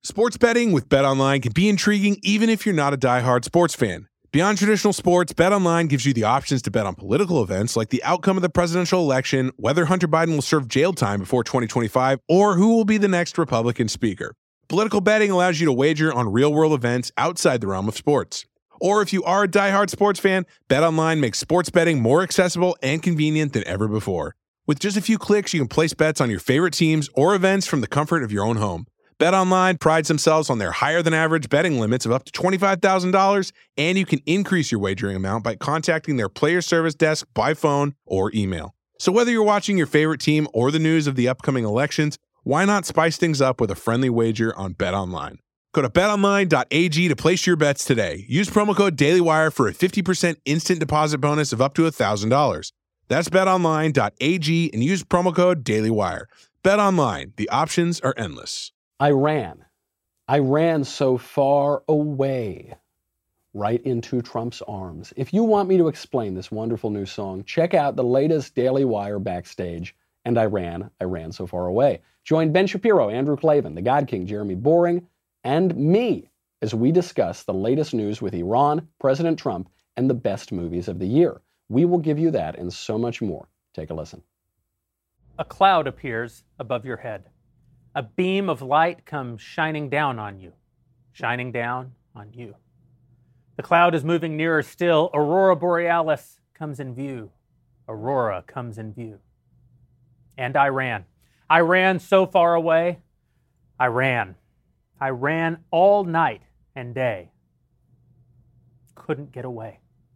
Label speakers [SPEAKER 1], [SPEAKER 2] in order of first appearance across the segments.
[SPEAKER 1] Sports betting with BetOnline can be intriguing even if you're not a diehard sports fan. Beyond traditional sports, BetOnline gives you the options to bet on political events like the outcome of the presidential election, whether Hunter Biden will serve jail time before 2025, or who will be the next Republican speaker. Political betting allows you to wager on real-world events outside the realm of sports. Or if you are a diehard sports fan, BetOnline makes sports betting more accessible and convenient than ever before. With just a few clicks, you can place bets on your favorite teams or events from the comfort of your own home. BetOnline prides themselves on their higher-than-average betting limits of up to $25,000, and you can increase your wagering amount by contacting their player service desk by phone or email. So whether you're watching your favorite team or the news of the upcoming elections, why not spice things up with a friendly wager on BetOnline? Go to betonline.ag to place your bets today. Use promo code DailyWire for a 50% instant deposit bonus of up to $1,000. That's betonline.ag and use promo code DailyWire. BetOnline, the options are endless.
[SPEAKER 2] I ran so far away, right into Trump's arms. If you want me to explain this wonderful new song, check out the latest Daily Wire Backstage, and I ran so far away. Join Ben Shapiro, Andrew Klavan, the God King, Jeremy Boring, and me as we discuss the latest news with Iran, President Trump, and the best movies of the year. We will give you that and so much more. Take a listen.
[SPEAKER 3] A cloud appears above your head. A beam of light comes shining down on you. Shining down on you. The cloud is moving nearer still. Aurora Borealis comes in view. Aurora comes in view. And I ran. I ran so far away. I ran. I ran all night and day. Couldn't get away.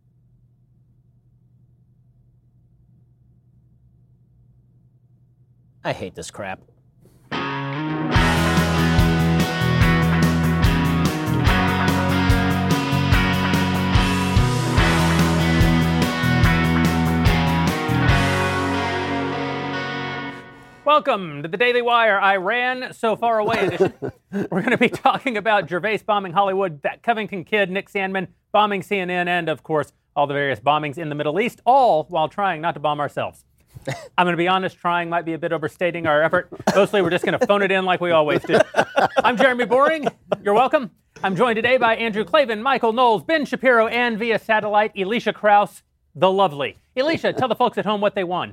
[SPEAKER 4] I hate this crap.
[SPEAKER 3] Welcome to the Daily Wire. I ran so far away edition. We're going to be talking about Gervais bombing Hollywood, that Covington kid, Nick Sandmann bombing CNN, and of course, all the various bombings in the Middle East, all while trying not to bomb ourselves. I'm going to be honest, trying might be a bit overstating our effort. Mostly, we're just going to phone it in like we always do. I'm Jeremy Boring. You're welcome. I'm joined today by Andrew Klavan, Michael Knowles, Ben Shapiro, and via satellite, Elisha Krauss, the lovely. Elisha, tell the folks at home what they won.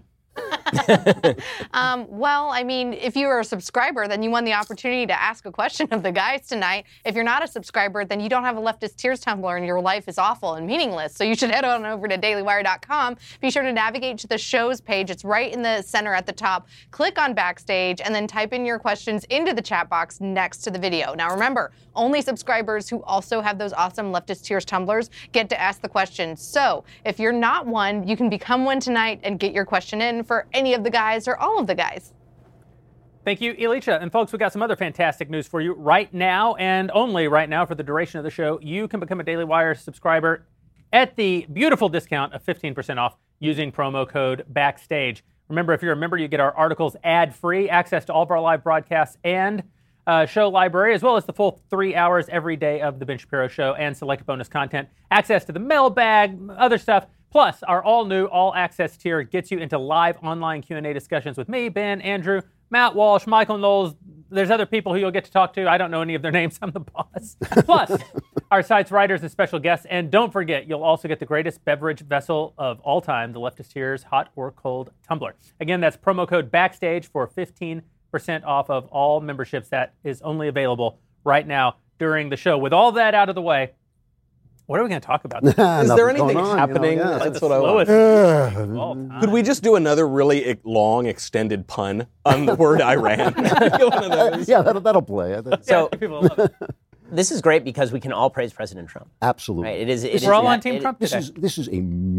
[SPEAKER 5] Well, I mean, if you are a subscriber, then you won the opportunity to ask a question of the guys tonight. If you're not a subscriber, then you don't have a Leftist Tears Tumbler and your life is awful and meaningless. So you should head on over to dailywire.com. Be sure to navigate to the show's page. It's right in the center at the top. Click on Backstage and then type in your questions into the chat box next to the video. Now remember, only subscribers who also have those awesome Leftist Tears Tumblers get to ask the question. So if you're not one, you can become one tonight and get your question in for any of the guys or all of the guys.
[SPEAKER 3] Thank you, Elisha. And folks, we got some other fantastic news for you right now, and only right now for the duration of the show. You can become a Daily Wire subscriber at the beautiful discount of 15% off using promo code BACKSTAGE. Remember, if you're a member, you get our articles ad-free, access to all of our live broadcasts and show library, as well as the full 3 hours every day of the Ben Shapiro Show and select bonus content, access to the mailbag, other stuff. Plus, our all-new, all-access tier gets you into live online Q&A discussions with me, Ben, Andrew, Matt Walsh, Michael Knowles. There's other people who you'll get to talk to. I don't know any of their names. I'm the boss. Plus, our site's writers and special guests. And don't forget, you'll also get the greatest beverage vessel of all time, the Leftist Tears Hot or Cold Tumbler. Again, that's promo code BACKSTAGE for 15% off of all memberships. That is only available right now during the show. With all that out of the way, what are we going to talk about?
[SPEAKER 6] Is there anything happening? That's what I want. Could we just do another really long, extended pun on the word Iran?
[SPEAKER 7] Yeah, that'll play.
[SPEAKER 4] So
[SPEAKER 3] people love it.
[SPEAKER 4] this is great because we can all praise President Trump.
[SPEAKER 7] Absolutely.
[SPEAKER 4] Right?
[SPEAKER 3] We're all on Team Trump.
[SPEAKER 7] This is a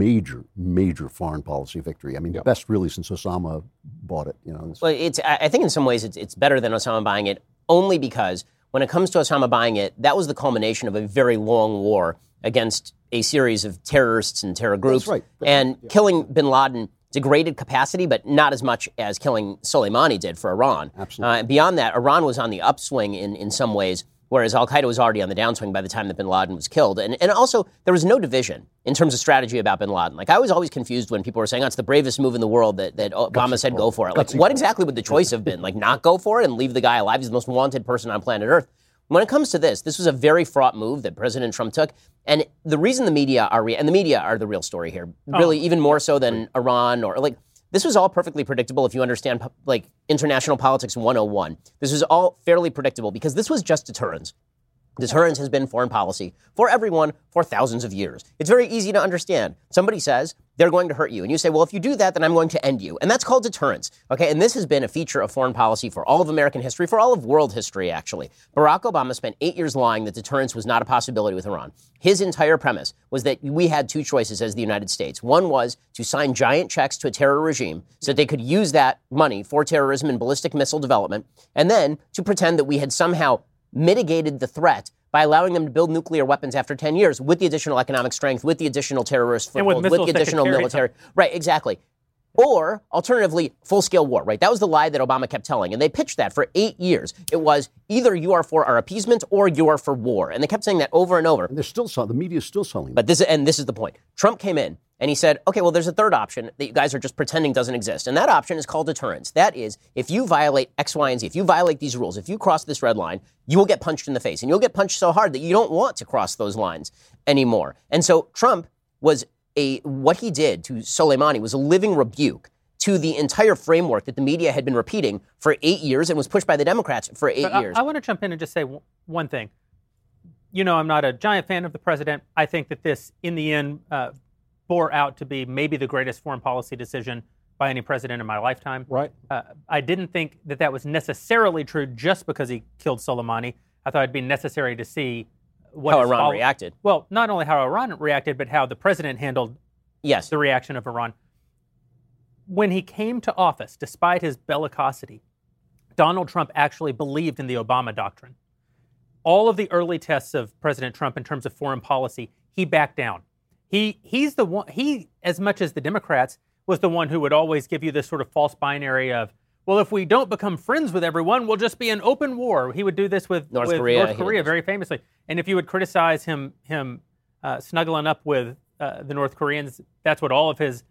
[SPEAKER 7] major foreign policy victory. I mean, the best really since Osama bought it.
[SPEAKER 4] Well, I think in some ways it's better than Osama buying it, only because when it comes to Osama buying it, that was the culmination of a very long war against a series of terrorists and terror groups.
[SPEAKER 7] That's right.
[SPEAKER 4] And killing bin Laden degraded capacity, but not as much as killing Soleimani did for Iran.
[SPEAKER 7] Absolutely.
[SPEAKER 4] Beyond that, Iran was on the upswing in some ways, whereas al-Qaeda was already on the downswing by the time that bin Laden was killed. And also, there was no division in terms of strategy about bin Laden. Like, I was always confused when people were saying, oh, it's the bravest move in the world that Obama said go for it. Like, what exactly would the choice have been? Like, not go for it and leave the guy alive? He's the most wanted person on planet Earth. when it comes to this was a very fraught move that President Trump took. And the reason the media are the real story here, really even more so than Iran or like, this was all perfectly predictable if you understand like international politics 101. This was all fairly predictable because this was just deterrence. Deterrence has been foreign policy for everyone for thousands of years. It's very easy to understand. Somebody says they're going to hurt you, and you say, well, if you do that, then I'm going to end you. And that's called deterrence. Okay, and this has been a feature of foreign policy for all of American history, for all of world history, actually. Barack Obama spent 8 years lying that deterrence was not a possibility with Iran. His entire premise was that we had two choices as the United States. One was to sign giant checks to a terror regime so that they could use that money for terrorism and ballistic missile development, and then to pretend that we had somehow mitigated the threat by allowing them to build nuclear weapons after 10 years with the additional economic strength, with the additional terrorist foothold, with the additional military. Right, exactly. Or, alternatively, full-scale war, right? That was the lie that Obama kept telling. And they pitched that for 8 years. It was either you are for our appeasement or you are for war. And they kept saying that over and over.
[SPEAKER 7] And the media is still selling
[SPEAKER 4] that. But this is the point. Trump came in and he said, okay, well, there's a third option that you guys are just pretending doesn't exist. And that option is called deterrence. That is, if you violate X, Y, and Z, if you violate these rules, if you cross this red line, you will get punched in the face. And you'll get punched so hard that you don't want to cross those lines anymore. And so Trump was what he did to Soleimani was a living rebuke to the entire framework that the media had been repeating for 8 years and was pushed by the Democrats for 8 years.
[SPEAKER 3] I want to jump in and just say one thing. You know, I'm not a giant fan of the president. I think that this, in the end, bore out to be maybe the greatest foreign policy decision by any president in my lifetime.
[SPEAKER 6] Right.
[SPEAKER 3] I didn't think that was necessarily true just because he killed Soleimani. I thought it'd be necessary to see
[SPEAKER 4] how Iran reacted.
[SPEAKER 3] Well, not only how Iran reacted, but how the president handled the reaction of Iran. When he came to office, despite his bellicosity, Donald Trump actually believed in the Obama doctrine. All of the early tests of President Trump in terms of foreign policy, he backed down. He's the one, as much as the Democrats, was the one who would always give you this sort of false binary of, well, if we don't become friends with everyone, we'll just be in open war. He would do this with North Korea very famously. And if you would criticize him snuggling up with the North Koreans, that's what all of his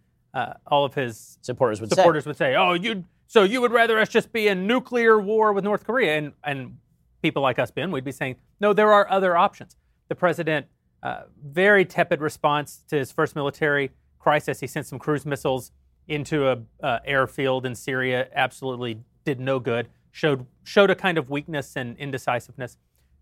[SPEAKER 4] supporters
[SPEAKER 3] would say. Oh, you would rather us just be in nuclear war with North Korea? And people like us, Ben, we'd be saying, no, there are other options. The president, very tepid response to his first military crisis. He sent some cruise missiles into a airfield in Syria. Absolutely did no good. Showed a kind of weakness and indecisiveness.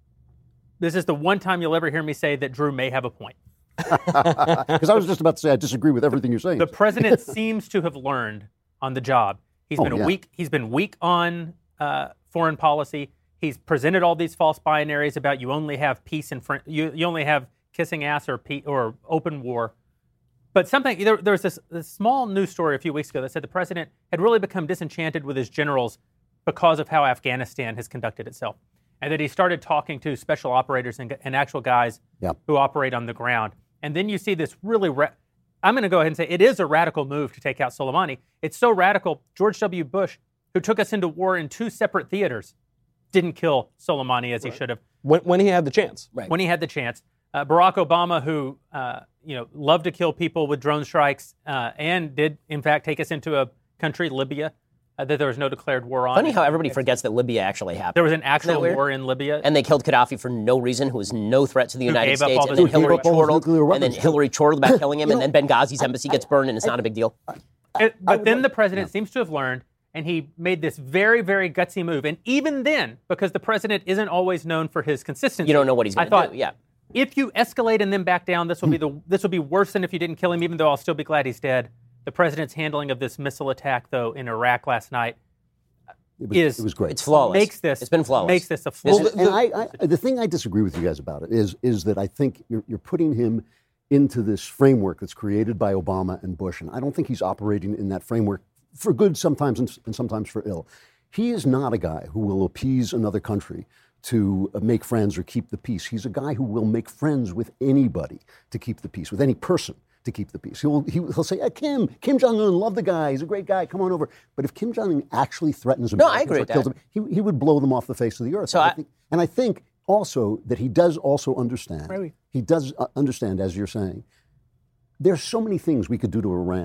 [SPEAKER 3] This is the one time you'll ever hear me say that Drew may have a point.
[SPEAKER 7] Because I was just about to say I disagree with everything you're saying.
[SPEAKER 3] The president seems to have learned on the job. He's been weak on foreign policy. He's presented all these false binaries about you only have peace and you only have kissing ass or open war. But there was this small news story a few weeks ago that said the president had really become disenchanted with his generals because of how Afghanistan has conducted itself, and that he started talking to special operators and actual guys who operate on the ground. And then you see this really, I'm going to go ahead and say it is a radical move to take out Soleimani. It's so radical, George W. Bush, who took us into war in two separate theaters, didn't kill Soleimani as he should have.
[SPEAKER 6] When he had the chance.
[SPEAKER 3] Right. When he had the chance. Barack Obama, who loved to kill people with drone strikes and did, in fact, take us into a country, Libya, that there was no declared war on.
[SPEAKER 4] Funny how everybody forgets that Libya actually happened.
[SPEAKER 3] There was an actual war in Libya.
[SPEAKER 4] And they killed Gaddafi for no reason, who was no threat to the United States. And then Hillary chortled about killing him, and then Benghazi's embassy gets burned, and it's not a big deal.
[SPEAKER 3] But then the president seems to have learned, and he made this very, very gutsy move. And even then, because the president isn't always known for his consistency,
[SPEAKER 4] you don't know what he's going to do. Yeah.
[SPEAKER 3] If you escalate and then back down, this will be worse than if you didn't kill him, even though I'll still be glad he's dead. The president's handling of this missile attack, though, in Iraq last night
[SPEAKER 7] it was great.
[SPEAKER 4] It's flawless. It's been flawless.
[SPEAKER 3] Makes this a flawless.
[SPEAKER 7] The thing I disagree with you guys about it is that I think you're putting him into this framework that's created by Obama and Bush, and I don't think he's operating in that framework for good sometimes and sometimes for ill. He is not a guy who will appease another country to make friends or keep the peace. He's a guy who will make friends with anybody to keep the peace, with any person to keep the peace. He'll say, Kim Jong-un, love the guy, he's a great guy, come on over. But if Kim Jong-un actually threatens Americans or kills them, he would blow them off the face of the earth.
[SPEAKER 4] So
[SPEAKER 7] I think also that he does also understand, he does understand, as you're saying, there's so many things we could do to Iran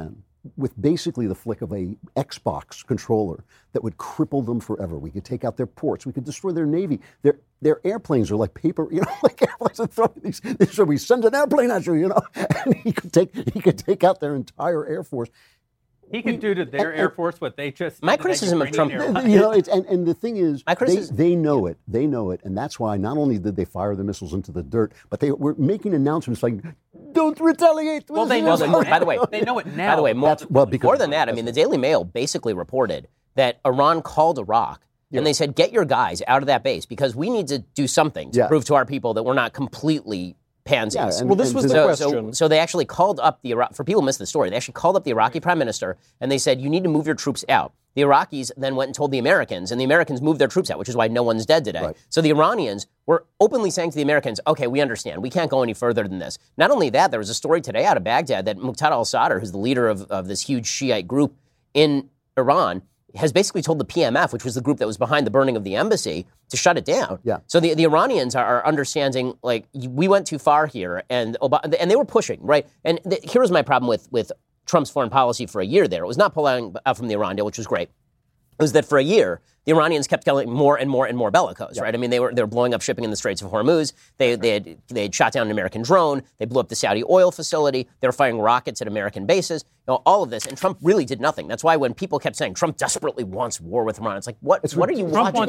[SPEAKER 7] with basically the flick of a Xbox controller that would cripple them forever. We could take out their ports. We could destroy their navy. Their airplanes are like paper, like airplanes that throw these. So we send an airplane at you, and he could take out their entire air force.
[SPEAKER 3] He could do to their Air Force what they just.
[SPEAKER 4] My criticism of Trump,
[SPEAKER 7] and the thing is, they know it. They know it, and that's why not only did they fire the missiles into the dirt, but they were making announcements like, "Don't retaliate."
[SPEAKER 3] Well, they know it. By the way, they know it now.
[SPEAKER 4] By the way, more than that, I mean, the Daily Mail basically reported that Iran called Iraq. Yeah. And they said, get your guys out of that base because we need to do something to prove to our people that we're not completely pansies.
[SPEAKER 6] Yeah, this was the question.
[SPEAKER 4] So they actually called up the Iraq, for people who missed the story, they actually called up the Iraqi prime minister and they said, you need to move your troops out. The Iraqis then went and told the Americans, and the Americans moved their troops out, which is why no one's dead today. Right. So the Iranians were openly saying to the Americans, okay, we understand. We can't go any further than this. Not only that, there was a story today out of Baghdad that Muqtada al-Sadr, who's the leader of this huge Shiite group in Iran, has basically told the PMF, which was the group that was behind the burning of the embassy, to shut it down. Yeah. So the Iranians are understanding, like, we went too far here, and they were pushing, right? And here was my problem with Trump's foreign policy for a year there. It was not pulling out from the Iran deal, which was great. It was that for a year, the Iranians kept getting more and more and more bellicose, right? I mean, they were blowing up shipping in the Straits of Hormuz. They had shot down an American drone. They blew up the Saudi oil facility. They were firing rockets at American bases. All of this, and Trump really did nothing. That's why when people kept saying Trump desperately wants war with Iran, it's like, what are you
[SPEAKER 3] Trump
[SPEAKER 4] watching?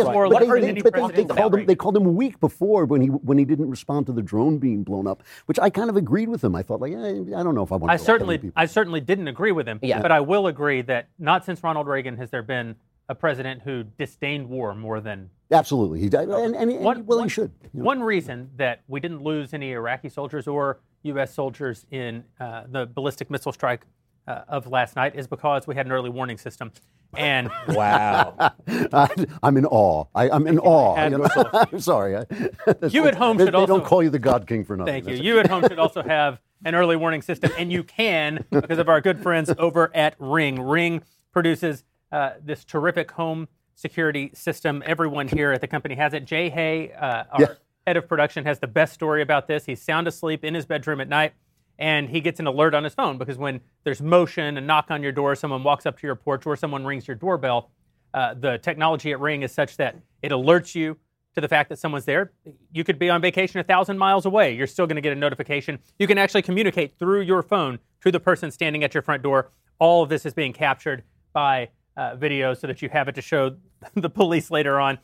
[SPEAKER 7] They called him a week before when he didn't respond to the drone being blown up, which I kind of agreed with him. I thought, I don't know if I want to.
[SPEAKER 3] I certainly didn't agree with him, but I will agree that not since Ronald Reagan has there been a president who disdained war more than...
[SPEAKER 7] Absolutely. He died, he should.
[SPEAKER 3] One reason that we didn't lose any Iraqi soldiers or U.S. soldiers in the ballistic missile strike of last night is because we had an early warning system. And
[SPEAKER 6] wow.
[SPEAKER 7] I'm in awe. I'm in awe. I'm sorry.
[SPEAKER 3] You at home should also...
[SPEAKER 7] They don't call you the God King for nothing.
[SPEAKER 3] Thank you. You at home should also have an early warning system, and you can because of our good friends over at Ring. Ring produces this terrific home security system. Everyone here at the company has it. Jay Hay, our head of production, has the best story about this. He's sound asleep in his bedroom at night, and he gets an alert on his phone because when there's motion, a knock on your door, someone walks up to your porch, or someone rings your doorbell, the technology at Ring is such that it alerts you to the fact that someone's there. You could be on vacation 1,000 miles away. You're still going to get a notification. You can actually communicate through your phone to the person standing at your front door. All of this is being captured by video so that you have it to show the police later on.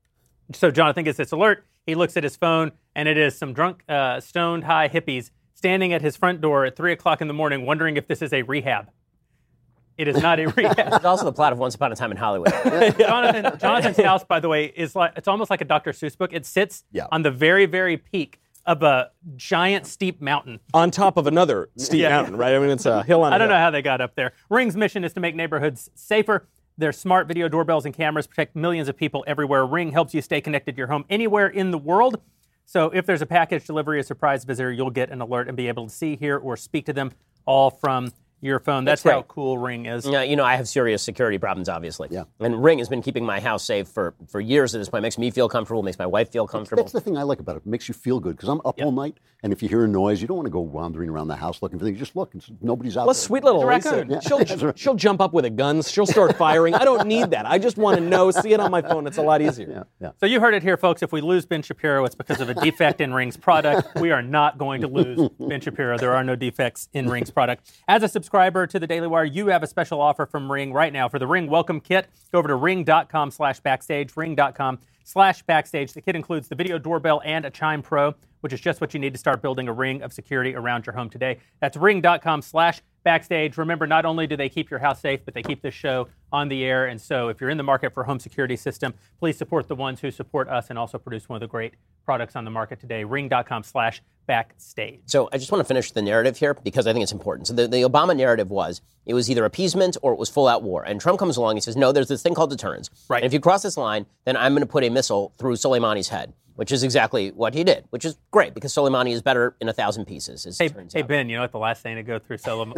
[SPEAKER 3] So Jonathan gets this alert. He looks at his phone, and it is some drunk, stoned, high hippies standing at his front door at 3 o'clock in the morning wondering if this is a rehab. It is not a rehab.
[SPEAKER 4] It's also the plot of Once Upon a Time in Hollywood.
[SPEAKER 3] Jonathan's house, by the way, is like it's almost like a Dr. Seuss book. It sits on the very, very peak of a giant steep mountain.
[SPEAKER 6] On top of another steep mountain, right? I mean, it's a hill on a hill.
[SPEAKER 3] I don't know how they got up there. Ring's mission is to make neighborhoods safer. Their smart video doorbells and cameras protect millions of people everywhere. Ring helps you stay connected to your home anywhere in the world. So if there's a package delivery, a surprise visitor, you'll get an alert and be able to see, hear, or speak to them all from your phone. That's how cool Ring is.
[SPEAKER 4] I have serious security problems, obviously. Yeah. And Ring has been keeping my house safe for years at this point. It makes me feel comfortable, makes my wife feel comfortable.
[SPEAKER 7] That's the thing I like about it. It makes you feel good because I'm up all night, and if you hear a noise, you don't want to go wandering around the house looking for things. You just look, nobody's out there.
[SPEAKER 6] Sweet little Lisa. Yeah. She'll jump up with a gun. She'll start firing. I don't need that. I just want to know, see it on my phone. It's a lot easier.
[SPEAKER 7] Yeah.
[SPEAKER 3] So you heard it here, folks. If we lose Ben Shapiro, it's because of a defect in Ring's product. We are not going to lose Ben Shapiro. There are no defects in Ring's product. As a subscriber to the Daily Wire, you have a special offer from Ring right now. For the Ring Welcome Kit, go over to ring.com/backstage, ring.com/backstage. The kit includes the video doorbell and a Chime Pro, which is just what you need to start building a ring of security around your home today. That's ring.com/backstage. Remember, not only do they keep your house safe, but they keep this show on the air. And so if you're in the market for a home security system, please support the ones who support us and also produce one of the great products on the market today. Ring.com/backstage.
[SPEAKER 4] So I just want to finish the narrative here because I think it's important. So the Obama narrative was it was either appeasement or it was full-out war. And Trump comes along and says, no, there's this thing called deterrence.
[SPEAKER 3] Right.
[SPEAKER 4] And if you cross this line, then I'm going to put a missile through Soleimani's head. which is exactly what he did, which is great because Soleimani is better in 1,000 pieces, as it turns out.
[SPEAKER 3] Hey, Ben, you know what the last thing to go through Soleimani?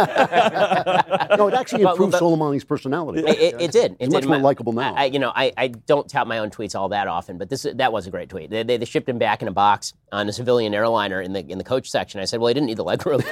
[SPEAKER 7] No, it actually improved Soleimani's personality.
[SPEAKER 4] It did.
[SPEAKER 7] He's much more likable now.
[SPEAKER 4] I don't tout my own tweets all that often, but that was a great tweet. They shipped him back in a box on a civilian airliner in the coach section. I said, well, he didn't need the leg room.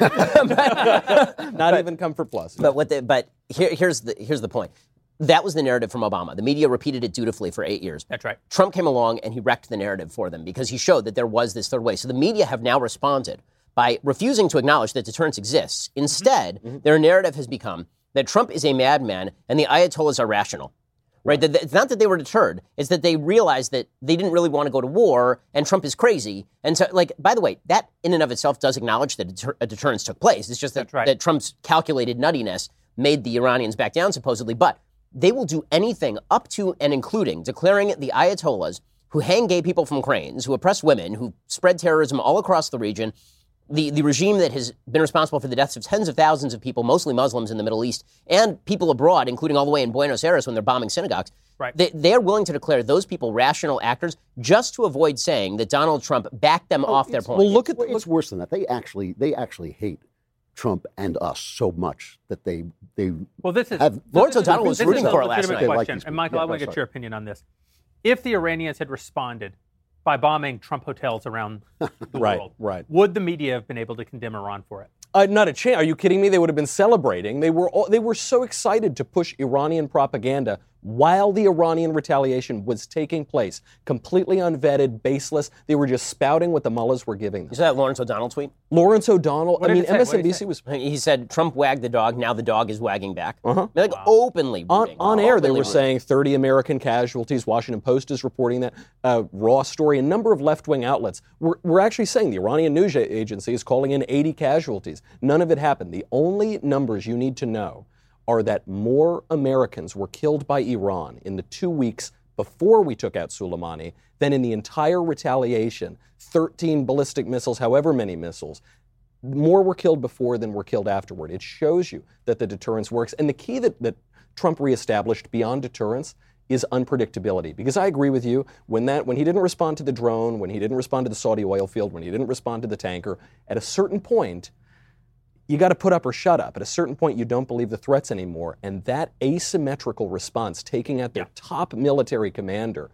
[SPEAKER 6] Not even Comfort Plus.
[SPEAKER 4] But here's the point. That was the narrative from Obama. The media repeated it dutifully for 8 years.
[SPEAKER 3] That's right.
[SPEAKER 4] Trump came along and he wrecked the narrative for them because he showed that there was this third way. So the media have now responded by refusing to acknowledge that deterrence exists. Instead, their narrative has become that Trump is a madman and the Ayatollahs are rational. Right? It's not that they were deterred. It's that they realized that they didn't really want to go to war and Trump is crazy. And so, by the way, that in and of itself does acknowledge that a deterrence took place. It's just that Trump's calculated nuttiness made the Iranians back down, supposedly. But they will do anything up to and including declaring the Ayatollahs, who hang gay people from cranes, who oppress women, who spread terrorism all across the region, the regime that has been responsible for the deaths of tens of thousands of people, mostly Muslims in the Middle East, and people abroad, including all the way in Buenos Aires when they're bombing synagogues.
[SPEAKER 3] Right.
[SPEAKER 4] They're willing to declare those people rational actors just to avoid saying that Donald Trump backed them off their point.
[SPEAKER 7] Well, it's worse than that. They actually hate Trump and us so much that they
[SPEAKER 3] this is
[SPEAKER 7] have.
[SPEAKER 4] Lawrence O'Donnell was rooting for it last night.
[SPEAKER 3] Question. And Michael, I want to get your opinion on this. If the Iranians had responded by bombing Trump hotels around the world, would the media have been able to condemn Iran for it?
[SPEAKER 6] Not a chance. Are you kidding me? They would have been celebrating. They were so excited to push Iranian propaganda while the Iranian retaliation was taking place. Completely unvetted, baseless. They were just spouting what the mullahs were giving them.
[SPEAKER 4] You saw that Lawrence O'Donnell tweet?
[SPEAKER 6] Lawrence O'Donnell, MSNBC was...
[SPEAKER 4] He said, Trump wagged the dog, now the dog is wagging back. Openly rooting.
[SPEAKER 6] On air, they were saying 30 American casualties. Washington Post is reporting that. Raw story. A number of left-wing outlets were actually saying the Iranian news agency is calling in 80 casualties. None of it happened. The only numbers you need to know are that more Americans were killed by Iran in the 2 weeks before we took out Soleimani than in the entire retaliation. 13 ballistic missiles, however many missiles. More were killed before than were killed afterward. It shows you that the deterrence works. And the key that Trump reestablished beyond deterrence is unpredictability. Because I agree with you, when he didn't respond to the drone, when he didn't respond to the Saudi oil field, when he didn't respond to the tanker, at a certain point, you got to put up or shut up. At a certain point, you don't believe the threats anymore. And that asymmetrical response, taking out their top military commander,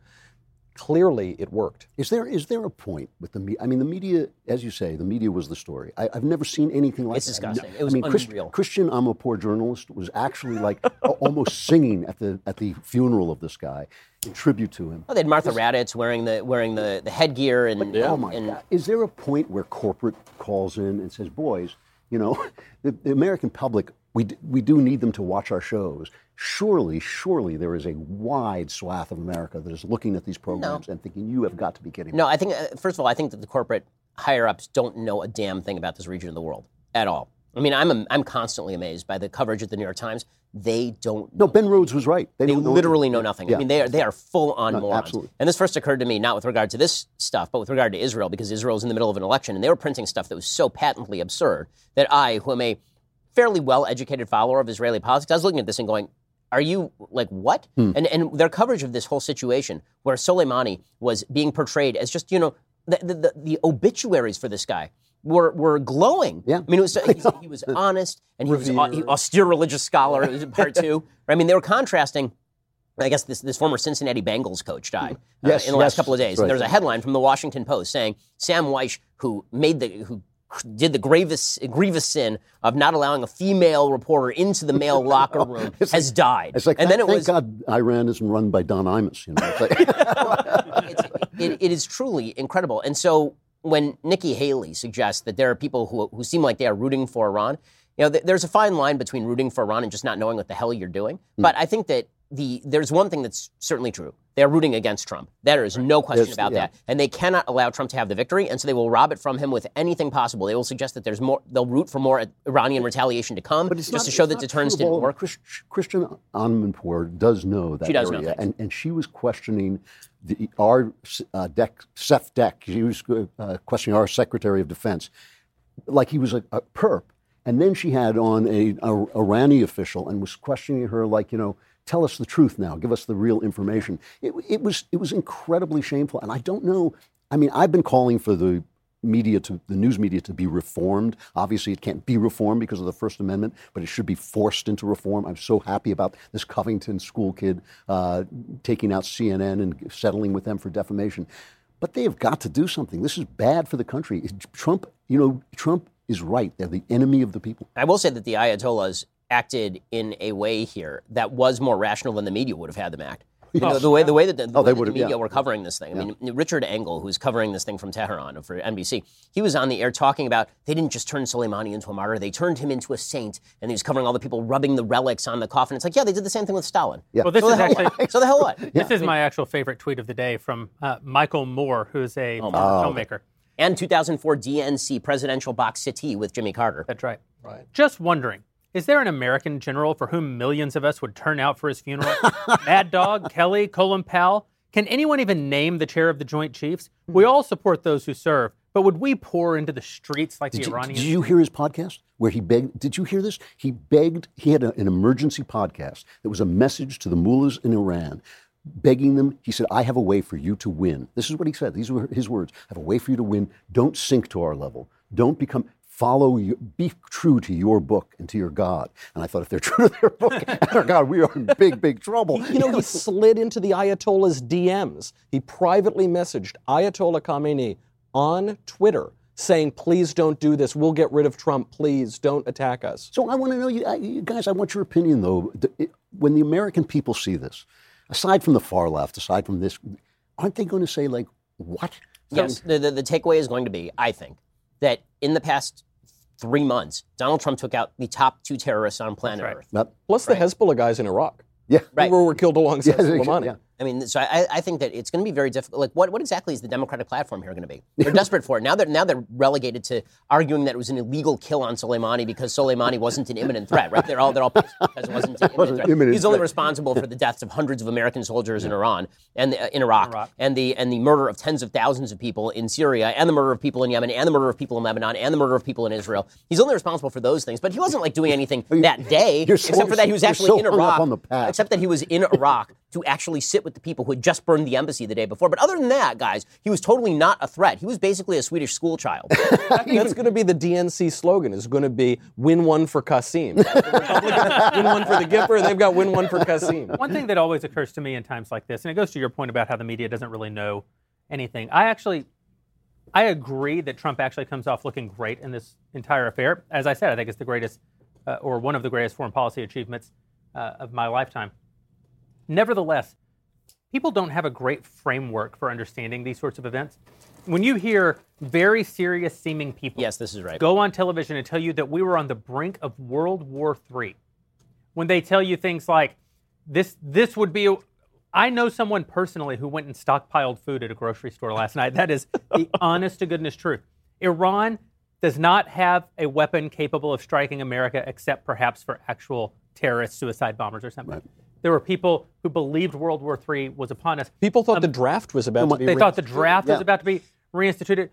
[SPEAKER 6] clearly it worked.
[SPEAKER 7] Is there a point with the media? I mean, the media, as you say, the media was the story. I've never seen anything like that.
[SPEAKER 4] It's disgusting. It was unreal.
[SPEAKER 7] Christian, I'm a poor journalist, was actually almost singing at the funeral of this guy in tribute to him.
[SPEAKER 4] They had Martha Raddatz wearing the headgear and.
[SPEAKER 7] Oh my God! Is there a point where corporate calls in and says, "Boys, you know, the American public, we do need them to watch our shows. Surely there is a wide swath of America that is looking at these programs and thinking, you have got to be kidding me."
[SPEAKER 4] No, I think, first of all, I think that the corporate higher-ups don't know a damn thing about this region of the world at all. I mean, I'm constantly amazed by the coverage at the New York Times. They don't know.
[SPEAKER 7] No, Ben Rhodes was right.
[SPEAKER 4] They literally know nothing. Yeah. I mean, they are full-on morons.
[SPEAKER 7] Absolutely.
[SPEAKER 4] And this first occurred to me not with regard to this stuff, but with regard to Israel, because Israel was in the middle of an election, and they were printing stuff that was so patently absurd that I, who am a fairly well-educated follower of Israeli politics, I was looking at this and going, are you, what? And their coverage of this whole situation, where Soleimani was being portrayed as just, the obituaries for this guy were glowing.
[SPEAKER 7] Yeah.
[SPEAKER 4] I mean, he was honest, and he was an austere religious scholar, part two. I mean, they were contrasting. I guess this former Cincinnati Bengals coach died in the last couple of days. Right. There was a headline from the Washington Post saying Sam Weish, who did the grievous sin of not allowing a female reporter into the male locker room, has died.
[SPEAKER 7] It's like, thank God Iran isn't run by Don Imus.
[SPEAKER 4] It is truly incredible. And so when Nikki Haley suggests that there are people who seem like they are rooting for Iran, there's a fine line between rooting for Iran and just not knowing what the hell you're doing. But I think that there's one thing that's certainly true. They're rooting against Trump. There is no question about that. And they cannot allow Trump to have the victory, and so they will rob it from him with anything possible. They will suggest that there's more. They'll root for more Iranian retaliation to come, just to show that deterrence didn't work.
[SPEAKER 7] Christian Amanpour does know that
[SPEAKER 4] area,
[SPEAKER 7] know and she was questioning our Seth Deck. She was questioning our Secretary of Defense like he was a perp. And then she had on a Iranian official and was questioning her like, tell us the truth now. Give us the real information. It was incredibly shameful. And I don't know. I mean, I've been calling for the news media to be reformed. Obviously, it can't be reformed because of the First Amendment, but it should be forced into reform. I'm so happy about this Covington school kid taking out CNN and settling with them for defamation. But they have got to do something. This is bad for the country. Trump is right. They're the enemy of the people.
[SPEAKER 4] I will say that the Ayatollahs acted in a way here that was more rational than the media would have had them act. You know, the way that the media were covering this thing. I mean, Richard Engel, who's covering this thing from Tehran for NBC, he was on the air talking about they didn't just turn Soleimani into a martyr, they turned him into a saint, and he was covering all the people rubbing the relics on the coffin. It's like, yeah, they did the same thing with Stalin.
[SPEAKER 7] Yeah.
[SPEAKER 3] Well, this is actually
[SPEAKER 4] so the hell what?
[SPEAKER 3] This is my actual favorite tweet of the day from Michael Moore, who's a filmmaker.
[SPEAKER 4] And 2004 DNC presidential box settee with Jimmy Carter.
[SPEAKER 3] That's right. Just wondering, is there an American general for whom millions of us would turn out for his funeral? Mad Dog, Kelly, Colin Powell? Can anyone even name the chair of the Joint Chiefs? We all support those who serve, but would we pour into the streets like the Iranians?
[SPEAKER 7] Did you hear his podcast where he begged? Did you hear this? He begged. He had an emergency podcast that was a message to the mullahs in Iran, begging them. He said, "I have a way for you to win." This is what he said. These were his words. "I have a way for you to win. Don't sink to our level. Don't become." Be true to your book and to your God. And I thought, if they're true to their book and their God, we are in big, big trouble.
[SPEAKER 6] He slid into the Ayatollah's DMs. He privately messaged Ayatollah Khamenei on Twitter saying, please don't do this. We'll get rid of Trump. Please don't attack us.
[SPEAKER 7] So I want to know, you guys, I want your opinion, though. When the American people see this, aside from the far left, aside from this, aren't they going to say, like, what?
[SPEAKER 4] Yes, the takeaway is going to be, I think, that in the past 3 months, Donald Trump took out the top 2 terrorists on planet Earth.
[SPEAKER 6] Plus the Hezbollah guys in Iraq.
[SPEAKER 7] Yeah.
[SPEAKER 6] Right. Who were killed alongside Soleimani.
[SPEAKER 7] Yeah.
[SPEAKER 4] I mean, so I think that it's going to be very difficult. Like, what exactly is the Democratic platform here going to be? They're desperate for it. Now they're relegated to arguing that it was an illegal kill on Soleimani because Soleimani wasn't an imminent threat, right? They're all pissed because it wasn't an imminent threat. He's only responsible for the deaths of hundreds of American soldiers in Iran and in Iraq, and the murder of tens of thousands of people in Syria, and the murder of people in Yemen, and the murder of people in Lebanon, and the murder of people in Israel. He's only responsible for those things, but he wasn't like doing anything that day, except for that he was actually in Iraq. Except that he was in Iraq to actually sit with the people who had just burned the embassy the day before. But other than that, guys, he was totally not a threat. He was basically a Swedish school child.
[SPEAKER 6] That's going to be the DNC slogan. Is going to be win one for Qasim. Win one for the Gipper. They've got win one for Qasim.
[SPEAKER 3] One thing that always occurs to me in times like this, and it goes to your point about how the media doesn't really know anything. I agree that Trump actually comes off looking great in this entire affair. As I said, I think it's the greatest, or one of the greatest foreign policy achievements of my lifetime. Nevertheless, people don't have a great framework for understanding these sorts of events. When you hear very serious-seeming people
[SPEAKER 4] yes, this is right.
[SPEAKER 3] go on television and tell you that we were on the brink of World War III, when they tell you things like, this would be... I know someone personally who went and stockpiled food at a grocery store last night. That is the honest-to-goodness truth. Iran does not have a weapon capable of striking America except perhaps for actual terrorist suicide bombers or something. Right. There were people who believed World War III was upon us.
[SPEAKER 6] People thought the draft was about to be
[SPEAKER 3] They thought the draft was about to be reinstituted.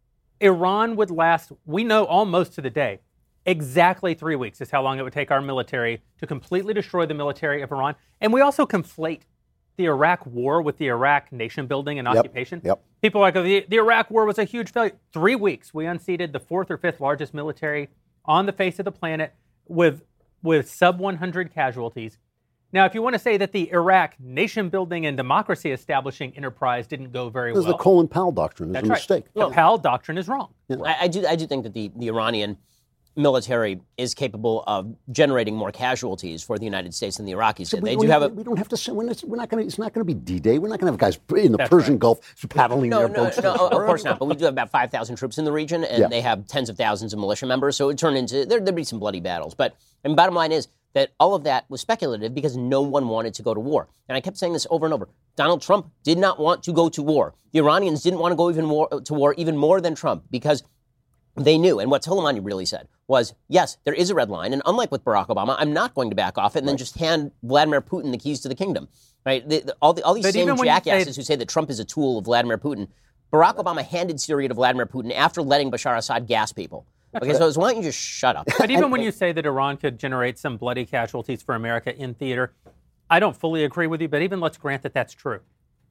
[SPEAKER 3] Iran would last, we know almost to the day, exactly 3 weeks is how long it would take our military to completely destroy the military of Iran. And we also conflate the Iraq war with the Iraq nation building and occupation. People are like, the Iraq war was a huge failure. 3 weeks, we unseated the 4th or 5th largest military on the face of the planet with sub 100 casualties. Now, if you want to say that the Iraq nation-building and democracy establishing enterprise didn't go very well.
[SPEAKER 7] The Colin Powell doctrine is a mistake.
[SPEAKER 3] The Powell doctrine is wrong.
[SPEAKER 4] Yeah. I do think that the Iranian military is capable of generating more casualties for the United States than the Iraqis did.
[SPEAKER 7] We don't have to say, it's not going to be D-Day. We're not going to have guys in the Persian Gulf paddling their boats.
[SPEAKER 4] No, of course not. But we do have about 5,000 troops in the region, and they have tens of thousands of militia members, so it would turn into, there'd be some bloody battles. But the bottom line is, that all of that was speculative because no one wanted to go to war. And I kept saying this over and over. Donald Trump did not want to go to war. The Iranians didn't want to go to war even more than Trump because they knew. And what Soleimani really said was, yes, there is a red line. And unlike with Barack Obama, I'm not going to back off it and then just hand Vladimir Putin the keys to the kingdom. Right? All these same jackasses who say that Trump is a tool of Vladimir Putin, Barack Obama handed Syria to Vladimir Putin after letting Bashar Assad gas people. Okay, so why don't you just shut up?
[SPEAKER 3] But even when you say that Iran could generate some bloody casualties for America in theater, I don't fully agree with you, but even let's grant that that's true.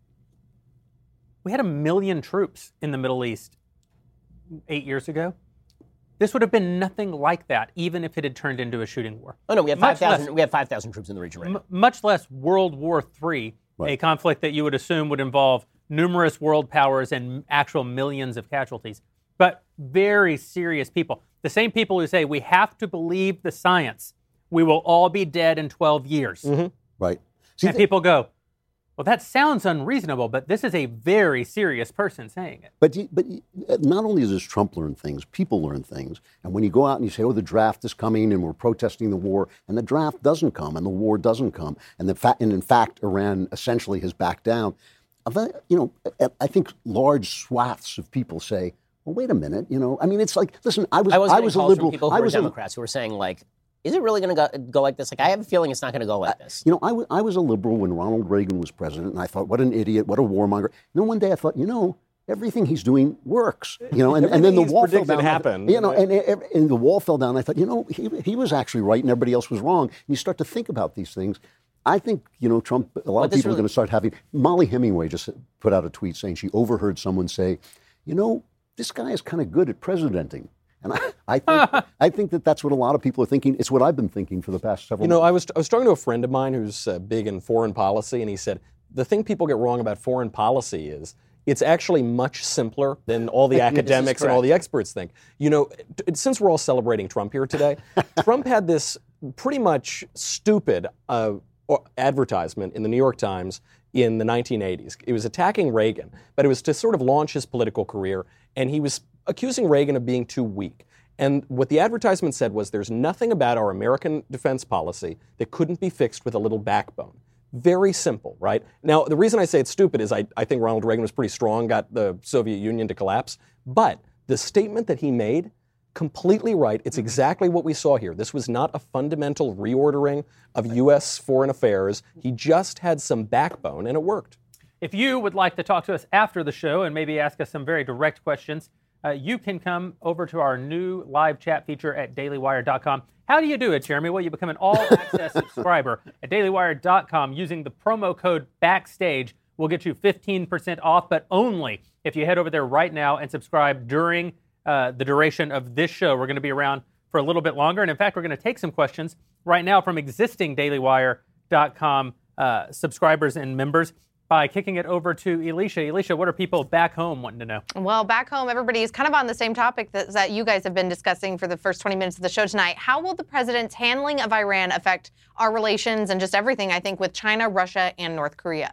[SPEAKER 3] We had 1 million troops in the Middle East 8 years ago. This would have been nothing like that, even if it had turned into a shooting war.
[SPEAKER 4] Oh no, we have 5,000. We have 5,000 troops in the region right now.
[SPEAKER 3] Much less World War III,
[SPEAKER 7] Right.
[SPEAKER 3] a conflict that you would assume would involve numerous world powers and actual millions of casualties. But very serious people. The same people who say we have to believe the science. We will all be dead in 12 years.
[SPEAKER 7] Mm-hmm. Right. See,
[SPEAKER 3] And people go, well, that sounds unreasonable, but this is a very serious person saying it.
[SPEAKER 7] But not only does Trump learn things, people learn things. And when you go out and you say, oh, the draft is coming and we're protesting the war, and the draft doesn't come and the war doesn't come, and in fact, Iran essentially has backed down, I think large swaths of people say, well, wait a minute, I mean, it's like, listen, I was a liberal.
[SPEAKER 4] People who were Democrats who were saying, like, is it really going to go like this? Like, I have a feeling it's not going to go like this.
[SPEAKER 7] I was a liberal when Ronald Reagan was president, and I thought, what an idiot, what a warmonger. One day I thought, everything he's doing works. And then the wall fell down.
[SPEAKER 6] Happened.
[SPEAKER 7] And the wall fell down. I thought, he was actually right, and everybody else was wrong. And you start to think about these things. I think, Trump, a lot of people are going to start having. Molly Hemingway just put out a tweet saying she overheard someone say, this guy is kind of good at presidenting. And I think that's what a lot of people are thinking. It's what I've been thinking for the past several months.
[SPEAKER 6] I was talking to a friend of mine who's big in foreign policy, and he said, the thing people get wrong about foreign policy is it's actually much simpler than all the academics and all the experts think. Since we're all celebrating Trump here today, Trump had this pretty much stupid advertisement in the New York Times in the 1980s. It was attacking Reagan, but it was to sort of launch his political career, and he was accusing Reagan of being too weak. And what the advertisement said was there's nothing about our American defense policy that couldn't be fixed with a little backbone. Very simple, right? Now, the reason I say it's stupid is I think Ronald Reagan was pretty strong, got the Soviet Union to collapse. But the statement that he made, completely right. It's exactly what we saw here. This was not a fundamental reordering of U.S. foreign affairs. He just had some backbone, and it worked.
[SPEAKER 3] If you would like to talk to us after the show and maybe ask us some very direct questions, you can come over to our new live chat feature at dailywire.com. How do you do it, Jeremy? Well, you become an all-access subscriber at dailywire.com using the promo code BACKSTAGE. We'll get you 15% off, but only if you head over there right now and subscribe during the duration of this show. We're going to be around for a little bit longer. And in fact, we're going to take some questions right now from existing dailywire.com subscribers and members by kicking it over to Alicia. Alicia, what are people back home wanting to know?
[SPEAKER 5] Well, back home, everybody is kind of on the same topic that you guys have been discussing for the first 20 minutes of the show tonight. How will the president's handling of Iran affect our relations and just everything, I think, with China, Russia, and North Korea?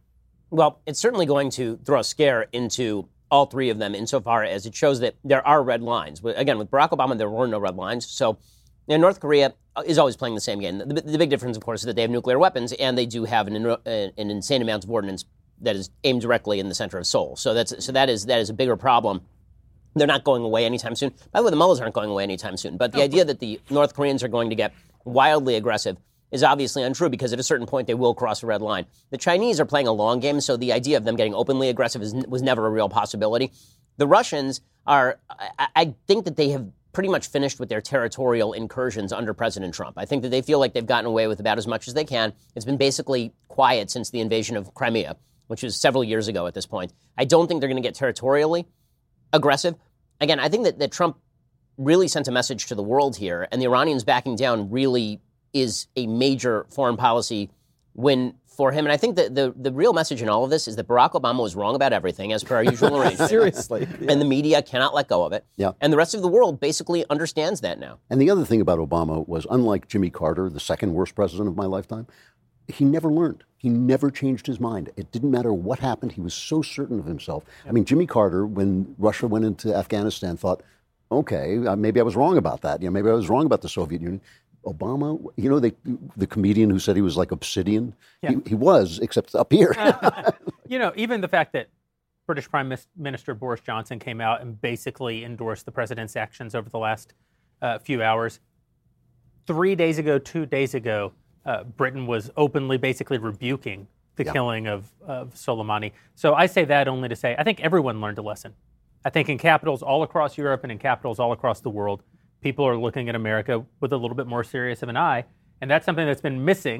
[SPEAKER 4] Well, it's certainly going to throw a scare into all three of them insofar as it shows that there are red lines. Again, with Barack Obama, there were no red lines. So North Korea is always playing the same game. The big difference, of course, is that they have nuclear weapons, and they do have an insane amount of ordnance that is aimed directly in the center of Seoul. So that is a bigger problem. They're not going away anytime soon. By the way, the mullahs aren't going away anytime soon. But the idea that the North Koreans are going to get wildly aggressive is obviously untrue, because at a certain point they will cross a red line. The Chinese are playing a long game, so the idea of them getting openly aggressive was never a real possibility. The Russians are, I think that they have pretty much finished with their territorial incursions under President Trump. I think that they feel like they've gotten away with about as much as they can. It's been basically quiet since the invasion of Crimea, which was several years ago at this point. I don't think they're going to get territorially aggressive. Again, I think that Trump really sent a message to the world here, and the Iranians backing down really is a major foreign policy win for him. And I think that the real message in all of this is that Barack Obama was wrong about everything, as per our usual arrangement.
[SPEAKER 6] Seriously. Yeah.
[SPEAKER 4] And the media cannot let go of it.
[SPEAKER 7] Yeah.
[SPEAKER 4] And the rest of the world basically understands that now.
[SPEAKER 7] And the other thing about Obama was, unlike Jimmy Carter, the second worst president of my lifetime, he never learned. He never changed his mind. It didn't matter what happened. He was so certain of himself. I mean, Jimmy Carter, when Russia went into Afghanistan, thought, okay, maybe I was wrong about that. Maybe I was wrong about the Soviet Union. Obama, the comedian who said he was like obsidian, he was, except up here.
[SPEAKER 3] Even the fact that British Prime Minister Boris Johnson came out and basically endorsed the president's actions over the last few hours. 2 days ago, Britain was openly basically rebuking the killing of Soleimani. So I say that only to say I think everyone learned a lesson. I think in capitals all across Europe and in capitals all across the world, people are looking at America with a little bit more serious of an eye. And that's something that's been missing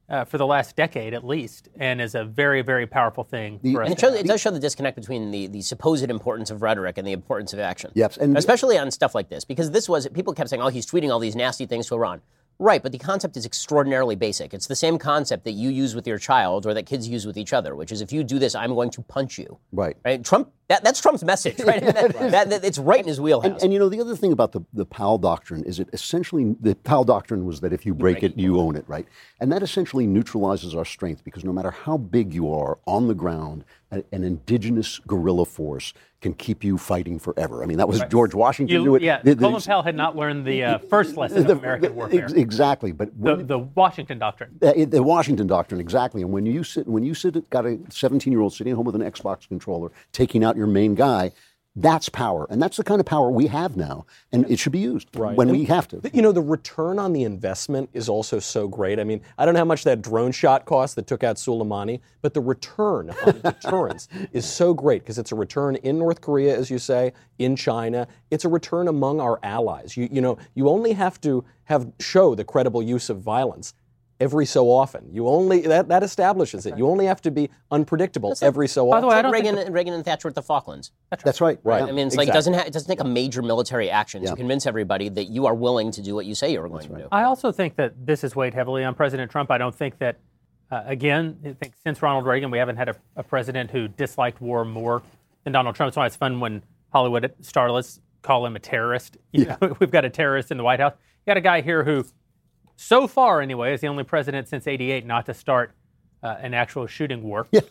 [SPEAKER 3] for the last decade at least, and is a very, very powerful thing for us.
[SPEAKER 4] And it does show the disconnect between the supposed importance of rhetoric and the importance of action.
[SPEAKER 7] Yes, and
[SPEAKER 4] especially on stuff like this, because people kept saying, oh, he's tweeting all these nasty things to Iran. Right, but the concept is extraordinarily basic. It's the same concept that you use with your child or that kids use with each other, which is if you do this, I'm going to punch you.
[SPEAKER 7] Right.
[SPEAKER 4] Trump, that's Trump's message, right? It's right in his wheelhouse.
[SPEAKER 7] And the other thing about the Powell Doctrine is it essentially, the Powell Doctrine was that if you break it, you own it, right? And that essentially neutralizes our strength because no matter how big you are on the ground, an indigenous guerrilla force can keep you fighting forever. I mean, that was George Washington knew it.
[SPEAKER 3] Yeah, Colin Powell had not learned the first lesson of American warfare.
[SPEAKER 7] Exactly, but
[SPEAKER 3] the Washington Doctrine.
[SPEAKER 7] The Washington Doctrine, exactly. And when you sit, got a 17-year-old sitting at home with an Xbox controller, taking out your main guy. That's power, and that's the kind of power we have now, and it should be used when we have to.
[SPEAKER 6] The return on the investment is also so great. I mean, I don't know how much that drone shot cost that took out Soleimani, but the return on deterrence is so great because it's a return in North Korea, as you say, in China. It's a return among our allies. You only have to show the credible use of violence every so often. That establishes it. You only have to be unpredictable every so often.
[SPEAKER 3] By the way, I
[SPEAKER 4] don't Reagan and Thatcher at the Falklands.
[SPEAKER 7] That's right.
[SPEAKER 4] Right. I mean, it's like it doesn't take a major military action to convince everybody that you are willing to do what you say you're going to do.
[SPEAKER 3] I also think that this has weighed heavily on President Trump. I don't think that, I think since Ronald Reagan, we haven't had a president who disliked war more than Donald Trump. That's why it's fun when Hollywood starlets call him a terrorist. We've got a terrorist in the White House. You got a guy here who, so far anyway, is the only president since '88 not to start an actual shooting war.
[SPEAKER 7] Yeah.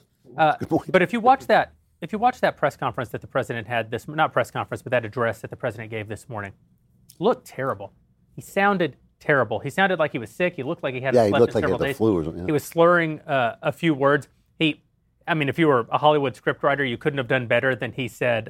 [SPEAKER 3] But if you watch that press conference that the president had not press conference, but that address that the president gave this morning, looked terrible. He sounded terrible. He sounded like he was sick. He looked like he hadn't slept in several days.
[SPEAKER 7] Flu or something. Yeah.
[SPEAKER 3] He was slurring a few words. If you were a Hollywood scriptwriter, you couldn't have done better than he said,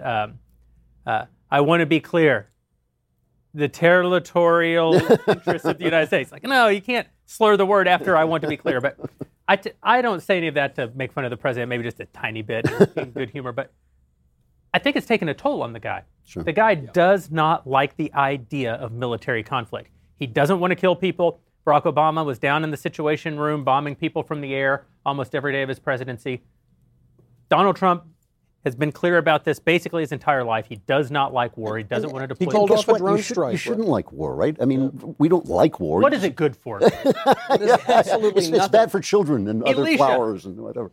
[SPEAKER 3] I want to be clear. The territorial interests of the United States. Like, no, you can't slur the word after I want to be clear. But I don't say any of that to make fun of the president, maybe just a tiny bit in good humor. But I think it's taken a toll on the guy.
[SPEAKER 7] Sure.
[SPEAKER 3] The guy does not like the idea of military conflict. He doesn't want to kill people. Barack Obama was down in the Situation Room bombing people from the air almost every day of his presidency. Donald Trump has been clear about this basically his entire life. He does not like war. He doesn't want to deploy.
[SPEAKER 6] He called off a drone strike.
[SPEAKER 7] You shouldn't like war, right? I mean, we don't like war.
[SPEAKER 3] What is it good for?
[SPEAKER 6] Absolutely
[SPEAKER 7] it's bad for children and other flowers and whatever.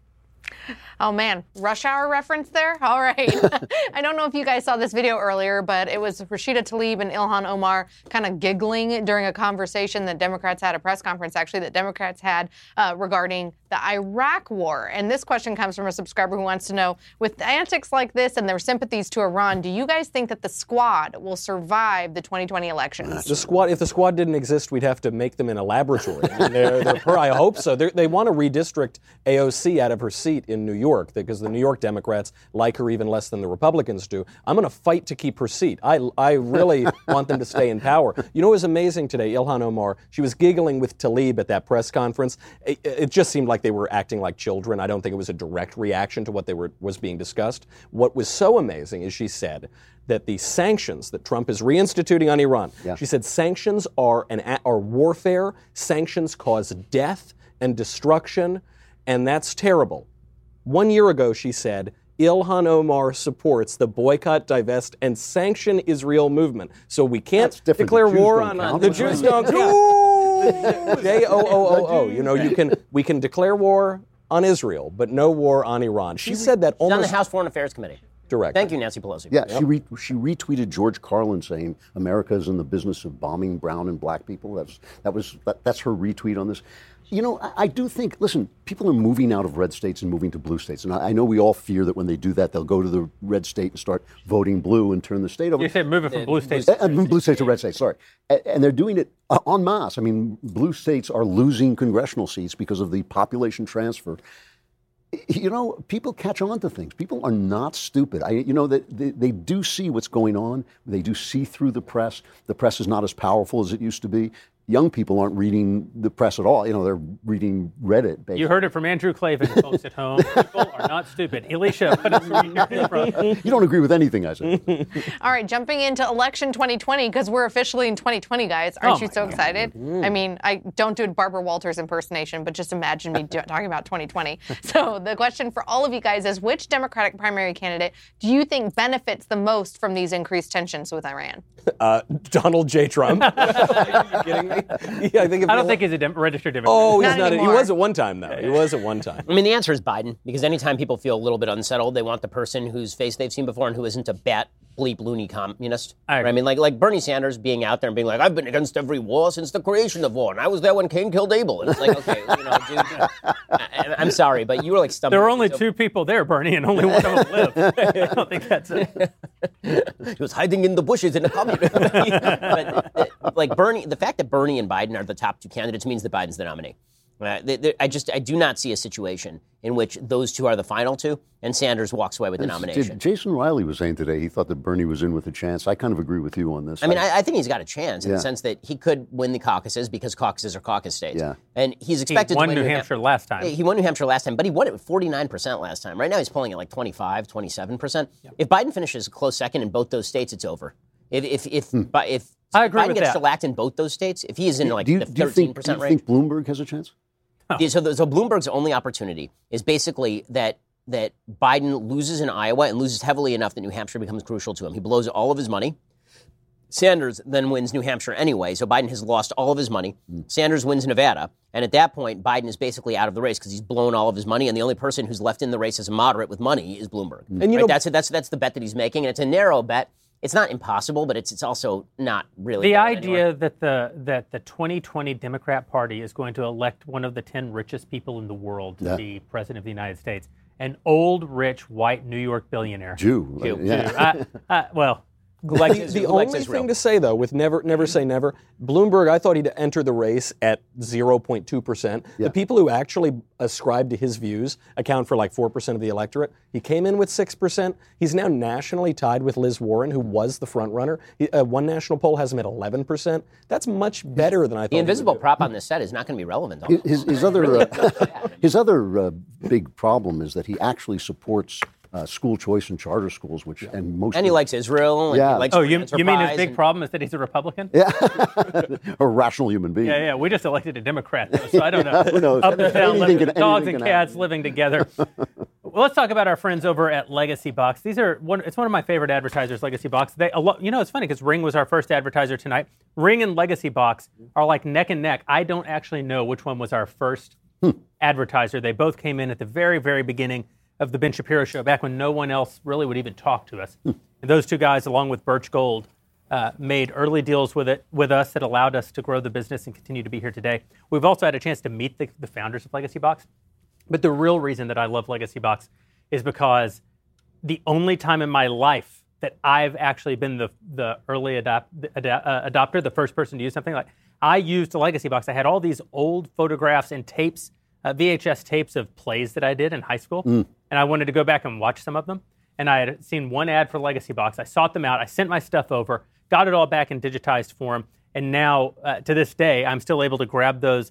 [SPEAKER 5] Oh, man. Rush Hour reference there? All right. I don't know if you guys saw this video earlier, but it was Rashida Tlaib and Ilhan Omar kind of giggling during a conversation that Democrats had, a press conference actually, that Democrats had regarding the Iraq war. And this question comes from a subscriber who wants to know, with antics like this and their sympathies to Iran, do you guys think that the Squad will survive the 2020 elections?
[SPEAKER 6] If the Squad didn't exist, we'd have to make them in a laboratory. I mean, I hope so. They want to redistrict AOC out of her seat in New York because the New York Democrats like her even less than the Republicans do. I'm going to fight to keep her seat. I really want them to stay in power. You know what was amazing today? Ilhan Omar, she was giggling with Tlaib at that press conference. It just seemed like they were acting like children. I don't think it was a direct reaction to what was being discussed. What was so amazing is she said that the sanctions that Trump is reinstituting on Iran, she said sanctions are warfare, sanctions cause death and destruction, and that's terrible. 1 year ago, she said, Ilhan Omar supports the boycott, divest, and sanction Israel movement. So we can't declare war on the Jews. Don't count. J-O-O-O-O. You know, we can declare war on Israel, but no war on Iran. She said that almost
[SPEAKER 4] on the House Foreign Affairs Committee.
[SPEAKER 6] Direct.
[SPEAKER 4] Thank you, Nancy Pelosi.
[SPEAKER 7] Yeah, she retweeted George Carlin saying America is in the business of bombing brown and black people. That's her retweet on this. You know, I do think, listen, people are moving out of red states and moving to blue states. And I know we all fear that when they do that, they'll go to the red state and start voting blue and turn the state over.
[SPEAKER 3] You said moving from blue states
[SPEAKER 7] blue states to red states, sorry. And they're doing it en masse. I mean, blue states are losing congressional seats because of the population transfer. You know, people catch on to things. People are not stupid. They do see what's going on. They do see through the press. The press is not as powerful as it used to be. young people aren't reading the press at all. They're reading Reddit. Basically.
[SPEAKER 3] You heard it from Andrew Klavan, folks at home. People are not stupid. Elisha, what else are you hearing from?
[SPEAKER 7] You don't agree with anything I said.
[SPEAKER 5] All right, jumping into election 2020, because we're officially in 2020, guys. Aren't you so excited? I mean, I don't do a Barbara Walters impersonation, but just imagine me talking about 2020. So the question for all of you guys is, which Democratic primary candidate do you think benefits the most from these increased tensions with Iran?
[SPEAKER 6] Donald J. Trump. Are you kidding me? Yeah, I don't
[SPEAKER 3] think he's a registered Democrat.
[SPEAKER 6] Oh, he's
[SPEAKER 5] Not
[SPEAKER 6] not. He
[SPEAKER 5] anymore.
[SPEAKER 6] was at one time, though. He was at one time.
[SPEAKER 4] I mean, the answer is Biden, because anytime people feel a little bit unsettled, they want the person whose face they've seen before and who isn't a bat bleep loony communist.
[SPEAKER 3] I
[SPEAKER 4] mean, like Bernie Sanders being out there and being like, I've been against every war since the creation of war, and I was there when Cain killed Abel. And it's like, okay, dude, I'm sorry, but you were like stumping.
[SPEAKER 3] There were only two people there, Bernie, and only one of them lived. I don't think that's it.
[SPEAKER 4] He was hiding in the bushes in a communist. But like Bernie, the fact that Bernie and Biden are the top two candidates means that Biden's the nominee. I do not see a situation in which those two are the final two, and Sanders walks away with the nomination.
[SPEAKER 7] Jason Riley was saying today he thought that Bernie was in with a chance. I kind of agree with you on this.
[SPEAKER 4] I mean, I think he's got a chance in the sense that he could win the caucuses because caucuses are caucus states.
[SPEAKER 7] Yeah.
[SPEAKER 4] And he's expected
[SPEAKER 3] He won
[SPEAKER 4] to win
[SPEAKER 3] New Hampshire last time.
[SPEAKER 4] He won New Hampshire last time, but he won it with 49% last time. Right now he's polling at like 25, 27%. Yeah. If Biden finishes a close second in both those states, it's over. If
[SPEAKER 3] I agree
[SPEAKER 4] Biden
[SPEAKER 3] with
[SPEAKER 4] gets
[SPEAKER 3] that.
[SPEAKER 4] shellacked in both those states, if he is in like the 13%
[SPEAKER 7] do you
[SPEAKER 4] range.
[SPEAKER 7] think Bloomberg has a chance?
[SPEAKER 4] So Bloomberg's only opportunity is basically that Biden loses in Iowa and loses heavily enough that New Hampshire becomes crucial to him. He blows all of his money. Sanders then wins New Hampshire anyway, so Biden has lost all of his money. Sanders wins Nevada, and at that point, Biden is basically out of the race because he's blown all of his money, and the only person who's left in the race as a moderate with money is Bloomberg.
[SPEAKER 6] And you know,
[SPEAKER 4] that's the bet that he's making, and it's a narrow bet. It's not impossible, but it's also not really.
[SPEAKER 3] The idea that the 2020 Democrat Party is going to elect one of the 10 richest people in the world to be president of the United States, an old, rich, white New York billionaire.
[SPEAKER 7] Jew. Yeah.
[SPEAKER 3] Well,
[SPEAKER 6] the only thing to say, though, with never say never, Bloomberg, I thought he'd enter the race at 0.2%.
[SPEAKER 7] Yeah.
[SPEAKER 6] The people who actually ascribe to his views account for like 4% of the electorate. He came in with 6%. He's now nationally tied with Liz Warren, who was the front runner. One national poll has him at 11%. That's much better than I thought.
[SPEAKER 4] The invisible prop on this set is not going to be relevant.
[SPEAKER 7] His other big problem is that he actually supports school choice and charter schools, and
[SPEAKER 4] he likes Israel. And
[SPEAKER 7] Yeah.
[SPEAKER 4] He likes
[SPEAKER 3] you mean his
[SPEAKER 4] enterprise
[SPEAKER 3] big problem is that he's a Republican?
[SPEAKER 7] Yeah, a rational human being.
[SPEAKER 3] Yeah. We just elected a Democrat, though, so I don't know.
[SPEAKER 7] Who knows?
[SPEAKER 3] Up and down,
[SPEAKER 7] Anything can
[SPEAKER 3] dogs and
[SPEAKER 7] happen.
[SPEAKER 3] cats living together. Well, let's talk about our friends over at Legacy Box. It's one of my favorite advertisers, Legacy Box. It's funny because Ring was our first advertiser tonight. Ring and Legacy Box are like neck and neck. I don't actually know which one was our first advertiser. They both came in at the very, very beginning of the Ben Shapiro Show, back when no one else really would even talk to us. And those two guys, along with Birch Gold, made early deals with us that allowed us to grow the business and continue to be here today. We've also had a chance to meet the founders of Legacy Box. But the real reason that I love Legacy Box is because the only time in my life that I've actually been the early adopter, the first person to use something, like I used a Legacy Box. I had all these old photographs and tapes, VHS tapes of plays that I did in high school, and I wanted to go back and watch some of them. And I had seen one ad for Legacy Box. I sought them out. I sent my stuff over, got it all back in digitized form, and now to this day, I'm still able to grab those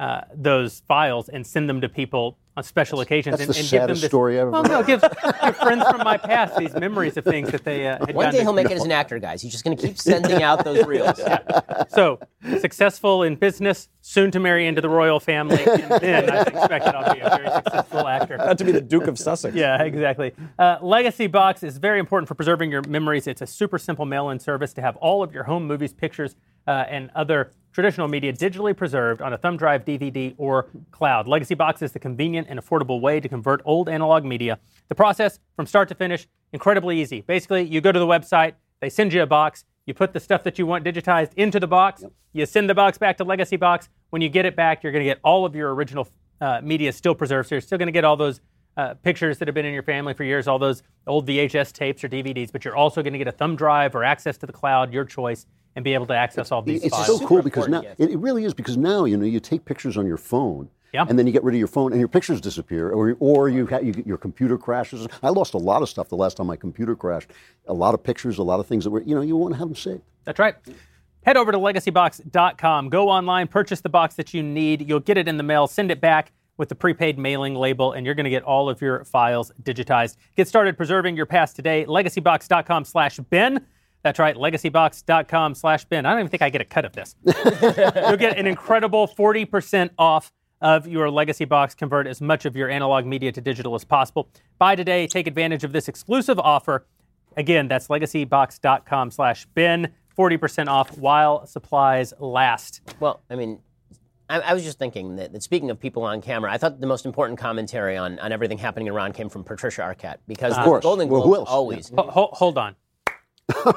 [SPEAKER 3] files and send them to people on special occasions.
[SPEAKER 7] That's
[SPEAKER 3] and
[SPEAKER 7] the
[SPEAKER 3] give them
[SPEAKER 7] saddest
[SPEAKER 3] this,
[SPEAKER 7] story ever.
[SPEAKER 3] Well, no, give friends from my past these memories of things that they had
[SPEAKER 4] One
[SPEAKER 3] done.
[SPEAKER 4] day he'll make it as an actor, guys. He's just going to keep sending out those reels.
[SPEAKER 3] So, successful in business, soon to marry into the royal family, and then I expect that I'll be a very successful actor.
[SPEAKER 6] Not to be the Duke of Sussex.
[SPEAKER 3] Yeah, exactly. Legacy Box is very important for preserving your memories. It's a super simple mail-in service to have all of your home movies, pictures, and other traditional media digitally preserved on a thumb drive, DVD, or cloud. Legacy Box is the convenient and affordable way to convert old analog media. The process, from start to finish, incredibly easy. Basically, you go to the website, they send you a box, you put the stuff that you want digitized into the box, you send the box back to Legacy Box. When you get it back, you're going to get all of your original media still preserved. So you're still going to get all those pictures that have been in your family for years, all those old VHS tapes or DVDs, but you're also going to get a thumb drive or access to the cloud, your choice, and be able to access all these
[SPEAKER 7] It's
[SPEAKER 3] files.
[SPEAKER 7] so cool because now
[SPEAKER 4] gift.
[SPEAKER 7] it really is, because now you take pictures on your phone.
[SPEAKER 3] Yeah.
[SPEAKER 7] And then you get rid of your phone and your pictures disappear, or your computer crashes. I lost a lot of stuff the last time my computer crashed. A lot of pictures, a lot of things that were, you want to have them saved.
[SPEAKER 3] That's right. Head over to legacybox.com. Go online, purchase the box that you need. You'll get it in the mail, send it back with the prepaid mailing label, and you're going to get all of your files digitized. Get started preserving your past today. Legacybox.com/Ben. That's right, legacybox.com/Ben. I don't even think I get a cut of this. You'll get an incredible 40% off of your Legacy Box. Convert as much of your analog media to digital as possible. Buy today. Take advantage of this exclusive offer. Again, that's legacybox.com/Ben. 40% off while supplies last.
[SPEAKER 4] Well, I mean, I was just thinking that speaking of people on camera, I thought the most important commentary on everything happening in Iran came from Patricia Arquette, because the Golden Globes always...
[SPEAKER 3] Hold on. I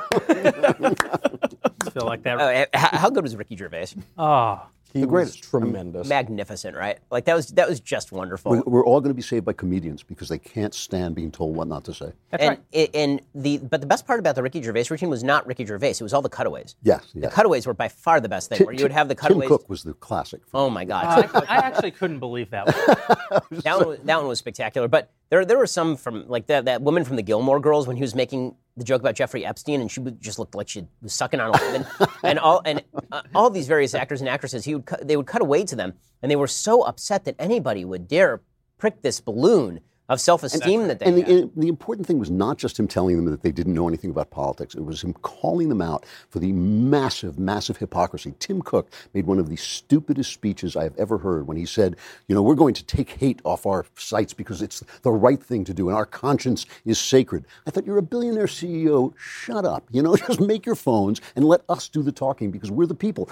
[SPEAKER 3] feel like that.
[SPEAKER 4] How good was Ricky Gervais?
[SPEAKER 3] Oh,
[SPEAKER 6] he was tremendous.
[SPEAKER 4] Magnificent, right? Like, that was just wonderful.
[SPEAKER 7] We're all going to be saved by comedians because they can't stand being told what not to say.
[SPEAKER 3] That's right.
[SPEAKER 4] But the best part about the Ricky Gervais routine was not Ricky Gervais. It was all the cutaways.
[SPEAKER 7] Yes.
[SPEAKER 4] The cutaways were by far the best thing, where you would have the cutaways.
[SPEAKER 7] Tim Cook was the classic.
[SPEAKER 4] Oh, my God.
[SPEAKER 3] I actually couldn't believe that one.
[SPEAKER 4] That one was spectacular. But there were some from, like, that woman from the Gilmore Girls, when he was making the joke about Jeffrey Epstein, and she just looked like she was sucking on a lemon. and all these various actors and actresses, they would cut away to them, and they were so upset that anybody would dare prick this balloon of self-esteem that they had.
[SPEAKER 7] And the important thing was not just him telling them that they didn't know anything about politics. It was him calling them out for the massive, massive hypocrisy. Tim Cook made one of the stupidest speeches I've ever heard when he said, we're going to take hate off our sites because it's the right thing to do and our conscience is sacred. I thought, you're a billionaire CEO. Shut up. Just make your phones and let us do the talking because we're the people.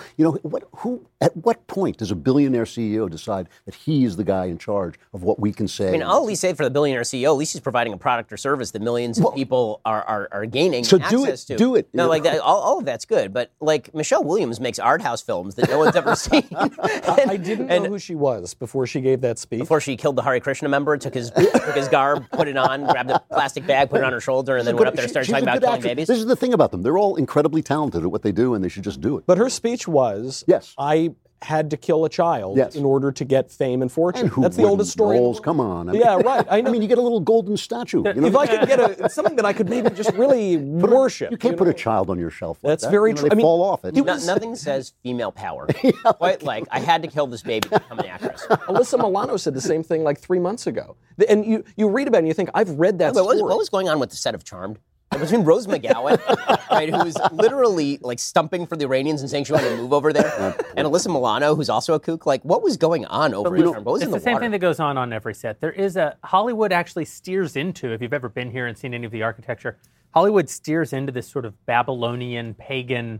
[SPEAKER 7] At what point does a billionaire CEO decide that he is the guy in charge of what we can say?
[SPEAKER 4] I mean, I'll at least say for the billionaire CEO, at least he's providing a product or service that millions of people are gaining access to.
[SPEAKER 7] Do it.
[SPEAKER 4] No, like that, all of that's good. But like Michelle Williams makes art house films that no one's ever seen.
[SPEAKER 6] I didn't know who she was before she gave that speech.
[SPEAKER 4] Before she killed the Hare Krishna member, took his garb, put it on, grabbed a plastic bag, put it on her shoulder, and then went up there and started talking about killing babies.
[SPEAKER 7] This is the thing about them. They're all incredibly talented at what they do, and they should just do it.
[SPEAKER 6] But her speech was,
[SPEAKER 7] yes,
[SPEAKER 6] I had to kill a child in order to get fame and fortune.
[SPEAKER 7] And
[SPEAKER 6] that's the oldest story.
[SPEAKER 7] Come on.
[SPEAKER 6] Yeah, right. I know.
[SPEAKER 7] You get a little golden statue.
[SPEAKER 6] If I could get something that I could maybe just really worship.
[SPEAKER 7] You can't put a child on your shelf like
[SPEAKER 6] that's very true.
[SPEAKER 7] They fall off.
[SPEAKER 4] Nothing says female power. Quite like, I had to kill this baby to become an actress.
[SPEAKER 6] Alyssa Milano said the same thing like 3 months ago. And you read about it and you think, I've read that story.
[SPEAKER 4] What was going on with the set of Charmed? Between Rose McGowan, right, who was literally like stumping for the Iranians and saying she wanted to move over there, and Alyssa Milano, who's also a kook, like, what was going on over in Charmed? What was in the water?
[SPEAKER 3] It's the same thing that goes on every set. There is Hollywood actually steers into, if you've ever been here and seen any of the architecture, Hollywood steers into this sort of Babylonian, pagan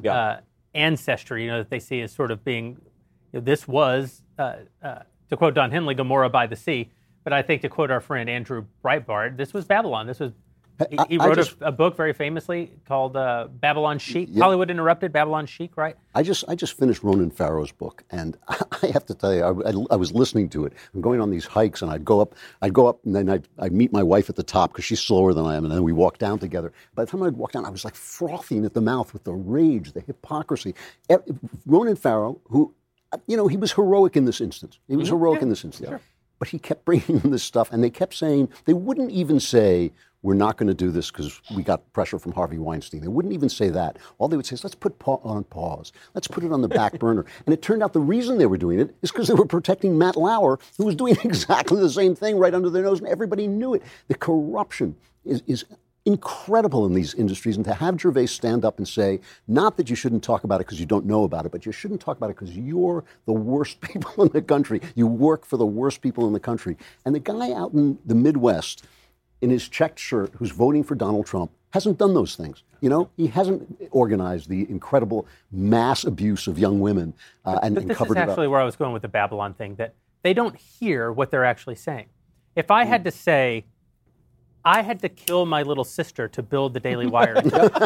[SPEAKER 3] ancestry, that they see as sort of being, this was, to quote Don Henley, Gomorrah by the sea. But I think to quote our friend Andrew Breitbart, this was Babylon. This was... He wrote a book very famously called Babylon Chic. Yeah. Hollywood Interrupted, Babylon Chic, right?
[SPEAKER 7] I just finished Ronan Farrow's book, and I have to tell you, I was listening to it. I'm going on these hikes, and I'd go up, and then I'd meet my wife at the top because she's slower than I am, and then we walk down together. By the time I'd walk down, I was like frothing at the mouth with the rage, the hypocrisy. Ronan Farrow, who, he was heroic in this instance. He was heroic in this instance. Sure. But he kept bringing them this stuff, and they kept saying, they wouldn't even say, we're not going to do this because we got pressure from Harvey Weinstein. They wouldn't even say that. All they would say is, let's put on pause. Let's put it on the back burner. And it turned out the reason they were doing it is because they were protecting Matt Lauer, who was doing exactly the same thing right under their nose, and everybody knew it. The corruption is incredible in these industries, and to have Gervais stand up and say, not that you shouldn't talk about it because you don't know about it, but you shouldn't talk about it because you're the worst people in the country. You work for the worst people in the country. And the guy out in the Midwest, in his checked shirt, who's voting for Donald Trump, hasn't done those things. He hasn't organized the incredible mass abuse of young women and covered it up.
[SPEAKER 3] This is actually where I was going with the Babylon thing, that they don't hear what they're actually saying. If I had to say, I had to kill my little sister to build the Daily Wire,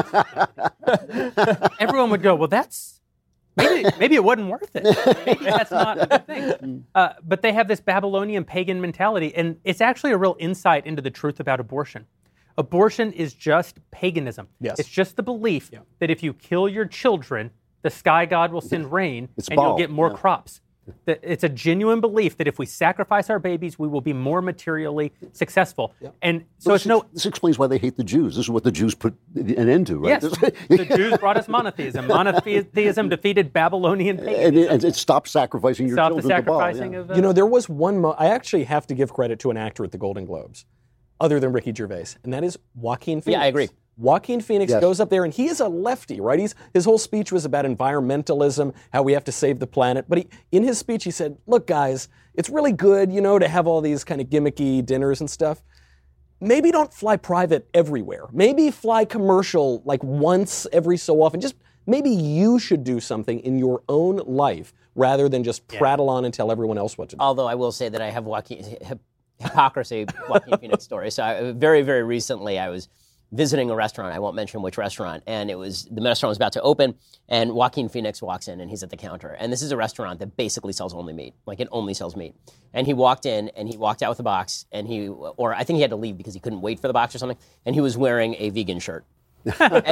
[SPEAKER 3] everyone would go, well, that's... Maybe it wasn't worth it. Maybe that's not a good thing. But they have this Babylonian pagan mentality, and it's actually a real insight into the truth about abortion. Abortion is just paganism.
[SPEAKER 6] Yes.
[SPEAKER 3] It's just the belief that if you kill your children, the sky god will send rain, and
[SPEAKER 7] Baal.
[SPEAKER 3] you'll get more crops. It's a genuine belief that if we sacrifice our babies, we will be more materially successful. And so
[SPEAKER 7] this explains why they hate the Jews. This is what the Jews put an end to, right?
[SPEAKER 3] Yes, the Jews brought us monotheism. Monotheism defeated Babylonian paganism.
[SPEAKER 7] And it stopped sacrificing your children to Baal.
[SPEAKER 6] You know, there was one I actually have to give credit to an actor at the Golden Globes, other than Ricky Gervais, and that is Joaquin Phoenix.
[SPEAKER 4] Yeah, I agree.
[SPEAKER 6] Joaquin Phoenix goes up there, and he is a lefty, right? His whole speech was about environmentalism, how we have to save the planet. But in his speech, he said, look, guys, it's really good, you know, to have all these kind of gimmicky dinners and stuff. Maybe don't fly private everywhere. Maybe fly commercial like once every so often. Just maybe you should do something in your own life rather than just prattle on and tell everyone else what to do.
[SPEAKER 4] Although I will say that I have hypocrisy Joaquin Phoenix story. So very, very recently I was visiting a restaurant. I won't mention which restaurant. And the restaurant was about to open, and Joaquin Phoenix walks in, and he's at the counter. And this is a restaurant that basically sells only meat. Like, it only sells meat. And he walked in, and he walked out with a box, and I think he had to leave because he couldn't wait for the box or something, and he was wearing a vegan shirt.
[SPEAKER 3] Is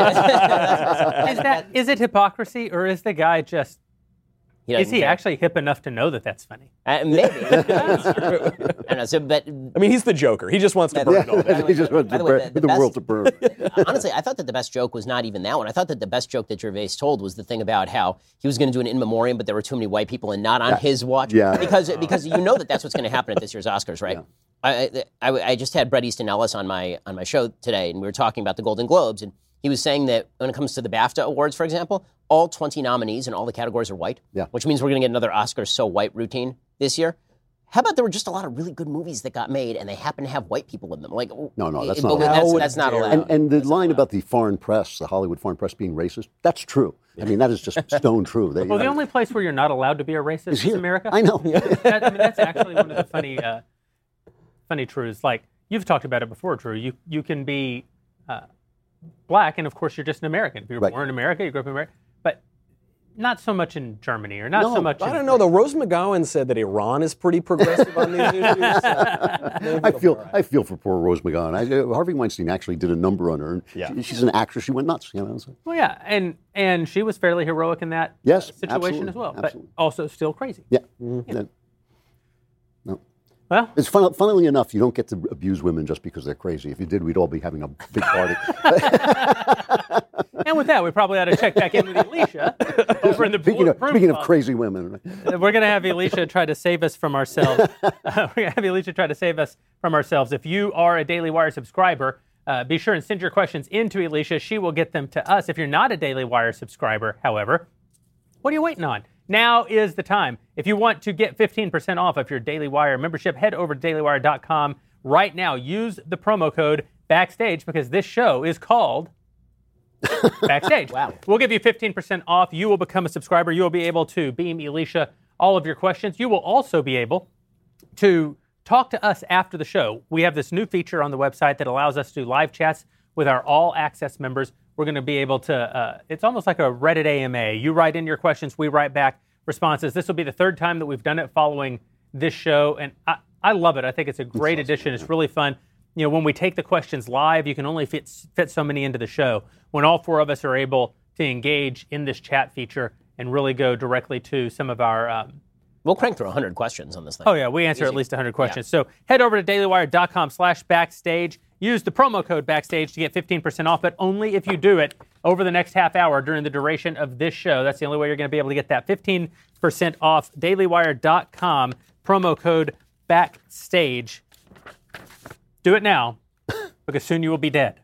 [SPEAKER 3] it hypocrisy, or is the guy just... Is he actually hip enough to know that that's funny?
[SPEAKER 4] Maybe. I know, but
[SPEAKER 6] I mean, he's the Joker. He just wants to burn it all.
[SPEAKER 7] He just wants the world to burn.
[SPEAKER 4] Honestly, I thought that the best joke was not even that one. I thought that the best joke that Gervais told was the thing about how he was going to do an in memoriam, but there were too many white people and not on his watch.
[SPEAKER 7] Yeah.
[SPEAKER 4] Because you know that's what's going to happen at this year's Oscars, right? Yeah. I just had Bret Easton Ellis on my show today, and we were talking about the Golden Globes, and he was saying that when it comes to the BAFTA awards, for example, all 20 nominees in all the categories are white, which means we're going to get another Oscars So White routine this year. How about there were just a lot of really good movies that got made, and they happen to have white people in them? Like,
[SPEAKER 7] no, that's not allowed.
[SPEAKER 4] That's not allowed.
[SPEAKER 7] And the line about the foreign press, the Hollywood foreign press being racist, that's true. I mean, that is just stone true.
[SPEAKER 3] The only place where you're not allowed to be a racist is America.
[SPEAKER 7] I know.
[SPEAKER 3] That's actually one of the funny truths. Like, you've talked about it before, Drew. You can be black, and of course you're just an American. If you were born in America, you grew up in America. But not so much in Germany, or not so much
[SPEAKER 6] I don't know, though. Rose McGowan said that Iran is pretty progressive on these issues.
[SPEAKER 7] I feel for poor Rose McGowan. Harvey Weinstein actually did a number on her. And she's an actress. She went nuts. You know. So.
[SPEAKER 3] Well, yeah, and she was fairly heroic in that situation as well, but also still crazy.
[SPEAKER 7] Yeah.
[SPEAKER 3] No.
[SPEAKER 7] Well, it's funnily enough, you don't get to abuse women just because they're crazy. If you did, we'd all be having a big party.
[SPEAKER 3] And with that, we probably ought to check back in with Alicia over in the
[SPEAKER 7] Speaking of crazy women.
[SPEAKER 3] We're going to have Alicia try to save us from ourselves. If you are a Daily Wire subscriber, be sure and send your questions in to Alicia. She will get them to us. If you're not a Daily Wire subscriber, however, what are you waiting on? Now is the time. If you want to get 15% off of your Daily Wire membership, head over to dailywire.com right now. Use the promo code BACKSTAGE because this show is called Backstage.
[SPEAKER 4] Wow.
[SPEAKER 3] We'll give you 15% off. You will become a subscriber. You will be able to beam Alicia all of your questions. You will also be able to talk to us after the show. We have this new feature on the website that allows us to do live chats with our All Access members. We're going to be able to, it's almost like a Reddit AMA. You write in your questions, we write back responses. This will be the third time that we've done it following this show, and I love it. I think it's a great addition. It's really fun. You know, when we take the questions live, you can only fit so many into the show. When all four of us are able to engage in this chat feature and really go directly to some of our...
[SPEAKER 4] We'll crank through 100 questions on this thing.
[SPEAKER 3] Oh, yeah, we answer at least 100 questions. Yeah. So head over to dailywire.com/backstage. Use the promo code BACKSTAGE to get 15% off, but only if you do it over the next half hour during the duration of this show. That's the only way you're going to be able to get that 15% off. dailywire.com, promo code BACKSTAGE. Do it now, because soon you will be dead.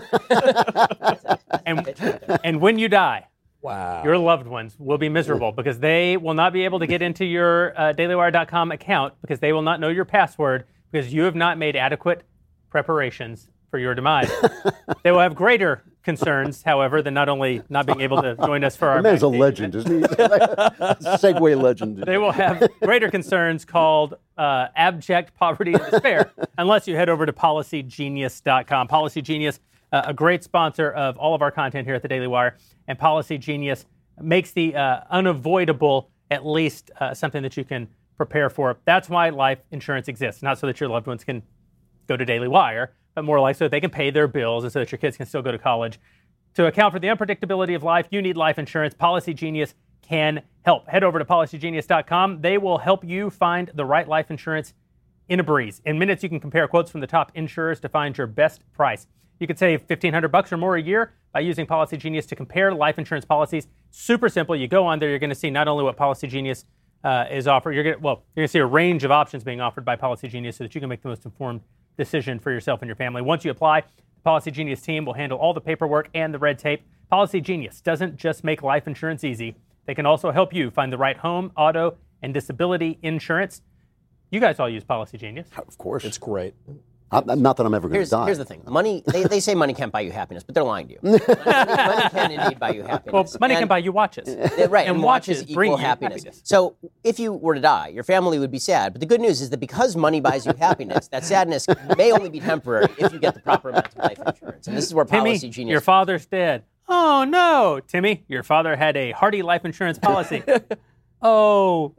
[SPEAKER 3] And when you die, your loved ones will be miserable because they will not be able to get into your dailywire.com account because they will not know your password because you have not made adequate preparations for your demise. They will have greater concerns, however, than not only not being able to join us for our...
[SPEAKER 7] The man's a legend, isn't he? Segway legend.
[SPEAKER 3] They will have greater concerns called abject poverty and despair unless you head over to PolicyGenius.com. Policy Genius, a great sponsor of all of our content here at the Daily Wire, and Policy Genius makes the unavoidable at least something that you can prepare for. That's why life insurance exists, not so that your loved ones can go to Daily Wire, but more like so that they can pay their bills and so that your kids can still go to college. To account for the unpredictability of life, you need life insurance. Policy Genius can help. Head over to PolicyGenius.com. They will help you find the right life insurance in a breeze. In minutes, you can compare quotes from the top insurers to find your best price. You could save $1,500 or more a year by using Policy Genius to compare life insurance policies. Super simple. You go on there, you're going to see not only what Policy Genius is offering, you're going to see a range of options being offered by Policy Genius so that you can make the most informed decision for yourself and your family. Once you apply, the Policy Genius team will handle all the paperwork and the red tape. Policy Genius doesn't just make life insurance easy. They can also help you find the right home, auto, and disability insurance. You guys all use Policy Genius.
[SPEAKER 7] Of course.
[SPEAKER 6] It's great.
[SPEAKER 7] Not that I'm ever going to die.
[SPEAKER 4] Here's the thing. Money, they say money can't buy you happiness, but they're lying to you. money can indeed buy you happiness.
[SPEAKER 3] Well, money can buy you watches.
[SPEAKER 4] Right,
[SPEAKER 3] and
[SPEAKER 4] watches
[SPEAKER 3] bring
[SPEAKER 4] equal
[SPEAKER 3] you
[SPEAKER 4] happiness. So if you were to die, your family would be sad. But the good news is that because money buys you happiness, that sadness may only be temporary if you get the proper amount of life insurance. And this is where Policy
[SPEAKER 3] Timmy,
[SPEAKER 4] Genius...
[SPEAKER 3] your father's dead. Oh, no. Timmy, your father had a hearty life insurance policy. Oh.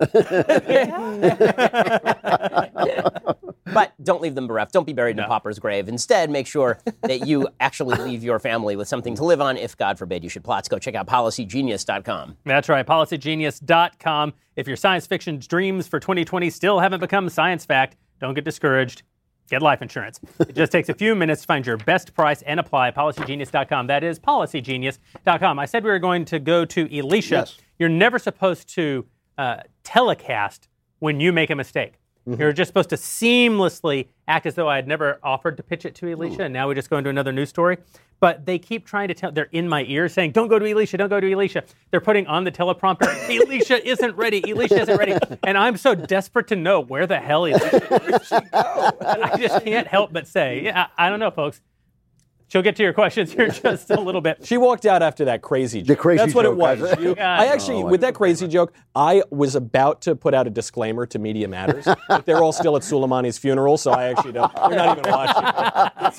[SPEAKER 4] But don't leave them bereft. Don't be buried in a pauper's grave. Instead, make sure that you actually leave your family with something to live on if, God forbid, you should plot. Go check out PolicyGenius.com.
[SPEAKER 3] That's right, PolicyGenius.com. If your science fiction dreams for 2020 still haven't become science fact, don't get discouraged. Get life insurance. It just takes a few minutes to find your best price and apply. PolicyGenius.com. That is PolicyGenius.com. I said we were going to go to Alicia.
[SPEAKER 7] Yes.
[SPEAKER 3] You're never supposed to telecast when you make a mistake. Mm-hmm. You're just supposed to seamlessly act as though I had never offered to pitch it to Alicia, and now we just go into another news story. But they keep trying to tell, they're in my ear saying, don't go to Alicia, don't go to Alicia. They're putting on the teleprompter, Alicia isn't ready, Alicia isn't ready. And I'm so desperate to know where the hell Alicia is. Where did she go? I just can't help but say, I don't know, folks. She'll get to your questions here in just a little bit.
[SPEAKER 6] She walked out after that crazy joke.
[SPEAKER 7] The crazy
[SPEAKER 6] That's what
[SPEAKER 7] joke,
[SPEAKER 6] it was. I actually, with that crazy joke, I was about to put out a disclaimer to Media Matters, but they're all still at Soleimani's funeral, so I actually don't. They're not even watching. It's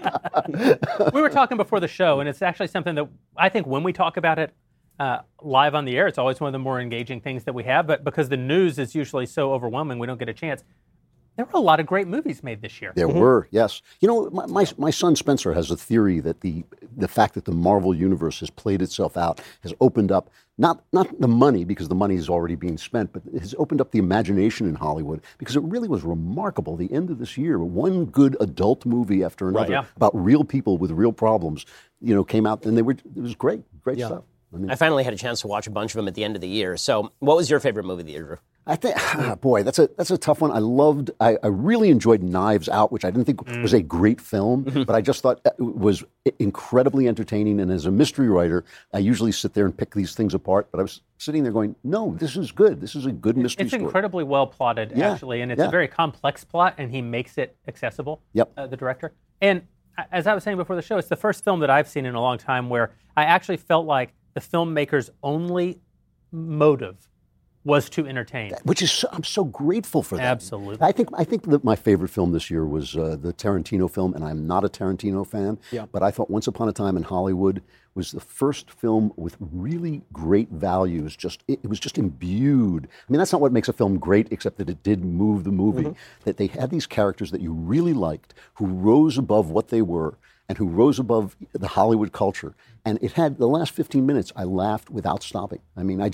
[SPEAKER 6] fine.
[SPEAKER 3] We were talking before the show, and it's actually something that I think when we talk about it live on the air, it's always one of the more engaging things that we have, but because the news is usually so overwhelming, we don't get a chance. There were a lot of great movies made this year.
[SPEAKER 7] There were, yes. You know, my son Spencer has a theory that the fact that the Marvel Universe has played itself out has opened up, not the money, because the money is already being spent, but has opened up the imagination in Hollywood, because it really was remarkable. The end of this year, one good adult movie after another about real people with real problems, came out, and it was great stuff.
[SPEAKER 4] I finally had a chance to watch a bunch of them at the end of the year. So what was your favorite movie of the year, Drew?
[SPEAKER 7] I think, boy, that's a tough one. I really enjoyed Knives Out, which I didn't think was a great film, but I just thought it was incredibly entertaining. And as a mystery writer, I usually sit there and pick these things apart. But I was sitting there going, no, this is good. This is a good mystery story.
[SPEAKER 3] It's incredibly well plotted, actually, and it's a very complex plot, and he makes it accessible, the director. And as I was saying before the show, it's the first film that I've seen in a long time where I actually felt like the filmmaker's only motive was to entertain.
[SPEAKER 7] Which is, I'm so grateful for that.
[SPEAKER 3] Absolutely.
[SPEAKER 7] I think that my favorite film this year was the Tarantino film, and I'm not a Tarantino fan, but I thought Once Upon a Time in Hollywood was the first film with really great values. It was just imbued. I mean, that's not what makes a film great, except that it did move the movie. That they had these characters that you really liked, who rose above what they were, and who rose above the Hollywood culture. And it had, the last 15 minutes, I laughed without stopping. I mean, I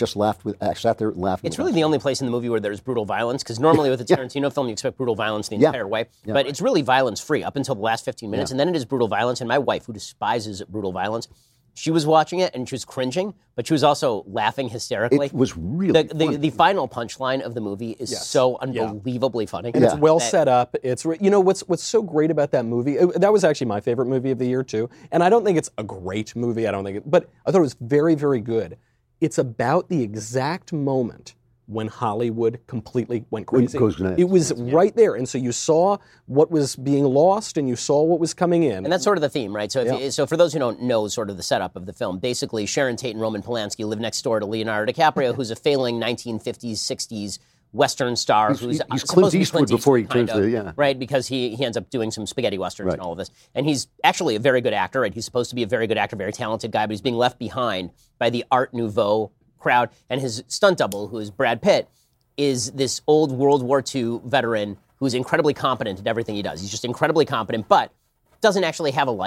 [SPEAKER 7] sat there laughing.
[SPEAKER 4] It's really the only place in the movie where there's brutal violence, because normally with a Tarantino film, you expect brutal violence the entire way. Yeah. But it's really violence-free up until the last 15 minutes, and then it is brutal violence. And my wife, who despises brutal violence, she was watching it and she was cringing, but she was also laughing hysterically.
[SPEAKER 7] It was really funny.
[SPEAKER 4] The final punchline of the movie is so unbelievably funny.
[SPEAKER 6] And it's well set up. It's what's so great about that movie. That was actually my favorite movie of the year too. And I don't think it's a great movie. But I thought it was very, very good. It's about the exact moment when Hollywood completely went crazy. It was right there. And so you saw what was being lost and you saw what was coming in.
[SPEAKER 4] And that's sort of the theme, right? So so for those who don't know sort of the setup of the film, basically Sharon Tate and Roman Polanski live next door to Leonardo DiCaprio, who's a failing 1950s, 60s Western star.
[SPEAKER 7] He's Clint Eastwood before he turns to,
[SPEAKER 4] right, because he ends up doing some spaghetti westerns and all of this. And he's actually a very good actor, right? He's supposed to be a very good actor, very talented guy, but he's being left behind by the Art Nouveau crowd, and his stunt double, who is Brad Pitt, is this old World War II veteran who's incredibly competent at everything he does. He's just incredibly competent, but doesn't actually have a life.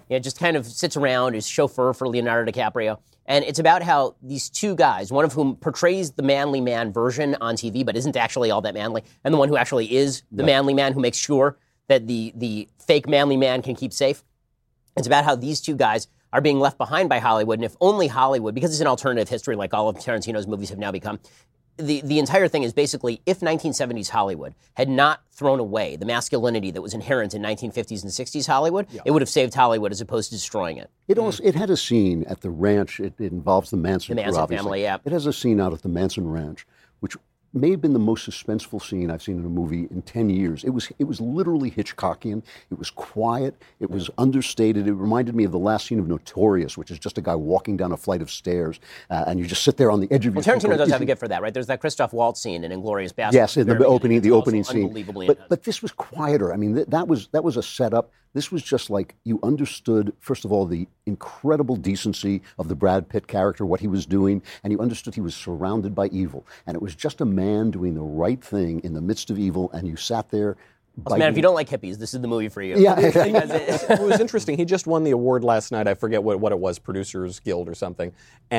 [SPEAKER 4] just kind of sits around, is chauffeur for Leonardo DiCaprio. And it's about how these two guys, one of whom portrays the manly man version on TV, but isn't actually all that manly, and the one who actually is the manly man who makes sure that the fake manly man can keep safe. It's about how these two guys are being left behind by Hollywood, and if only Hollywood, because it's an alternative history like all of Tarantino's movies have now become, the entire thing is basically if 1970s Hollywood had not thrown away the masculinity that was inherent in 1950s and 60s Hollywood, it would have saved Hollywood as opposed to destroying it.
[SPEAKER 7] It had a scene at the ranch. It involves the Manson
[SPEAKER 4] family, yeah.
[SPEAKER 7] It has a scene out at the Manson Ranch, which may have been the most suspenseful scene I've seen in a movie in 10 years. It was literally Hitchcockian. It was quiet. It was understated. It reminded me of the last scene of Notorious, which is just a guy walking down a flight of stairs, and you just sit there on the edge of your seat.
[SPEAKER 4] Tarantino does have a gift for that, right? There's that Christoph Waltz scene in Inglourious Basterds.
[SPEAKER 7] Yes, in the opening scene.
[SPEAKER 4] Unbelievably
[SPEAKER 7] but this was quieter. I mean, that was a setup. This was just like you understood, first of all, the incredible decency of the Brad Pitt character, what he was doing, and you understood he was surrounded by evil. And it was just a man doing the right thing in the midst of evil, and you sat there.
[SPEAKER 4] Man, if you don't like hippies, this is the movie for you.
[SPEAKER 6] Yeah, it was interesting. He just won the award last night. I forget what it was, Producers Guild or something,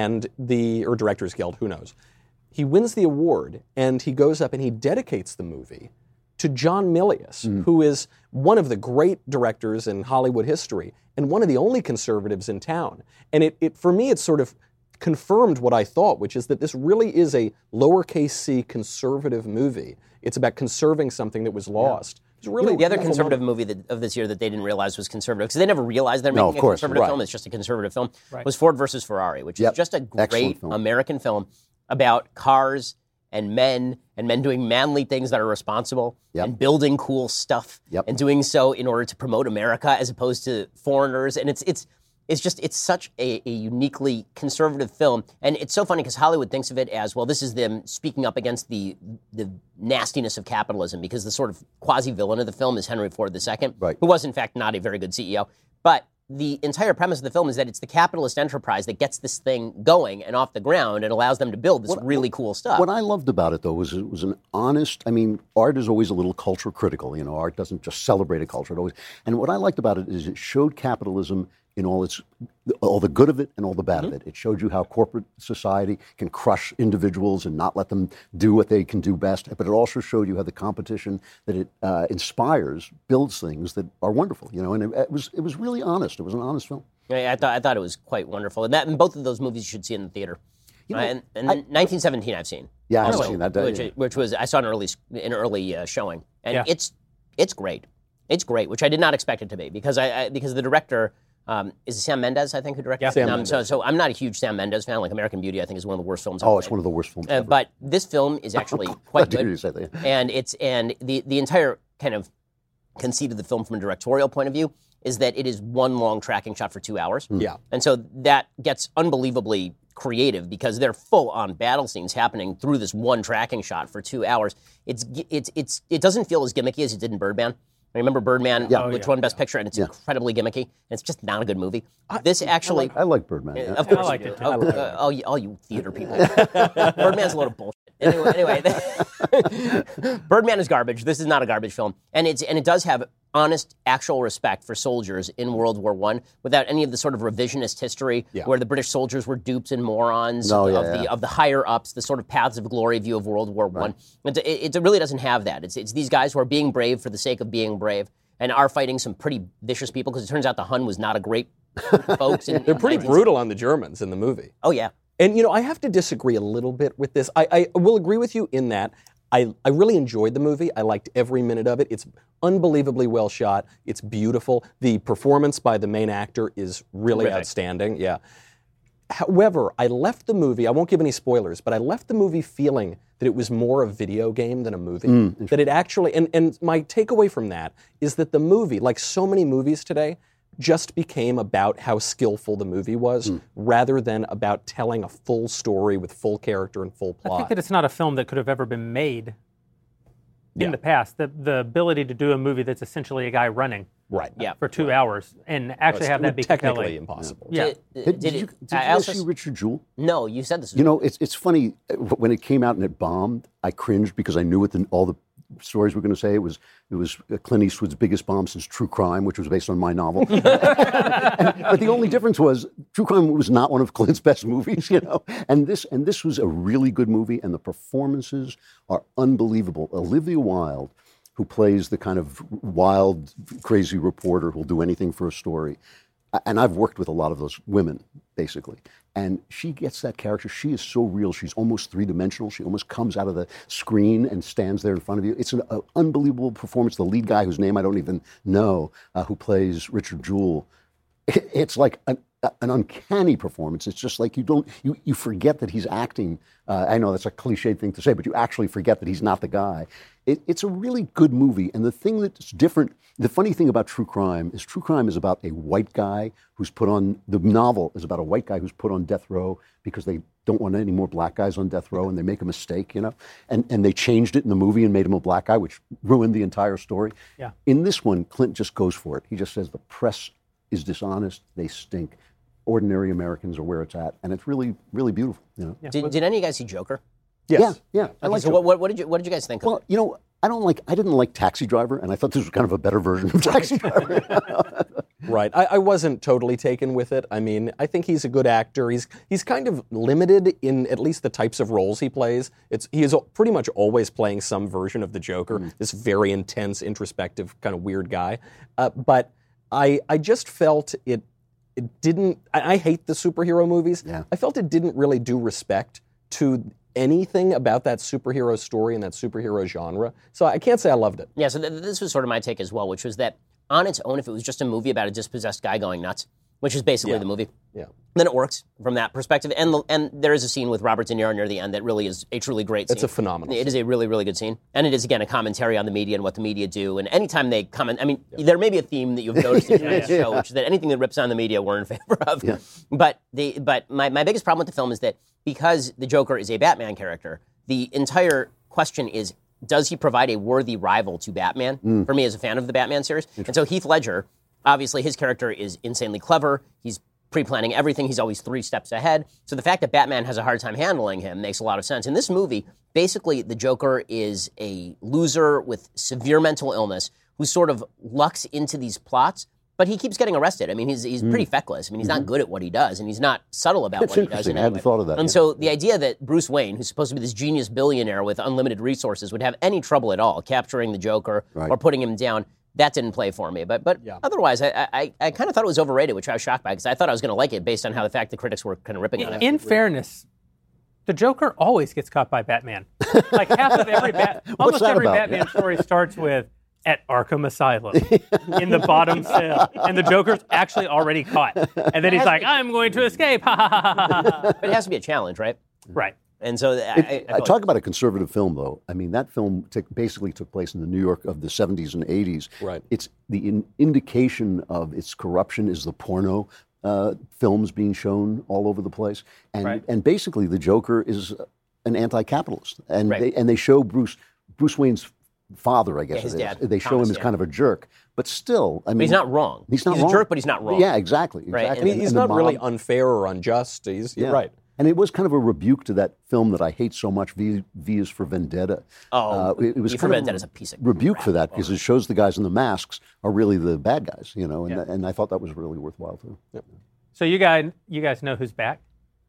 [SPEAKER 6] or Directors Guild, who knows. He wins the award, and he goes up and he dedicates the movie to John Milius, who is one of the great directors in Hollywood history and one of the only conservatives in town. And for me, it sort of confirmed what I thought, which is that this really is a lowercase c conservative movie. It's about conserving something that was lost. It's really
[SPEAKER 4] the other conservative movie of this year that they didn't realize was conservative, because they never realized they're making a conservative film. It's just a conservative film. Was Ford versus Ferrari, which is just a great American film about cars and men doing manly things that are responsible and building cool stuff and doing so in order to promote America as opposed to foreigners. And it's such a uniquely conservative film. And it's so funny because Hollywood thinks of it as, well, this is them speaking up against the nastiness of capitalism, because the sort of quasi-villain of the film is Henry Ford II, who was in fact not a very good CEO. But the entire premise of the film is that it's the capitalist enterprise that gets this thing going and off the ground and allows them to build this really cool stuff.
[SPEAKER 7] What I loved about it, though, was it was an honest, art is always a little culture critical. Art doesn't just celebrate a culture. And what I liked about it is it showed capitalism in all the good of it and all the bad of it. It showed you how corporate society can crush individuals and not let them do what they can do best. But it also showed you how the competition that it inspires builds things that are wonderful. And it was really honest. It was an honest film.
[SPEAKER 4] Yeah, I thought it was quite wonderful. And both of those movies you should see in the theater. And 1917 I've seen.
[SPEAKER 7] Yeah, I've seen that.
[SPEAKER 4] Which was I saw an early showing, and it's great. It's great, which I did not expect it to be, because the director. Is it Sam Mendes, I think, who directed it?
[SPEAKER 6] Sam Mendes.
[SPEAKER 4] So I'm not a huge Sam Mendes fan. Like American Beauty, I think, is one of the worst films ever
[SPEAKER 7] made. It's one of the worst films ever.
[SPEAKER 4] But this film is actually quite good. And the entire kind of conceit of the film from a directorial point of view is that it is one long tracking shot for 2 hours.
[SPEAKER 6] Yeah.
[SPEAKER 4] And so that gets unbelievably creative, because they're full-on battle scenes happening through this one tracking shot for 2 hours. It doesn't feel as gimmicky as it did in Birdman. I remember Birdman, which won Best Picture, and it's incredibly gimmicky, and it's just not a good movie. This actually...
[SPEAKER 7] I like Birdman.
[SPEAKER 4] Of course.
[SPEAKER 3] I liked it, too.
[SPEAKER 4] All you theater people. Birdman's a load of bullshit. Anyway, Birdman is garbage. This is not a garbage film. And it does have honest, actual respect for soldiers in World War I, without any of the sort of revisionist history where the British soldiers were dupes and morons of the higher-ups, the sort of paths of glory view of World War I. It really doesn't have that. It's these guys who are being brave for the sake of being brave and are fighting some pretty vicious people, because it turns out the Hun was not a great folks.
[SPEAKER 6] They're pretty brutal on the Germans in the movie.
[SPEAKER 4] Oh, yeah.
[SPEAKER 6] And, I have to disagree a little bit with this. I will agree with you in that I really enjoyed the movie. I liked every minute of it. It's unbelievably well shot. It's beautiful. The performance by the main actor is really outstanding. Yeah. However, I left the movie, I won't give any spoilers, but I left the movie feeling that it was more a video game than a movie. That it actually, and my takeaway from that is that the movie, like so many movies today, just became about how skillful the movie was, rather than about telling a full story with full character and full plot.
[SPEAKER 3] I think that it's not a film that could have ever been made in the past. The ability to do a movie that's essentially a guy running for 2 hours and actually have that be
[SPEAKER 6] technically impossible.
[SPEAKER 3] Yeah.
[SPEAKER 7] Did you guys see Richard Jewell?
[SPEAKER 4] No, you said this was
[SPEAKER 7] it's funny, when it came out and it bombed, I cringed because I knew what all the stories we're going to say. It was Clint Eastwood's biggest bomb since True Crime, which was based on my novel. But the only difference was True Crime was not one of Clint's best movies, you know. And this was a really good movie, and the performances are unbelievable. Olivia Wilde, who plays the kind of wild, crazy reporter who'll do anything for a story. And I've worked with a lot of those women, basically. And she gets that character. She is so real. She's almost three-dimensional. She almost comes out of the screen and stands there in front of you. It's an unbelievable performance. The lead guy, whose name I don't even know, who plays Richard Jewell, it's like an uncanny performance. It's just like you forget that he's acting. I know that's a cliched thing to say, but you actually forget that he's not the guy. It's a really good movie. And the thing that's different, the funny thing about True Crime is about a white guy who's put on, the novel is about a white guy who's put on death row because they don't want any more black guys on death row and they make a mistake, you know? And they changed it in the movie and made him a black guy, which ruined the entire story.
[SPEAKER 3] Yeah.
[SPEAKER 7] In this one, Clint just goes for it. He just says the press is dishonest, they stink. Ordinary Americans are where it's at, and it's really, really beautiful. You know.
[SPEAKER 3] Yeah.
[SPEAKER 4] Did any of you guys see Joker?
[SPEAKER 6] Yes.
[SPEAKER 7] Yeah. I like
[SPEAKER 4] So what did you guys think of
[SPEAKER 7] Well,
[SPEAKER 4] it?
[SPEAKER 7] you know, I didn't like Taxi Driver, and I thought this was kind of a better version of Taxi Driver.
[SPEAKER 6] Right. I wasn't totally taken with it. I mean, I think he's a good actor. He's kind of limited in at least the types of roles he plays. He is pretty much always playing some version of the Joker, this very intense, introspective, kind of weird guy. But I just felt it didn't. I hate the superhero movies.
[SPEAKER 7] Yeah.
[SPEAKER 6] I felt it didn't really do respect to anything about that superhero story and that superhero genre. So I can't say I loved it.
[SPEAKER 4] Yeah, so this was sort of my take as well, which was that on its own, if it was just a movie about a dispossessed guy going nuts, which is basically the movie, then it works from that perspective. And there is a scene with Robert De Niro near the end that really is a truly great scene.
[SPEAKER 6] It's a phenomenal
[SPEAKER 4] It is a really, really good scene. And it is, again, a commentary on the media and what the media do. And anytime they comment, I mean, there may be a theme that you've noticed in tonight's show, which is that anything that rips on the media we're in favor of.
[SPEAKER 7] Yeah.
[SPEAKER 4] But my biggest problem with the film is that because the Joker is a Batman character, the entire question is, does he provide a worthy rival to Batman? For me, as a fan of the Batman series. And so Heath Ledger, obviously his character is insanely clever. He's pre-planning everything. He's always 3 steps ahead. So the fact that Batman has a hard time handling him makes a lot of sense. In this movie, basically the Joker is a loser with severe mental illness who sort of lucks into these plots, but he keeps getting arrested. I mean, he's pretty feckless. I mean, he's not good at what he does, and he's not subtle about
[SPEAKER 7] That's
[SPEAKER 4] what he does.
[SPEAKER 7] interesting. I hadn't thought of that.
[SPEAKER 4] And so the idea that Bruce Wayne, who's supposed to be this genius billionaire with unlimited resources, would have any trouble at all capturing the Joker or putting him down, that didn't play for me. But otherwise, I kind of thought it was overrated, which I was shocked by, because I thought I was going to like it based on how the fact the critics were kind of ripping on it.
[SPEAKER 3] In fairness, the Joker always gets caught by Batman. Like half of almost every Batman story starts with, at Arkham Asylum, in the bottom cell. And the Joker's actually already caught. And then he's like, I'm going to escape.
[SPEAKER 4] But it has to be a challenge, right?
[SPEAKER 3] Right.
[SPEAKER 4] And so
[SPEAKER 7] I talk about a conservative film, though. I mean, that film basically took place in the New York of the 70s and 80s.
[SPEAKER 6] Right.
[SPEAKER 7] It's the indication of its corruption is the porno films being shown all over the place. And basically, the Joker is an anti-capitalist. And they show Bruce Wayne's father, I guess
[SPEAKER 4] his
[SPEAKER 7] it is.
[SPEAKER 4] dad,
[SPEAKER 7] They show
[SPEAKER 4] Thomas,
[SPEAKER 7] him as kind of a jerk. But still, I mean...
[SPEAKER 4] But he's not wrong.
[SPEAKER 7] He's not
[SPEAKER 4] wrong.
[SPEAKER 7] He's
[SPEAKER 4] a jerk, but he's not wrong.
[SPEAKER 7] Yeah, exactly.
[SPEAKER 4] Right.
[SPEAKER 6] I mean, he's not really unfair or unjust. You're right.
[SPEAKER 7] And it was kind of a rebuke to that film that I hate so much, V is for Vendetta.
[SPEAKER 4] It
[SPEAKER 7] was
[SPEAKER 4] V for
[SPEAKER 7] kind of
[SPEAKER 4] Vendetta is a piece of
[SPEAKER 7] rebuke
[SPEAKER 4] crap.
[SPEAKER 7] for that, because it shows the guys in the masks are really the bad guys, you know, and I thought that was really worthwhile too.
[SPEAKER 6] Yep.
[SPEAKER 3] So you guys know who's back?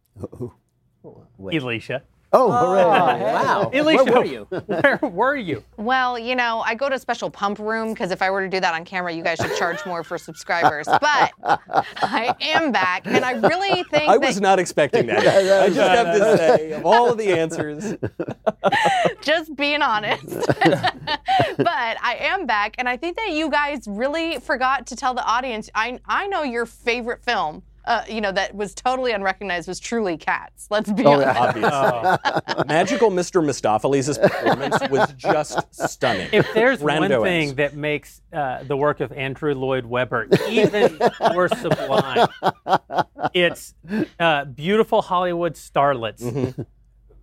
[SPEAKER 4] Wait.
[SPEAKER 3] Alicia.
[SPEAKER 7] Oh, hooray!
[SPEAKER 4] Wow.
[SPEAKER 3] Alicia,
[SPEAKER 4] Where were you?
[SPEAKER 3] Where were you?
[SPEAKER 5] Well, you know, I go to a special pump room because if I were to do that on camera, you guys should charge more for subscribers. But I am back, and I really think
[SPEAKER 6] I was not expecting that. I just have to say, of all of the answers.
[SPEAKER 5] just being honest. But I am back, and I think that you guys really forgot to tell the audience, I know your favorite film, that was totally unrecognized was truly Cats. Let's be honest.
[SPEAKER 6] Obviously. Magical Mr. Mistopheles' performance was just stunning.
[SPEAKER 3] If there's one
[SPEAKER 6] Rando
[SPEAKER 3] thing
[SPEAKER 6] ends.
[SPEAKER 3] that makes the work of Andrew Lloyd Webber even more sublime, it's beautiful Hollywood starlets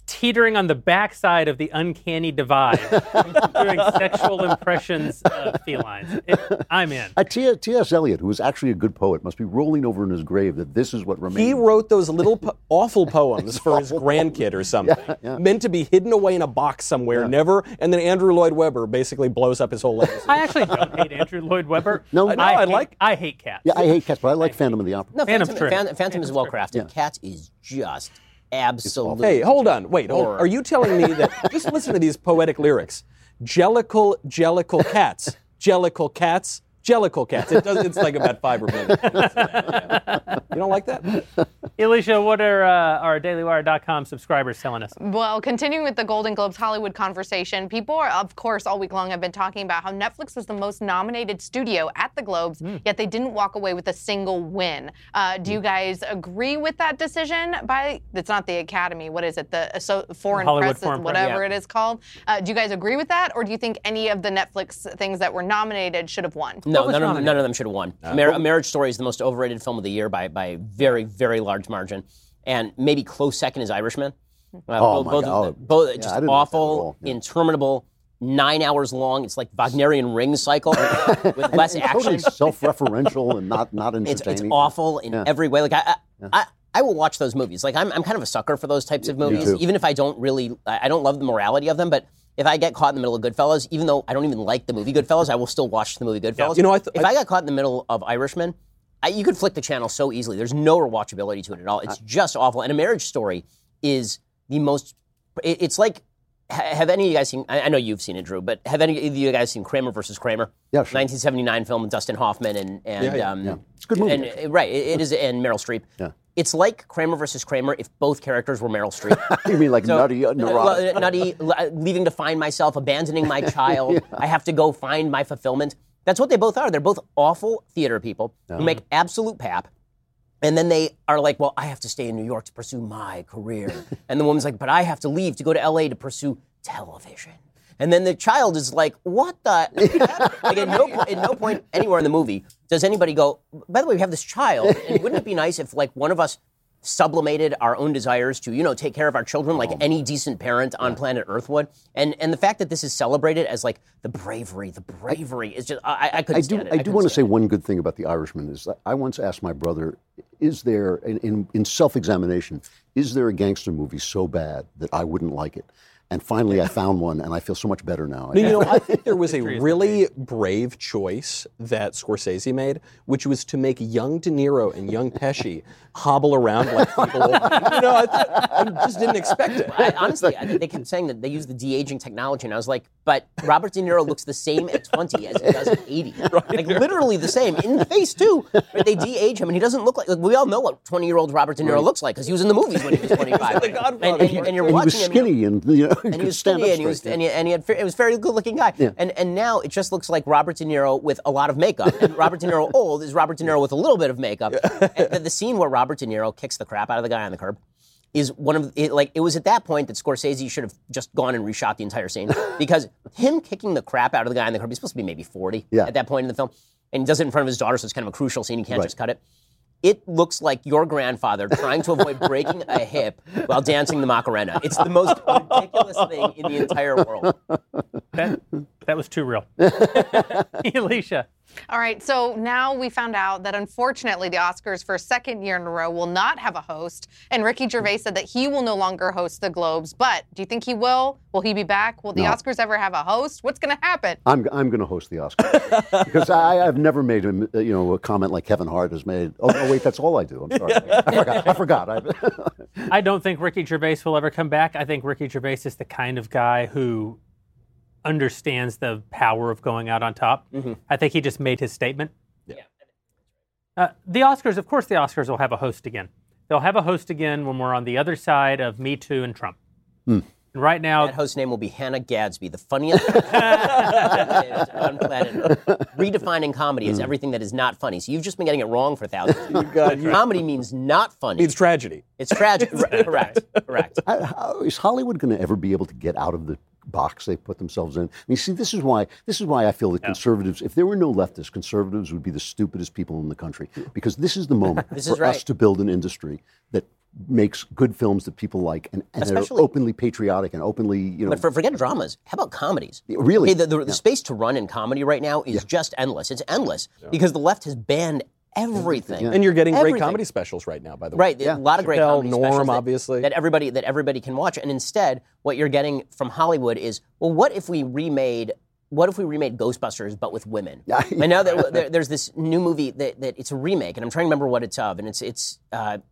[SPEAKER 3] teetering on the backside of the uncanny divide, doing sexual impressions of felines. I'm in.
[SPEAKER 7] T.S. Eliot, who was actually a good poet, must be rolling over in his grave that this is what remains.
[SPEAKER 6] He wrote those little awful poems for his grandkid or something, meant to be hidden away in a box somewhere, never. And then Andrew Lloyd Webber basically blows up his whole legacy.
[SPEAKER 3] I actually don't hate Andrew Lloyd Webber. I hate Cats.
[SPEAKER 7] Yeah, I hate Cats, but I like Phantom of the Opera.
[SPEAKER 4] No, Phantom is well crafted. Cats is just absolutely.
[SPEAKER 6] Hey, hold on. Wait. Are you telling me that, just listen to these poetic lyrics. Jellicle cats. Jellicle cats. Jellicle cats. It's like about 5 or minutes. You don't like that?
[SPEAKER 3] Alicia, what are our DailyWire.com subscribers telling us?
[SPEAKER 5] Well, continuing with the Golden Globes Hollywood conversation, people are, of course, all week long have been talking about how Netflix was the most nominated studio at the Globes, yet they didn't walk away with a single win. Do you guys agree with that decision? It's not the Academy. What is it? The Foreign Press, whatever it is called. Do you guys agree with that, or do you think any of the Netflix things that were nominated should have won?
[SPEAKER 4] No, none of them should have won. A Marriage Story is the most overrated film of the year by a very, very large margin. And maybe close second is Irishman. Both just awful, interminable, 9 hours long. It's like Wagnerian ring cycle with less action.
[SPEAKER 7] Totally self-referential and not entertaining.
[SPEAKER 4] It's awful in every way. Like I will watch those movies. Like I'm kind of a sucker for those types of movies, even if I don't love the morality of them, but if I get caught in the middle of Goodfellas, even though I don't even like the movie Goodfellas, I will still watch the movie Goodfellas.
[SPEAKER 6] Yeah.
[SPEAKER 4] If I got caught in the middle of Irishman, you could flick the channel so easily. There's no rewatchability to it at all. It's just awful. And A Marriage Story is the most. It's like. Have any of you guys seen? I know you've seen it, Drew, but have any of you guys seen Kramer versus Kramer?
[SPEAKER 7] Yeah, sure.
[SPEAKER 4] 1979 film with Dustin Hoffman and
[SPEAKER 7] It's a good movie.
[SPEAKER 4] It is, and Meryl Streep. Yeah. It's like Kramer versus Kramer if both characters were Meryl Streep.
[SPEAKER 7] You mean like nutty, neurotic?
[SPEAKER 4] Nutty, leaving to find myself, abandoning my child. I have to go find my fulfillment. That's what they both are. They're both awful theater people who make absolute pap. And then they are like, well, I have to stay in New York to pursue my career. And the woman's like, but I have to leave to go to L.A. to pursue television. And then the child is like, what the? Like at no point anywhere in the movie does anybody go, by the way, we have this child. And wouldn't it be nice if like one of us sublimated our own desires to, take care of our children like any decent parent on planet Earth would? And the fact that this is celebrated as like the bravery is just, I couldn't stand it.
[SPEAKER 7] I do want to say one good thing about The Irishman is that I once asked my brother, is there, in self-examination, is there a gangster movie so bad that I wouldn't like it? And finally, I found one, and I feel so much better now.
[SPEAKER 6] I think there was a really brave choice that Scorsese made, which was to make young De Niro and young Pesci hobble around like people. I just didn't expect it.
[SPEAKER 4] Honestly, they kept saying that they use the de-aging technology, and I was like, but Robert De Niro looks the same at 20 as he does at 80. Right. Like literally the same, in the face too. But they de-age him, and he doesn't look like we all know what 20-year-old Robert De Niro looks like, because he was in the movies when he was 25.
[SPEAKER 6] The Godfather.
[SPEAKER 4] And you're watching
[SPEAKER 7] he was skinny
[SPEAKER 4] him,
[SPEAKER 7] and
[SPEAKER 4] he was skinny, and it was a very good-looking guy. Yeah. And now it just looks like Robert De Niro with a lot of makeup. And Robert De Niro old is Robert De Niro with a little bit of makeup. And the scene where Robert De Niro kicks the crap out of the guy on the curb is it was at that point that Scorsese should have just gone and reshot the entire scene, because him kicking the crap out of the guy on the curb, he's supposed to be maybe 40 at that point in the film, and he does it in front of his daughter, so it's kind of a crucial scene. He can't just cut it. It looks like your grandfather trying to avoid breaking a hip while dancing the Macarena. It's the most ridiculous thing in the entire world.
[SPEAKER 3] That was too real. Alicia.
[SPEAKER 5] All right, so now we found out that unfortunately the Oscars for a second year in a row will not have a host. And Ricky Gervais said that he will no longer host the Globes. But do you think he will? Will he be back? Will the Oscars ever have a host? What's going to happen?
[SPEAKER 7] I'm going to host the Oscars because I've never made a comment like Kevin Hart has made. Oh, no, wait, that's all I do. I'm sorry. I forgot.
[SPEAKER 3] I don't think Ricky Gervais will ever come back. I think Ricky Gervais is the kind of guy who understands the power of going out on top. Mm-hmm. I think he just made his statement. Yeah. The Oscars, of course, the Oscars will have a host again. They'll have a host again when we're on the other side of Me Too and Trump. And right now,
[SPEAKER 4] that host's name will be Hannah Gadsby, the funniest on planet. Redefining comedy as everything that is not funny. So you've just been getting it wrong for thousands of years. Comedy means not funny.
[SPEAKER 6] It's tragedy.
[SPEAKER 4] It's tragic. Correct.
[SPEAKER 7] How is Hollywood going to ever be able to get out of the box they put themselves in? I mean, see, this is why I feel that conservatives, if there were no leftists, conservatives would be the stupidest people in the country, because this is the moment for us to build an industry that makes good films that people like, and they're
[SPEAKER 4] Especially-
[SPEAKER 7] openly patriotic and openly, you know.
[SPEAKER 4] But forget dramas. How about comedies?
[SPEAKER 7] Really?
[SPEAKER 4] Okay, the space to run in comedy right now is just endless. It's endless because the left has banned everything.
[SPEAKER 6] And you're getting great
[SPEAKER 4] Everything.
[SPEAKER 6] comedy specials right now, by the way.
[SPEAKER 4] Right, a lot of great
[SPEAKER 6] Chappelle,
[SPEAKER 4] comedy
[SPEAKER 6] Norm,
[SPEAKER 4] specials that,
[SPEAKER 6] obviously.
[SPEAKER 4] that everybody can watch. And instead, what you're getting from Hollywood is, well, what if we remade Ghostbusters but with women?
[SPEAKER 7] Yeah.
[SPEAKER 4] I know that there's this new movie that it's a remake, and I'm trying to remember what it's of, and it's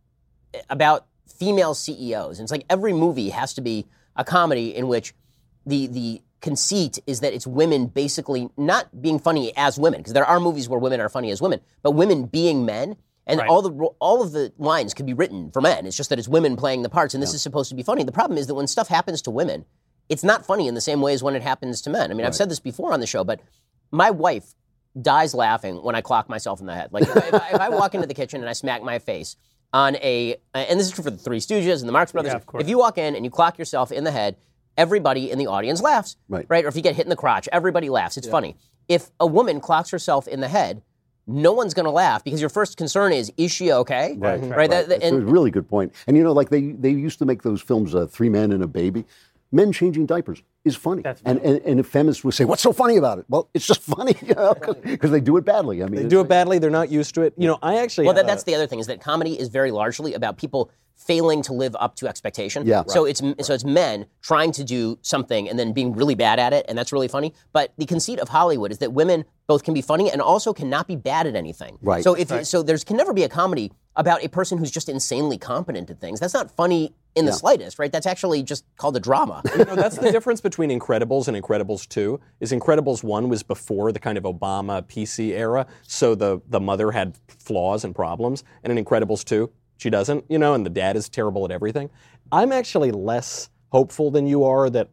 [SPEAKER 4] about female CEOs. And it's like every movie has to be a comedy in which the conceit is that it's women basically not being funny as women, because there are movies where women are funny as women, but women being men. And
[SPEAKER 3] Right.
[SPEAKER 4] all of the lines could be written for men. It's just that it's women playing the parts, and this is supposed to be funny. The problem is that when stuff happens to women, it's not funny in the same way as when it happens to men. I mean, I've said this before on the show, but my wife dies laughing when I clock myself in the head. Like if I walk into the kitchen and I smack my face on and this is true for the Three Stooges and the Marx Brothers.
[SPEAKER 3] Yeah, of course.
[SPEAKER 4] If you walk in and you clock yourself in the head, everybody in the audience laughs.
[SPEAKER 7] Right.
[SPEAKER 4] Or if you get hit in the crotch, everybody laughs. It's funny. If a woman clocks herself in the head, no one's going to laugh because your first concern is she okay?
[SPEAKER 7] Right.
[SPEAKER 4] That-
[SPEAKER 7] That's a really good point. And you know, like they used to make those films, Three Men and a Baby. Men changing diapers is funny.
[SPEAKER 3] That's
[SPEAKER 7] and if feminists would say, what's so funny about it? Well, it's just funny, you know, because they do it badly. I mean,
[SPEAKER 6] They do it badly. They're not used to it. You know, I actually...
[SPEAKER 4] Well, that's the other thing, is that comedy is very largely about people failing to live up to expectation.
[SPEAKER 7] Yeah.
[SPEAKER 4] So it's men trying to do something and then being really bad at it, and that's really funny. But the conceit of Hollywood is that women both can be funny and also cannot be bad at anything.
[SPEAKER 7] Right.
[SPEAKER 4] So so there can never be a comedy about a person who's just insanely competent at things. That's not funny in the slightest, right? That's actually just called a drama.
[SPEAKER 6] You know, that's the difference between Incredibles and Incredibles 2, is Incredibles 1 was before the kind of Obama PC era, so the mother had flaws and problems, and in Incredibles 2, she doesn't, you know, and the dad is terrible at everything. I'm actually less hopeful than you are that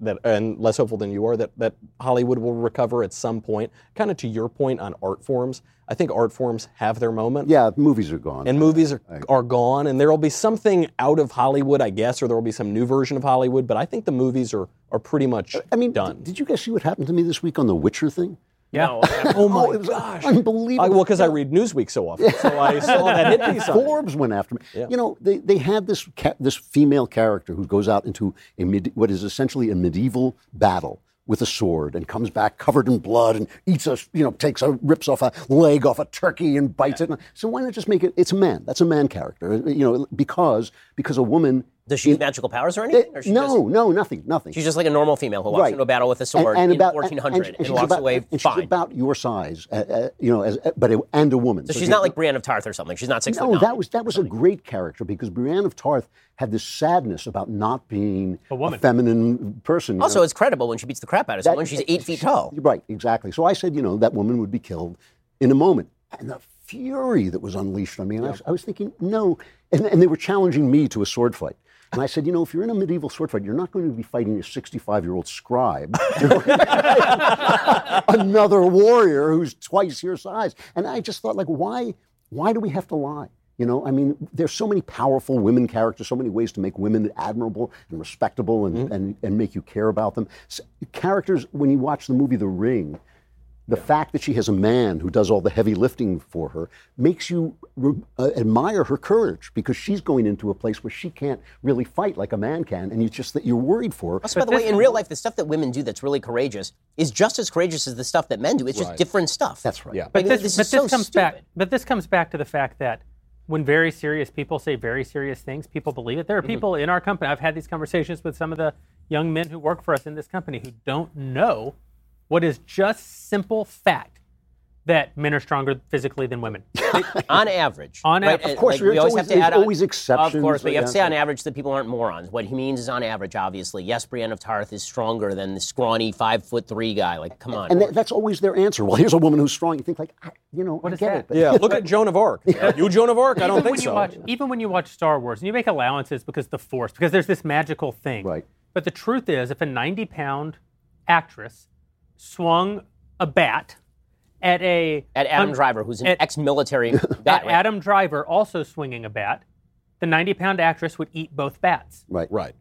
[SPEAKER 6] Hollywood will recover at some point. Kind of to your point on art forms, I think art forms have their moment.
[SPEAKER 7] yeah, movies are gone.
[SPEAKER 6] And movies are gone, and there will be something out of Hollywood, I guess, or there will be some new version of Hollywood, but I think the movies are pretty much
[SPEAKER 7] I mean,
[SPEAKER 6] done.
[SPEAKER 7] did you guys see what happened to me this week on the Witcher thing?
[SPEAKER 3] Yeah.
[SPEAKER 6] Oh my
[SPEAKER 7] it was
[SPEAKER 6] gosh.
[SPEAKER 7] unbelievable.
[SPEAKER 6] Well, because I read Newsweek so often, so I saw that hit piece on it.
[SPEAKER 7] Forbes went after me. You know, they had this female character who goes out into what is essentially a medieval battle with a sword and comes back covered in blood and rips off a leg off a turkey and bites it. So why not just make it? It's a man. That's a man character. You know, because a woman.
[SPEAKER 4] Does she have magical powers or anything? Or
[SPEAKER 7] Nothing.
[SPEAKER 4] She's just like a normal female who walks into a battle with a sword in 1400 and walks away
[SPEAKER 7] and
[SPEAKER 4] fine.
[SPEAKER 7] she's about your size, and a woman.
[SPEAKER 4] So she's not like Brienne of Tarth or something. She's not 6'9".
[SPEAKER 7] No, that was a great character because Brienne of Tarth had this sadness about not being
[SPEAKER 3] A woman.
[SPEAKER 7] feminine person.
[SPEAKER 4] Also, it's credible when she beats the crap out of someone. She's 8 feet tall.
[SPEAKER 7] Right, exactly. So I said, that woman would be killed in a moment. And the fury that was unleashed on me, and I was thinking, no. And they were challenging me to a sword fight. And I said, if you're in a medieval sword fight, you're not going to be fighting a 65-year-old scribe. You're going to be fighting another warrior who's twice your size. And I just thought, why do we have to lie? I mean, there's so many powerful women characters, so many ways to make women admirable and respectable and make you care about them. So, characters, when you watch the movie The Ring, the fact that she has a man who does all the heavy lifting for her makes you admire her courage because she's going into a place where she can't really fight like a man can, and you're worried for her.
[SPEAKER 4] Also, by the way, in real life, the stuff that women do that's really courageous is just as courageous as the stuff that men do. It's just different stuff.
[SPEAKER 7] That's right.
[SPEAKER 6] Yeah.
[SPEAKER 3] But
[SPEAKER 4] This
[SPEAKER 3] this
[SPEAKER 4] is so
[SPEAKER 3] comes
[SPEAKER 4] stupid.
[SPEAKER 3] back. But this comes back to the fact that when very serious people say very serious things, people believe it. There are people in our company. I've had these conversations with some of the young men who work for us in this company who don't know what is just simple fact that men are stronger physically than women.
[SPEAKER 4] On average.
[SPEAKER 7] Of course,
[SPEAKER 4] we always have to add on.
[SPEAKER 7] always exceptions.
[SPEAKER 4] Of course, but you have to say
[SPEAKER 7] yeah.
[SPEAKER 4] on average that people aren't morons. What he means is on average, obviously. Yes, Brienne of Tarth is stronger than the scrawny 5'3" guy. Like, come on.
[SPEAKER 7] And that's always their answer. Well, here's a woman who's strong. You think I
[SPEAKER 3] is
[SPEAKER 7] get
[SPEAKER 3] that?
[SPEAKER 7] it. But
[SPEAKER 6] Yeah, look at Joan of Arc. You Joan of Arc? I don't think so.
[SPEAKER 3] Even when you watch Star Wars, and you make allowances because there's this magical thing.
[SPEAKER 7] Right.
[SPEAKER 3] But the truth is, if a 90-pound actress swung a bat at
[SPEAKER 4] Adam Driver, who's an ex-military guy.
[SPEAKER 3] At Adam Driver also swinging a bat, the 90-pound actress would eat both bats.
[SPEAKER 7] Right.
[SPEAKER 6] Right.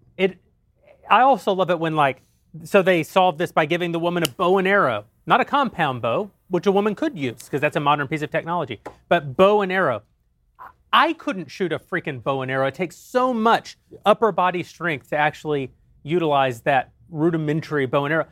[SPEAKER 3] I also love it when so they solved this by giving the woman a bow and arrow, not a compound bow, which a woman could use because that's a modern piece of technology, but bow and arrow. I couldn't shoot a freaking bow and arrow. It takes so much upper body strength to actually utilize that rudimentary bow and arrow.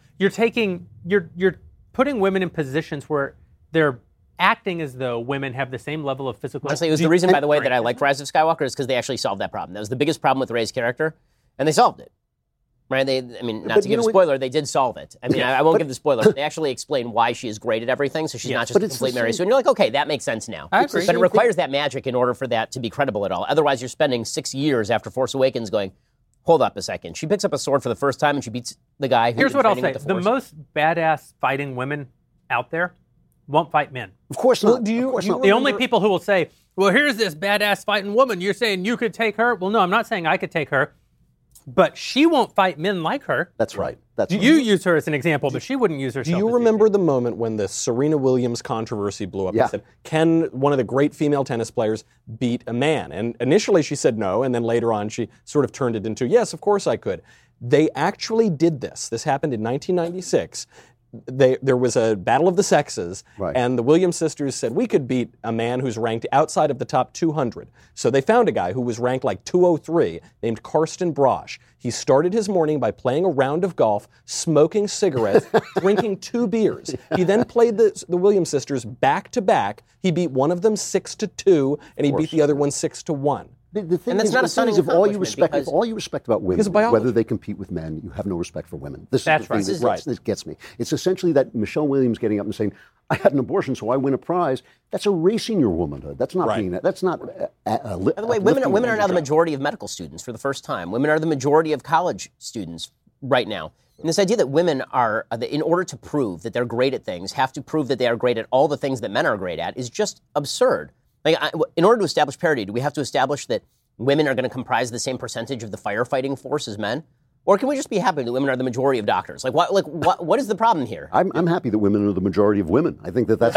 [SPEAKER 3] You're putting women in positions where they're acting as though women have the same level of physical.
[SPEAKER 4] Honestly, it was the reason, by the way, that I liked Rise of Skywalker is because they actually solved that problem. That was the biggest problem with Rey's character, and they solved it. Right? Not to give a spoiler, they did solve it. I won't give the spoiler. They actually explain why she is great at everything, so she's not just a complete Mary Sue. And you're like, okay, that makes sense now.
[SPEAKER 3] I agree.
[SPEAKER 4] But it requires that magic in order for that to be credible at all. Otherwise, you're spending 6 years after Force Awakens going, hold up a second. She picks up a sword for the first time and she beats the guy who's
[SPEAKER 3] Here's what I'll say.
[SPEAKER 4] the
[SPEAKER 3] most badass fighting women out there won't fight men.
[SPEAKER 7] Of course not.
[SPEAKER 3] The only people who will say, well, here's this badass fighting woman. You're saying you could take her? Well, no, I'm not saying I could take her. But she won't fight men like her.
[SPEAKER 7] That's right.
[SPEAKER 3] You use her as an example, but she wouldn't use herself.
[SPEAKER 6] Do you remember the moment when the Serena Williams controversy blew up?
[SPEAKER 7] Yeah.
[SPEAKER 6] They said, can one of the great female tennis players beat a man? And initially she said no, and then later on she sort of turned it into, yes, of course I could. They actually did this. This happened in 1996. There was a battle of the sexes,
[SPEAKER 7] Right.
[SPEAKER 6] and the Williams sisters said, we could beat a man who's ranked outside of the top 200. So they found a guy who was ranked like 203, named Karsten Brosch. He started his morning by playing a round of golf, smoking cigarettes, drinking 2 beers. He then played the Williams sisters back to back. He beat one of them 6-2, and he beat the other one 6-1.
[SPEAKER 7] The thing
[SPEAKER 4] And that's
[SPEAKER 7] is,
[SPEAKER 4] not a
[SPEAKER 7] the thing
[SPEAKER 4] stunning
[SPEAKER 7] is, if all you
[SPEAKER 4] accomplishment
[SPEAKER 7] respect, if all you respect about women,
[SPEAKER 6] of biology.
[SPEAKER 7] whether they compete with men, you have no respect for women. This
[SPEAKER 3] That's
[SPEAKER 7] is the thing
[SPEAKER 3] right.
[SPEAKER 7] that gets me. It's essentially that Michelle Williams getting up and saying, "I had an abortion, so I win a prize." That's erasing your womanhood. That's not being that. That's not.
[SPEAKER 4] By the way, women are now the majority of medical students for the first time. Women are the majority of college students right now. And this idea that women are, in order to prove that they're great at things, have to prove that they are great at all the things that men are great at is just absurd. In order to establish parity, do we have to establish that women are going to comprise the same percentage of the firefighting force as men? Or can we just be happy that women are the majority of doctors? What is the problem here?
[SPEAKER 7] I'm happy that women are the majority of women. I think that's.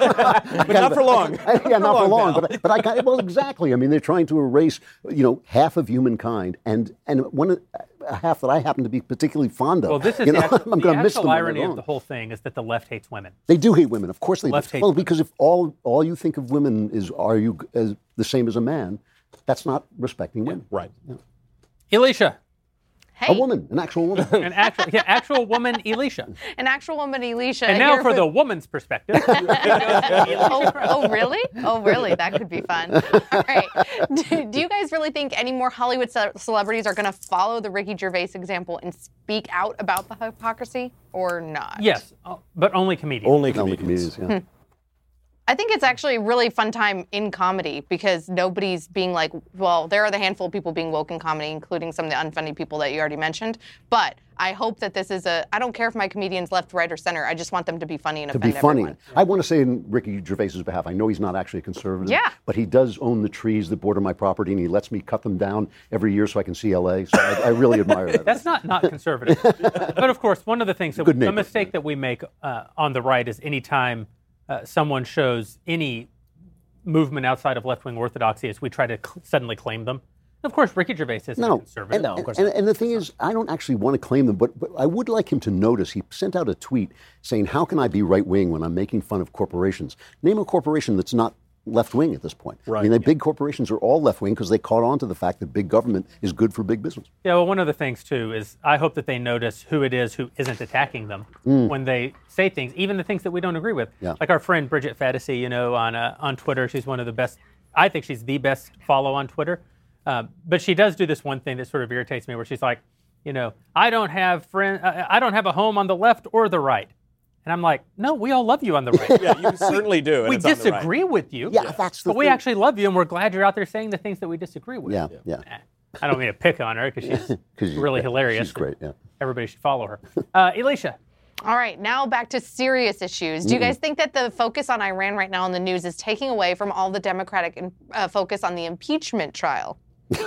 [SPEAKER 6] But not for long.
[SPEAKER 7] Yeah, not for long. But I kind of, well, exactly. I mean, they're trying to erase, half of humankind, and a half that I happen to be particularly fond of.
[SPEAKER 3] Well, this is
[SPEAKER 7] I'm
[SPEAKER 3] the
[SPEAKER 7] going to miss
[SPEAKER 3] actual
[SPEAKER 7] them when
[SPEAKER 3] irony
[SPEAKER 7] they're
[SPEAKER 3] of the
[SPEAKER 7] gone.
[SPEAKER 3] whole thing is that the left hates women.
[SPEAKER 7] They do hate women, of course they
[SPEAKER 3] Left
[SPEAKER 7] do.
[SPEAKER 3] hates
[SPEAKER 7] Well,
[SPEAKER 3] women.
[SPEAKER 7] because if all you think of women is are you as the same as a man, that's not respecting women.
[SPEAKER 6] Right.
[SPEAKER 3] Elisha,
[SPEAKER 5] Hey,
[SPEAKER 7] A woman, an actual woman.
[SPEAKER 3] an actual woman, Elisha.
[SPEAKER 5] an actual woman, Elisha.
[SPEAKER 3] And now
[SPEAKER 5] here
[SPEAKER 3] for
[SPEAKER 5] with-
[SPEAKER 3] the woman's perspective.
[SPEAKER 5] Oh, really? Oh, really? That could be fun. All right. Do you guys really think any more Hollywood celebrities are going to follow the Ricky Gervais example and speak out about the hypocrisy or not?
[SPEAKER 3] Yes, but only comedians.
[SPEAKER 6] Only
[SPEAKER 7] Only
[SPEAKER 6] comedians.
[SPEAKER 7] comedians, yeah.
[SPEAKER 5] I think it's actually a really fun time in comedy because nobody's being like, well, there are the handful of people being woke in comedy, including some of the unfunny people that you already mentioned. But I hope that this is I don't care if my comedian's left, right, or center. I just want them to be funny and
[SPEAKER 7] To be
[SPEAKER 5] offend
[SPEAKER 7] funny.
[SPEAKER 5] everyone.
[SPEAKER 7] I want to say in Ricky Gervais's behalf, I know he's not actually a conservative,
[SPEAKER 5] Yeah.
[SPEAKER 7] but he does own the trees that border my property, and he lets me cut them down every year so I can see LA. So I really admire that.
[SPEAKER 3] That's not conservative. But of course, one of the things,
[SPEAKER 7] Good
[SPEAKER 3] a
[SPEAKER 7] neighbor.
[SPEAKER 3] mistake that we make on the right is anytime someone shows any movement outside of left-wing orthodoxy is we try to suddenly claim them. Of course, Ricky Gervais isn't a conservative.
[SPEAKER 7] And the thing is, I don't actually want to claim them, but I would like him to notice. He sent out a tweet saying, "How can I be right-wing when I'm making fun of corporations? Name a corporation that's not left-wing at this point."
[SPEAKER 6] Right.
[SPEAKER 7] I mean, the big corporations are all left-wing because they caught on to the fact that big government is good for big business.
[SPEAKER 3] Yeah, well, one of the things, too, is I hope that they notice who it is who isn't attacking them when they say things, even the things that we don't agree with.
[SPEAKER 7] Yeah.
[SPEAKER 3] Like our friend Bridget Phatasy, on Twitter. She's one of the best. I think she's the best follow on Twitter. But she does do this one thing that sort of irritates me where she's like, I don't have a home on the left or the right. And I'm like, no, we all love you on the right.
[SPEAKER 6] Yeah, you certainly do. and
[SPEAKER 3] We
[SPEAKER 6] it's on the right.
[SPEAKER 3] disagree with you.
[SPEAKER 7] Yeah, that's the
[SPEAKER 3] But we
[SPEAKER 7] thing.
[SPEAKER 3] actually love you, and we're glad you're out there saying the things that we disagree with.
[SPEAKER 7] Yeah.
[SPEAKER 3] I don't mean to pick on her because she's really hilarious.
[SPEAKER 7] She's great, yeah.
[SPEAKER 3] Everybody should follow her. Elisha.
[SPEAKER 5] All right, now back to serious issues. Do you guys think that the focus on Iran right now in the news is taking away from all the Democratic focus on the impeachment trial?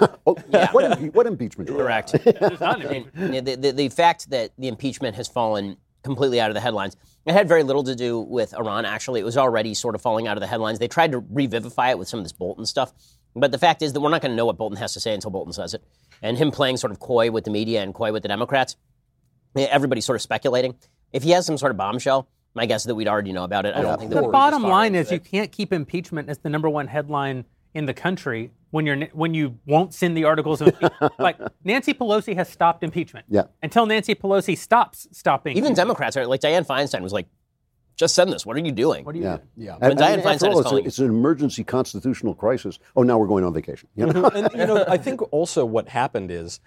[SPEAKER 7] What impeachment?
[SPEAKER 4] Correct.
[SPEAKER 3] There's not an
[SPEAKER 4] The fact that the impeachment has fallen completely out of the headlines, it had very little to do with Iran, actually. It was already sort of falling out of the headlines. They tried to revivify it with some of this Bolton stuff. But the fact is that we're not going to know what Bolton has to say until Bolton says it. And him playing sort of coy with the media and coy with the Democrats, everybody's sort of speculating. If he has some sort of bombshell, my guess is that we'd already know about it. I don't think that
[SPEAKER 3] The
[SPEAKER 4] we're
[SPEAKER 3] bottom
[SPEAKER 4] as far
[SPEAKER 3] line
[SPEAKER 4] into
[SPEAKER 3] is
[SPEAKER 4] it.
[SPEAKER 3] you can't keep impeachment as the number one headline in the country when you won't send the articles of impeachment. Like Nancy Pelosi has stopped impeachment.
[SPEAKER 7] Yeah.
[SPEAKER 3] Until Nancy Pelosi stops stopping.
[SPEAKER 4] Even Democrats are like Dianne Feinstein was like, just send this. What are you doing?
[SPEAKER 3] What are you doing?
[SPEAKER 6] Yeah.
[SPEAKER 4] When Dianne
[SPEAKER 7] after
[SPEAKER 4] Feinstein
[SPEAKER 7] all,
[SPEAKER 4] is calling
[SPEAKER 7] it's an emergency constitutional crisis. Oh, now we're going on vacation. You know?
[SPEAKER 6] And I think also what happened is,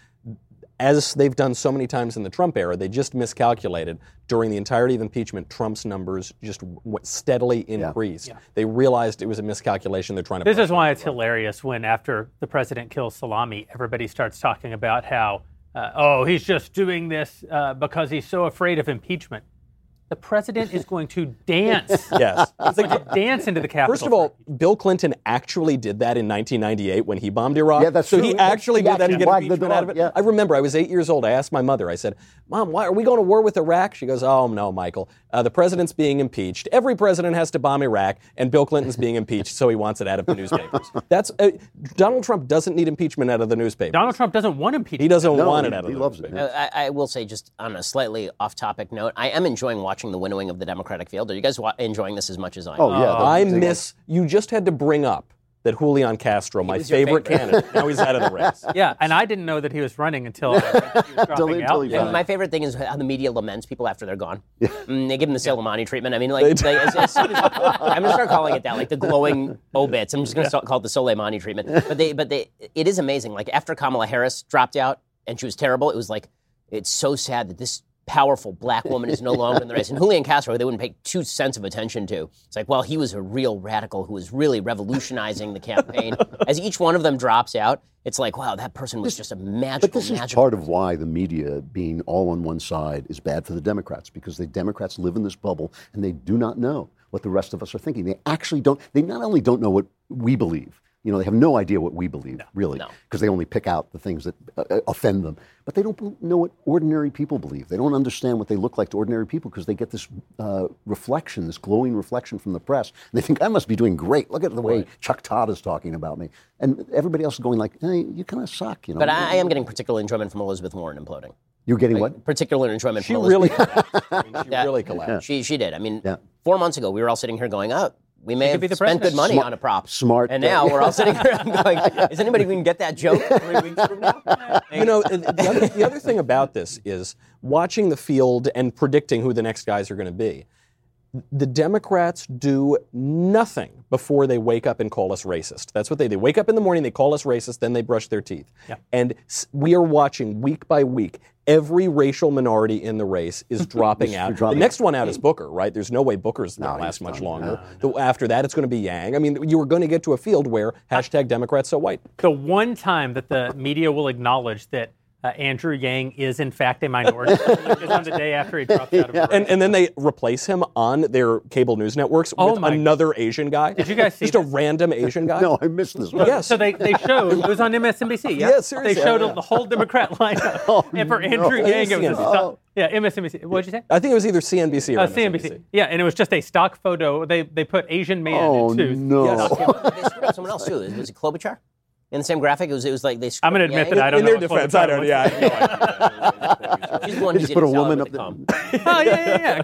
[SPEAKER 6] as they've done so many times in the Trump era, they just miscalculated. During the entirety of impeachment, Trump's numbers just steadily increased.
[SPEAKER 3] Yeah.
[SPEAKER 6] They realized it was a miscalculation. They're trying to.
[SPEAKER 3] This is why it's hilarious when after the president kills Salami, everybody starts talking about how, he's just doing this because he's so afraid of impeachment. The president is going to dance.
[SPEAKER 6] Yes.
[SPEAKER 3] He's going to dance into the Capitol.
[SPEAKER 6] First of all, Bill Clinton actually did that in 1998 when he bombed Iraq.
[SPEAKER 7] Yeah, that's
[SPEAKER 6] so
[SPEAKER 7] true.
[SPEAKER 6] he actually did that and get
[SPEAKER 7] Wagged the
[SPEAKER 6] impeachment out of
[SPEAKER 7] dog,
[SPEAKER 6] it.
[SPEAKER 7] yeah.
[SPEAKER 6] I remember I was 8 years old. I asked my mother, I said, Mom, why are we going to war with Iraq? She goes, oh, no, Michael. The president's being impeached. Every president has to bomb Iraq, and Bill Clinton's being impeached, so he wants it out of the newspapers. Donald Trump doesn't need impeachment out of the newspapers.
[SPEAKER 3] Donald Trump doesn't want impeachment.
[SPEAKER 6] He doesn't want it out of
[SPEAKER 7] he
[SPEAKER 6] the
[SPEAKER 7] loves it.
[SPEAKER 6] newspapers.
[SPEAKER 7] Yeah.
[SPEAKER 4] I will say, just on a slightly off-topic note, I am enjoying watching the winnowing of the Democratic field. Are you guys enjoying this as much as I am?
[SPEAKER 7] Oh, yeah.
[SPEAKER 6] You just had to bring up that Julian Castro, my
[SPEAKER 4] was your
[SPEAKER 6] favorite
[SPEAKER 4] favorite.
[SPEAKER 6] candidate, now he's out of the race.
[SPEAKER 3] Yeah, and I didn't know that he was running until I read that he was dropping
[SPEAKER 7] Until
[SPEAKER 3] out.
[SPEAKER 7] he
[SPEAKER 4] And
[SPEAKER 7] found
[SPEAKER 4] my favorite thing is how the media laments people after they're gone. They give them the Soleimani treatment. I mean, as soon as, I'm going to start calling it that, like the glowing obits. I'm just going to call it the Soleimani treatment. But it is amazing. Like after Kamala Harris dropped out and she was terrible, it was like, it's so sad that this powerful black woman is no longer in the race. And Julian Castro, they wouldn't pay 2 cents of attention to. It's like, well, he was a real radical who was really revolutionizing the campaign. As each one of them drops out, it's like, wow, that person was just a magical,
[SPEAKER 7] But this is part of why the media being all on one side is bad for the Democrats, because the Democrats live in this bubble and they do not know what the rest of us are thinking. They actually don't. They not only don't know what we believe, they have no idea what we believe, really, because they only pick out the things that offend them. But they don't know what ordinary people believe. They don't understand what they look like to ordinary people because they get this reflection, this glowing reflection from the press. And they think, I must be doing great. Look at the way Chuck Todd is talking about me. And everybody else is going like, hey, you kind of suck.
[SPEAKER 4] But I am getting particular enjoyment from Elizabeth Warren imploding.
[SPEAKER 7] You're getting what?
[SPEAKER 4] Particular enjoyment
[SPEAKER 6] She
[SPEAKER 4] from
[SPEAKER 6] really
[SPEAKER 4] Elizabeth.
[SPEAKER 6] collapsed. She really collapsed.
[SPEAKER 4] She did. I mean, 4 months ago, we were all sitting here going, we may have
[SPEAKER 3] be the
[SPEAKER 4] spent good
[SPEAKER 3] president.
[SPEAKER 4] money on a prop.
[SPEAKER 7] Smart.
[SPEAKER 4] And now we're all sitting here going, is anybody going to get that joke 3 weeks from now?
[SPEAKER 6] The other thing about this is watching the field and predicting who the next guys are going to be. The Democrats do nothing before they wake up and call us racist. That's what they wake up in the morning, they call us racist, then they brush their teeth.
[SPEAKER 3] Yeah.
[SPEAKER 6] And we are watching week by week. Every racial minority in the race is dropping out. The next one out is Booker, right? There's no way Booker's going to last much longer. After that, it's going to be Yang. I mean, you are going to get to a field where #Democrats so white.
[SPEAKER 3] The one time that the media will acknowledge that Andrew Yang is in fact a minority is on the day after he drops out of the race.
[SPEAKER 6] And then they replace him on their cable news networks with another Asian guy.
[SPEAKER 3] Did you guys see
[SPEAKER 6] Just a random Asian guy?
[SPEAKER 7] No, I missed this one.
[SPEAKER 6] Yes.
[SPEAKER 3] So they showed, it was on MSNBC. Yeah,
[SPEAKER 6] Yeah, seriously.
[SPEAKER 3] They showed the whole Democrat lineup. And for Andrew Yang, it was a stock. Yeah, MSNBC. What did you say?
[SPEAKER 6] I think it was either CNBC or
[SPEAKER 3] CNBC. Yeah, and it was just a stock photo. They put Asian man in suits.
[SPEAKER 7] No.
[SPEAKER 4] They screwed up someone else, too. Was it Klobuchar? In the same graphic, it was like they.
[SPEAKER 3] I'm going to admit that I don't
[SPEAKER 6] in
[SPEAKER 3] know.
[SPEAKER 6] their defense, I don't. Yeah, I have no idea.
[SPEAKER 4] She's the one
[SPEAKER 7] They
[SPEAKER 4] who
[SPEAKER 7] just put a
[SPEAKER 4] didn't sell
[SPEAKER 7] woman
[SPEAKER 4] it
[SPEAKER 7] up
[SPEAKER 4] with
[SPEAKER 7] there.
[SPEAKER 4] the com.
[SPEAKER 3] Oh, yeah,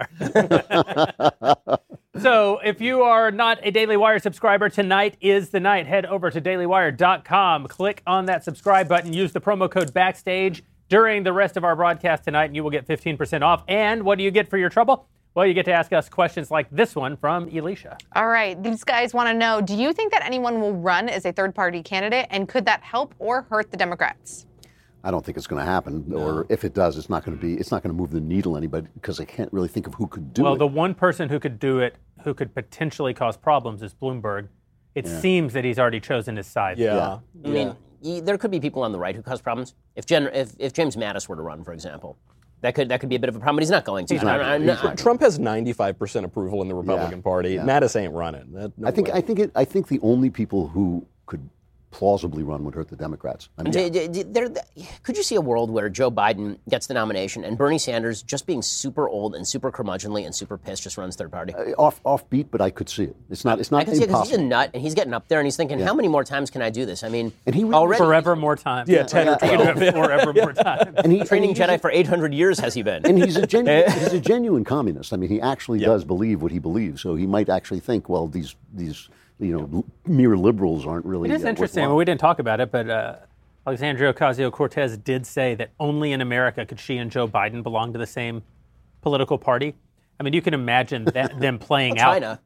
[SPEAKER 3] Klobuchar. So if you are not a Daily Wire subscriber, tonight is the night. Head over to dailywire.com. Click on that subscribe button. Use the promo code BACKSTAGE during the rest of our broadcast tonight, and you will get 15% off. And what do you get for your trouble? Well, you get to ask us questions like this one from Elisha.
[SPEAKER 5] All right. These guys want to know, do you think that anyone will run as a third-party candidate, and could that help or hurt the Democrats?
[SPEAKER 7] I don't think it's going to happen, or if it does, it's not going to move the needle anybody, because I can't really think of who could do it.
[SPEAKER 3] Well, the one person who could do it, who could potentially cause problems, is Bloomberg. It seems that he's already chosen his side.
[SPEAKER 6] Yeah.
[SPEAKER 4] I mean, there could be people on the right who cause problems. If James Mattis were to run, for example, that could be a bit of a problem, but he's not going to.
[SPEAKER 7] He's not.
[SPEAKER 6] Trump has 95% approval in the Republican Party.
[SPEAKER 7] Yeah.
[SPEAKER 6] Mattis ain't running.
[SPEAKER 7] I think the only people who could plausibly run would hurt the Democrats. I mean,
[SPEAKER 4] Could you see a world where Joe Biden gets the nomination and Bernie Sanders, just being super old and super curmudgeonly and super pissed, just runs third party?
[SPEAKER 7] offbeat, but I could see it. It's not
[SPEAKER 4] I can see it because
[SPEAKER 7] impossible.
[SPEAKER 4] he's a nut and he's getting up there and he's thinking, how many more times can I do this? I mean,
[SPEAKER 7] And he
[SPEAKER 4] already
[SPEAKER 3] Forever more time.
[SPEAKER 6] Yeah, 10 or 12.
[SPEAKER 3] Forever more time.
[SPEAKER 7] And
[SPEAKER 4] training Jedi for 800 years has he been?
[SPEAKER 7] And he's a genuine communist. I mean, he actually does believe what he believes. So he might actually think, well, these mere liberals aren't really.
[SPEAKER 3] It is interesting.
[SPEAKER 7] worthwhile.
[SPEAKER 3] We didn't talk about it, but Alexandria Ocasio-Cortez did say that only in America could she and Joe Biden belong to the same political party. I mean, you can imagine them playing out.
[SPEAKER 4] China.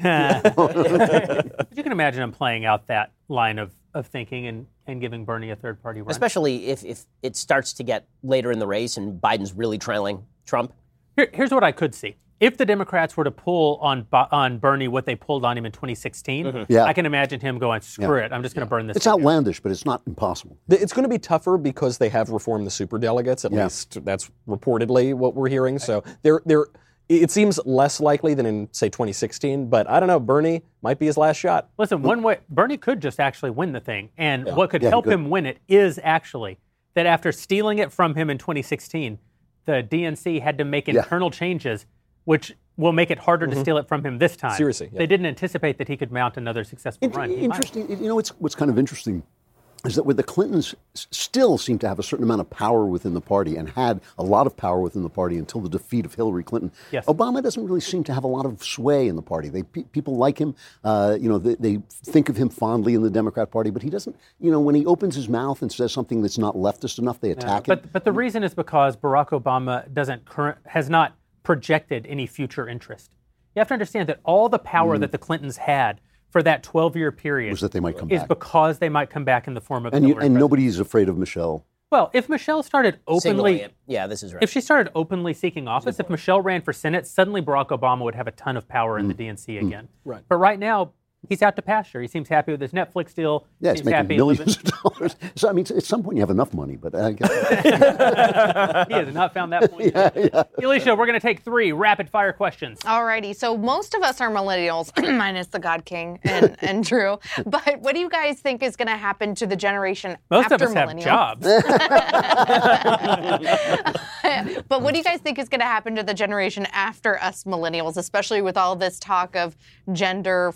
[SPEAKER 3] You can imagine them playing out that line of thinking and giving Bernie a third party run.
[SPEAKER 4] Especially if it starts to get later in the race and Biden's really trailing Trump.
[SPEAKER 3] Here's what I could see. If the Democrats were to pull on Bernie what they pulled on him in 2016, I can imagine him going, screw it, I'm just going to burn this.
[SPEAKER 7] It's outlandish, but it's not impossible.
[SPEAKER 6] It's going to be tougher because they have reformed the superdelegates. At least that's reportedly what we're hearing. So it seems less likely than in, say, 2016. But I don't know. Bernie might be his last shot.
[SPEAKER 3] Listen, one way Bernie could just actually win the thing, and what could help him win it is actually that after stealing it from him in 2016, the DNC had to make internal changes, which will make it harder to steal it from him this time.
[SPEAKER 6] Seriously.
[SPEAKER 3] They didn't anticipate that he could mount another successful run.
[SPEAKER 7] Interesting. What's kind of interesting is that with the Clintons still seem to have a certain amount of power within the party and had a lot of power within the party until the defeat of Hillary Clinton.
[SPEAKER 3] Yes.
[SPEAKER 7] Obama doesn't really seem to have a lot of sway in the party. People like him. They think of him fondly in the Democrat Party, but he doesn't. When he opens his mouth and says something that's not leftist enough, they attack him.
[SPEAKER 3] But the reason is because Barack Obama has not projected any future interest. You have to understand that all the power that the Clintons had for that 12-year period
[SPEAKER 7] was that they might come
[SPEAKER 3] is
[SPEAKER 7] back.
[SPEAKER 3] because they might come back in the form of
[SPEAKER 7] and
[SPEAKER 3] Hillary.
[SPEAKER 7] nobody's afraid of Michelle.
[SPEAKER 3] Well, if Michelle started openly,
[SPEAKER 4] this is right.
[SPEAKER 3] If she started openly seeking office, if Michelle ran for Senate, suddenly Barack Obama would have a ton of power in the DNC again.
[SPEAKER 6] Right.
[SPEAKER 3] But right now, he's out to pasture. He seems happy with his Netflix deal.
[SPEAKER 7] Yeah,
[SPEAKER 3] Seems
[SPEAKER 7] it's making
[SPEAKER 3] happy
[SPEAKER 7] millions of dollars. So, at some point you have enough money, but I guess.
[SPEAKER 3] He has not found that point. Alicia, we're going to take 3 rapid-fire questions.
[SPEAKER 5] Alrighty, so most of us are millennials, minus the God King and Drew. But what do you guys think is going to happen to the generation
[SPEAKER 3] Most
[SPEAKER 5] after
[SPEAKER 3] of us have
[SPEAKER 5] millennials?
[SPEAKER 3] jobs.
[SPEAKER 5] But what do you guys think is going to happen to the generation after us millennials, especially with all this talk of gender,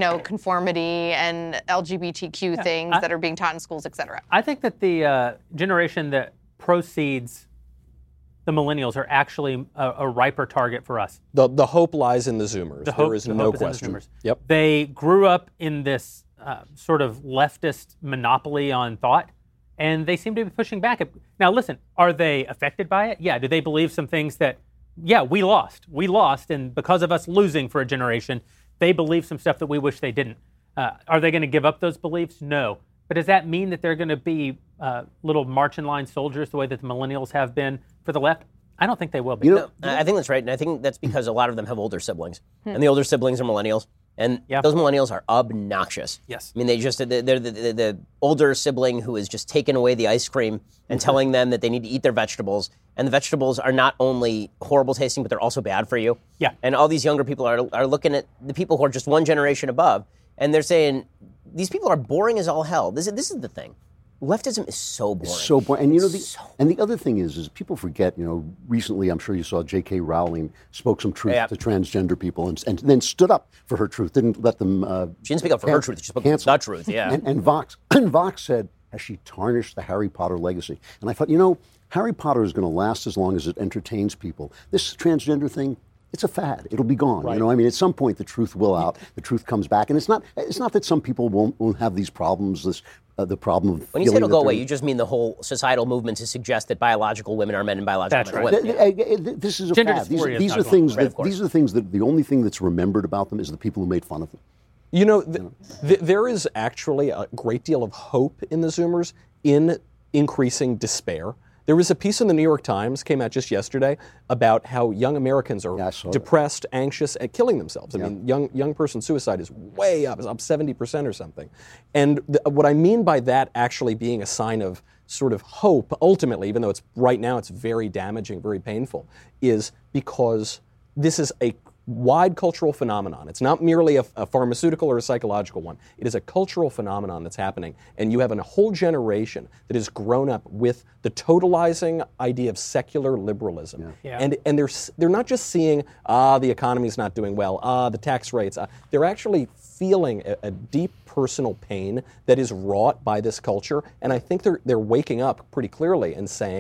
[SPEAKER 5] conformity and LGBTQ things that are being taught in schools, et cetera?
[SPEAKER 3] I think that the generation that proceeds the millennials are actually a riper target for us.
[SPEAKER 6] The hope lies in the Zoomers. There is no question. Yep.
[SPEAKER 3] They grew up in this sort of leftist monopoly on thought, and they seem to be pushing back. Now, listen, are they affected by it? Yeah. Do they believe some things that, we lost. We lost, and because of us losing for a generation, they believe some stuff that we wish they didn't. Are they going to give up those beliefs? No. But does that mean that they're going to be little march-in-line soldiers the way that the millennials have been for the left? I don't think they will be.
[SPEAKER 4] I think that's right, and I think that's because a lot of them have older siblings, and the older siblings are millennials, and those millennials are obnoxious.
[SPEAKER 3] Yes.
[SPEAKER 4] I mean, they're the older sibling who is just taking away the ice cream and telling them that they need to eat their vegetables, and the vegetables are not only horrible tasting, but they're also bad for you.
[SPEAKER 3] Yeah.
[SPEAKER 4] And all these younger people are looking at the people who are just one generation above, and they're saying, these people are boring as all hell. This is the thing. Leftism is so boring.
[SPEAKER 7] So boring. And the other thing is people forget, recently I'm sure you saw J.K. Rowling spoke some truth to transgender people and then stood up for her truth, didn't let them...
[SPEAKER 4] she didn't speak up for her truth, she spoke up for the truth,
[SPEAKER 7] And Vox said, has she tarnished the Harry Potter legacy? And I thought, Harry Potter is going to last as long as it entertains people. This transgender thing, it's a fad. It'll be gone.
[SPEAKER 6] Right.
[SPEAKER 7] At some point the truth will out. The truth comes back, and it's not that some people won't have these problems. The problem of
[SPEAKER 4] when you say it'll go away, you just mean the whole societal movement to suggest that biological women are men and biological men are women.
[SPEAKER 7] This is a
[SPEAKER 3] Gender
[SPEAKER 7] fad.
[SPEAKER 3] dysphoria
[SPEAKER 7] These
[SPEAKER 3] is
[SPEAKER 7] are
[SPEAKER 3] not
[SPEAKER 7] things
[SPEAKER 3] going
[SPEAKER 7] that these are the things that the only thing that's remembered about them is the people who made fun of them.
[SPEAKER 6] There is actually a great deal of hope in the Zoomers in increasing despair. There was a piece in the New York Times, came out just yesterday, about how young Americans are depressed, anxious, and killing themselves. I mean, young person suicide is way up. It's up 70% or something. And what I mean by that actually being a sign of sort of hope, ultimately, even though right now it's very damaging, very painful, is because this is a wide cultural phenomenon. It's not merely a pharmaceutical or a psychological one. It is a cultural phenomenon that's happening, and you have a whole generation that has grown up with the totalizing idea of secular liberalism. And they're not just seeing, the economy's not doing well, the tax rates. They're actually feeling a deep personal pain that is wrought by this culture, and I think they're waking up pretty clearly and saying,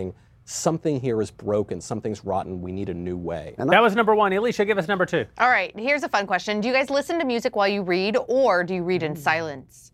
[SPEAKER 6] something here is broken, something's rotten, we need a new way.
[SPEAKER 3] That was number one. Alicia, give us number two.
[SPEAKER 5] All right, here's a fun question. Do you guys listen to music while you read, or do you read in silence?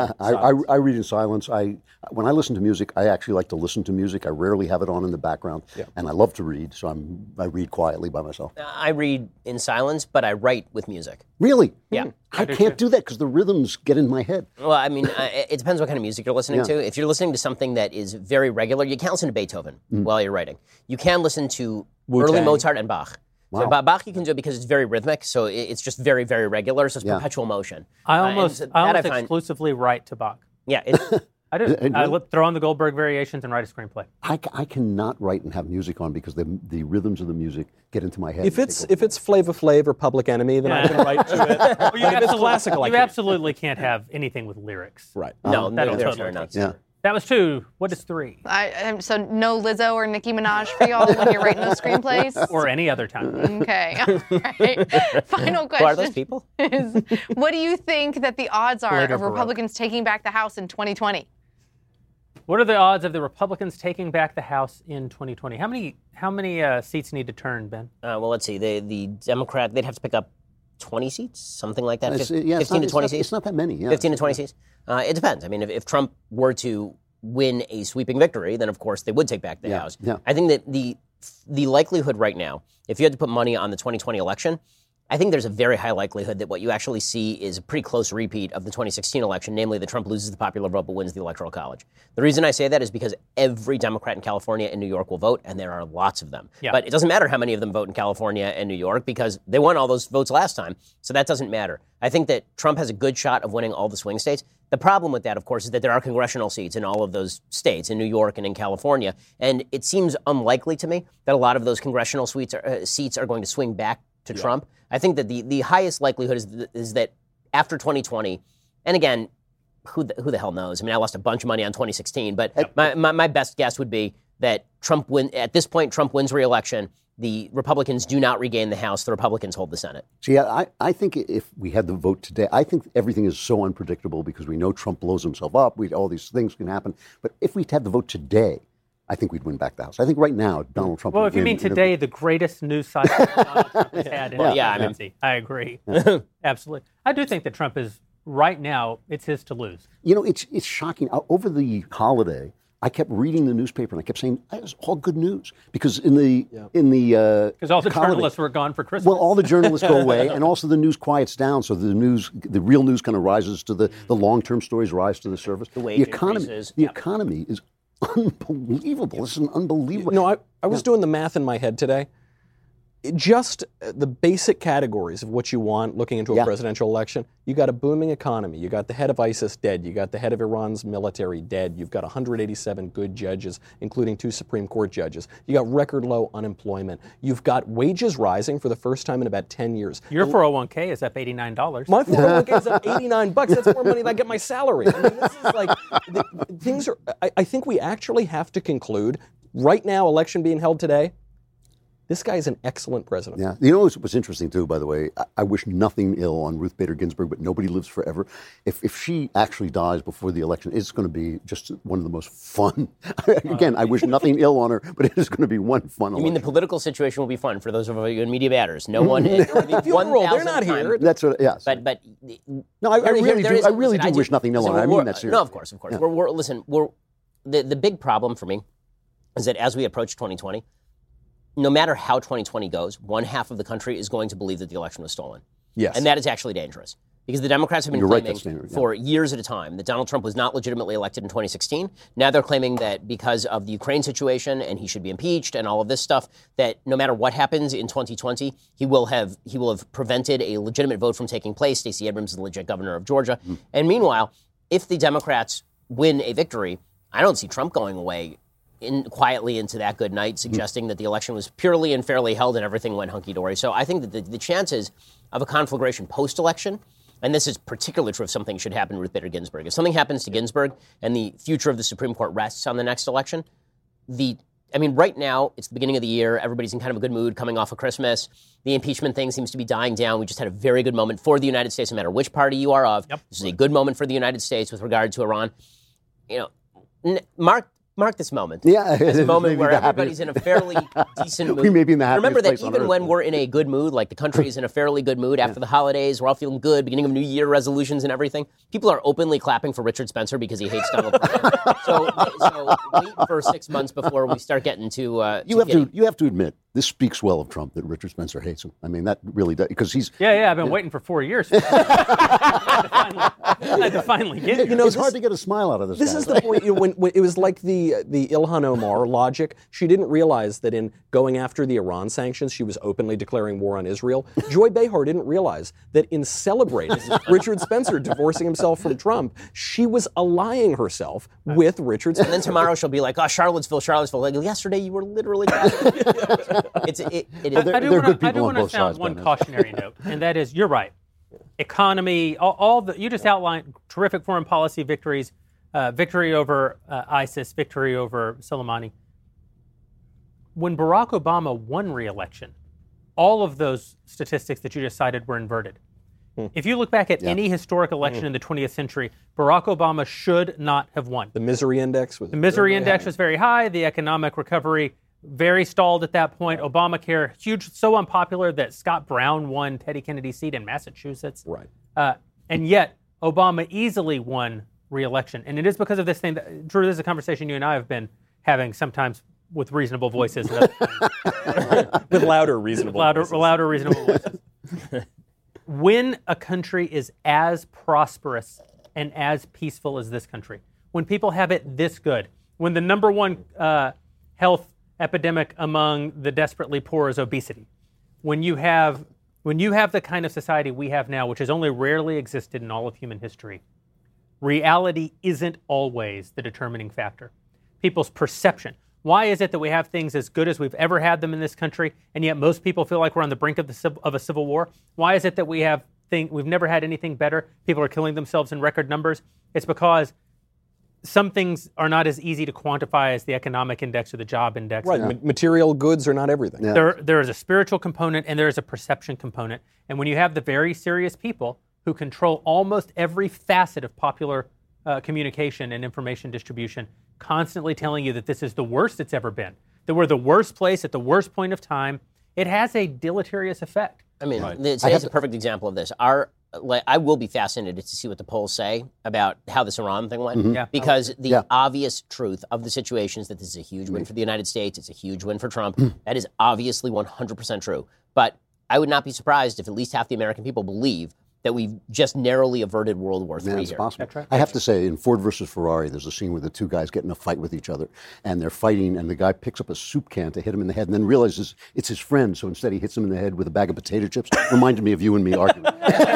[SPEAKER 7] I read in silence. When I listen to music, I actually like to listen to music. I rarely have it on in the background, and I love to read, so I read quietly by myself.
[SPEAKER 4] I read in silence, but I write with music.
[SPEAKER 7] Really?
[SPEAKER 4] Yeah.
[SPEAKER 7] I can't do that because the rhythms get in my head.
[SPEAKER 4] Well, I mean, it depends what kind of music you're listening to. If you're listening to something that is very regular, you can't listen to Beethoven while you're writing. You can listen to early Mozart and Bach.
[SPEAKER 7] Wow.
[SPEAKER 4] So Bach you can do it because it's very rhythmic, so it's just very, very regular, so it's perpetual motion.
[SPEAKER 3] I almost exclusively write to Bach.
[SPEAKER 4] Yeah.
[SPEAKER 3] I do. I throw on the Goldberg variations and write a screenplay.
[SPEAKER 7] I cannot write and have music on because the rhythms of the music get into my head.
[SPEAKER 6] If it's Flava Flav or Public Enemy, then I can write to it. But if it's classical,
[SPEAKER 3] you absolutely can't have anything with lyrics.
[SPEAKER 6] Right.
[SPEAKER 4] No,
[SPEAKER 3] that'll
[SPEAKER 4] lyrics
[SPEAKER 3] totally
[SPEAKER 4] are nuts.
[SPEAKER 7] Yeah.
[SPEAKER 3] That was two. What is three?
[SPEAKER 5] So no Lizzo or Nicki Minaj for y'all when you're writing those screenplays?
[SPEAKER 3] Or any other time.
[SPEAKER 5] Okay. All right. Final question.
[SPEAKER 4] Who are those people?
[SPEAKER 5] Is, what do you think that the odds are
[SPEAKER 3] Later
[SPEAKER 5] of
[SPEAKER 3] Baroque.
[SPEAKER 5] Republicans taking back the House in 2020?
[SPEAKER 3] What are the odds of the Republicans taking back the House in 2020? How many seats need to turn, Ben?
[SPEAKER 4] Well, let's see. The Democrat, they'd have to pick up 20 seats, something like that.
[SPEAKER 7] It's
[SPEAKER 4] 15 to 20 seats?
[SPEAKER 7] It's not that many. Yeah.
[SPEAKER 4] 15 to 20 seats? It depends. I mean, if Trump were to win a sweeping victory, then of course they would take back the House.
[SPEAKER 7] Yeah.
[SPEAKER 4] I think that the likelihood right now, if you had to put money on the 2020 election, I think there's a very high likelihood that what you actually see is a pretty close repeat of the 2016 election, namely that Trump loses the popular vote but wins the Electoral College. The reason I say that is because every Democrat in California and New York will vote, and there are lots of them.
[SPEAKER 3] Yeah.
[SPEAKER 4] But it doesn't matter how many of them vote in California and New York because they won all those votes last time, so that doesn't matter. I think that Trump has a good shot of winning all the swing states. The problem with that, of course, is that there are congressional seats in all of those states, in New York and in California, and it seems unlikely to me that a lot of those congressional seats are going to swing back to Trump. I think that the highest likelihood is that after 2020, and again, who the hell knows? I mean, I lost a bunch of money on 2016, but my best guess would be that Trump wins re-election. The Republicans do not regain the House. The Republicans hold the Senate.
[SPEAKER 7] See, I think if we had the vote today, I think everything is so unpredictable because we know Trump blows himself up. All these things can happen. But if we had the vote today, I think we'd win back the House. I think right now, Donald Trump
[SPEAKER 3] Well,
[SPEAKER 7] would
[SPEAKER 3] if you
[SPEAKER 7] win
[SPEAKER 3] mean today, the greatest news cycle Donald Trump has had in his presidency. I agree. Absolutely. I do think that Trump is, right now, it's his to lose.
[SPEAKER 7] You know, it's shocking. Over the holiday, I kept reading the newspaper and I kept saying, it's all good news. Because
[SPEAKER 3] because all the journalists were gone for Christmas.
[SPEAKER 7] Well, all the journalists go away, and also the news quiets down, so the real news kind of rises to the long-term stories rise to the surface.
[SPEAKER 4] The wage increases.
[SPEAKER 7] The economy is unbelievable. This is an unbelievable.
[SPEAKER 6] No, I was doing the math in my head today. Just the basic categories of what you want looking into a presidential election. You got a booming economy. You got the head of ISIS dead. You got the head of Iran's military dead. You've got 187 good judges, including 2 Supreme Court judges. You got record low unemployment. You've got wages rising for the first time in about 10 years.
[SPEAKER 3] Your 401k is up $89.
[SPEAKER 6] My 401k is up $89. That's more money than I get my salary. I mean, this is like, things are, I think we actually have to conclude, right now, election being held today, this guy is an excellent president.
[SPEAKER 7] Yeah. You know what's interesting, too, by the way? I wish nothing ill on Ruth Bader Ginsburg, but nobody lives forever. If she actually dies before the election, it's going to be just one of the most fun. Again, I wish nothing ill on her, but it is going to be one fun election.
[SPEAKER 4] You mean the political situation will be fun for those of you in media matters? No one.
[SPEAKER 6] They're not here.
[SPEAKER 7] That's what. Yes.
[SPEAKER 4] But
[SPEAKER 7] no, I really do wish nothing ill on her. I mean that seriously.
[SPEAKER 4] No, of course.
[SPEAKER 7] Yeah.
[SPEAKER 4] The big problem for me is that as we approach 2020. No matter how 2020 goes, one half of the country is going to believe that the election was stolen.
[SPEAKER 6] Yes.
[SPEAKER 4] And that is actually dangerous. Because the Democrats have been claiming for years at a time that Donald Trump was not legitimately elected in 2016. Now they're claiming that because of the Ukraine situation and he should be impeached and all of this stuff, that no matter what happens in 2020, he will have prevented a legitimate vote from taking place. Stacey Abrams is the legit governor of Georgia. Mm-hmm. And meanwhile, if the Democrats win a victory, I don't see Trump going away quietly into that good night, suggesting that the election was purely and fairly held and everything went hunky-dory. So I think that the chances of a conflagration post-election, and this is particularly true if something should happen to Ruth Bader Ginsburg. If something happens to Ginsburg and the future of the Supreme Court rests on the next election, right now, it's the beginning of the year. Everybody's in kind of a good mood coming off of Christmas. The impeachment thing seems to be dying down. We just had a very good moment for the United States, no matter which party you are of. Yep. This is a good moment for the United States with regard to Iran. Mark mark this moment.
[SPEAKER 7] Yeah,
[SPEAKER 4] as a moment
[SPEAKER 7] maybe
[SPEAKER 4] where
[SPEAKER 7] the happy-
[SPEAKER 4] everybody's in a fairly decent mood.
[SPEAKER 7] We may be in the happiest
[SPEAKER 4] Remember that
[SPEAKER 7] place on
[SPEAKER 4] even
[SPEAKER 7] earth.
[SPEAKER 4] when we're in a good mood, like the country is in a fairly good mood after the holidays, we're all feeling good, beginning of New Year resolutions and everything, people are openly clapping for Richard Spencer because he hates Donald Trump. So wait for 6 months before we start getting to
[SPEAKER 7] You have to admit, this speaks well of Trump that Richard Spencer hates him. I mean, that really does, because he's...
[SPEAKER 3] Yeah, I've been waiting for 4 years. I had to finally get it.
[SPEAKER 7] It's hard to get a smile out of this
[SPEAKER 6] This
[SPEAKER 7] guy.
[SPEAKER 6] is the point. When it was like the Ilhan Omar logic. She didn't realize that in going after the Iran sanctions, she was openly declaring war on Israel. Joy Behar didn't realize that in celebrating Richard Spencer divorcing himself from Trump, she was allying herself with Richard Spencer.
[SPEAKER 4] And then tomorrow she'll be like, oh, Charlottesville. Like, yesterday you were literally...
[SPEAKER 7] They're good
[SPEAKER 3] I
[SPEAKER 7] people
[SPEAKER 3] do
[SPEAKER 7] on
[SPEAKER 3] want to
[SPEAKER 7] both
[SPEAKER 3] sound
[SPEAKER 7] sides,
[SPEAKER 3] one
[SPEAKER 7] Ben.
[SPEAKER 3] cautionary note, and that is, you're right. Economy, you just outlined terrific foreign policy victories, victory over ISIS, victory over Soleimani. When Barack Obama won re-election, all of those statistics that you just cited were inverted. If you look back at any historic election in the 20th century, Barack Obama should not have won.
[SPEAKER 6] The misery index was
[SPEAKER 3] very high. The economic recovery very stalled at that point. Obamacare, huge, so unpopular that Scott Brown won Teddy Kennedy's seat in Massachusetts.
[SPEAKER 6] Right.
[SPEAKER 3] And yet, Obama easily won re-election. And it is because of this thing that, Drew, this is a conversation you and I have been having sometimes with reasonable voices. And
[SPEAKER 6] with louder, reasonable voices.
[SPEAKER 3] Louder, reasonable voices. When a country is as prosperous and as peaceful as this country, when people have it this good, when the number one health epidemic among the desperately poor is obesity, when you have the kind of society we have now, which has only rarely existed in all of human history, reality isn't always the determining factor. People's perception. Why is it that we have things as good as we've ever had them in this country, and yet most people feel like we're on the brink of a civil war? Why is it that we've never had anything better? People are killing themselves in record numbers. It's because some things are not as easy to quantify as the economic index or the job index.
[SPEAKER 6] Right. Yeah. Material goods are not everything.
[SPEAKER 7] Yeah.
[SPEAKER 3] There is a spiritual component and there is a perception component. And when you have the very serious people who control almost every facet of popular communication and information distribution, constantly telling you that this is the worst it's ever been, that we're the worst place at the worst point of time, it has a deleterious effect.
[SPEAKER 4] I mean, today's a perfect example of this. I will be fascinated to see what the polls say about how this Iran thing went, because the obvious truth of the situation is that this is a huge win for the United States. It's a huge win for Trump. That is obviously 100% true. But I would not be surprised if at least half the American people believe that we've just narrowly averted World War III
[SPEAKER 7] Yeah, it's possible. I have to say, in Ford versus Ferrari, there's a scene where the two guys get in a fight with each other, and they're fighting, and the guy picks up a soup can to hit him in the head, and then realizes it's his friend, so instead he hits him in the head with a bag of potato chips. Reminded me of you and me arguing.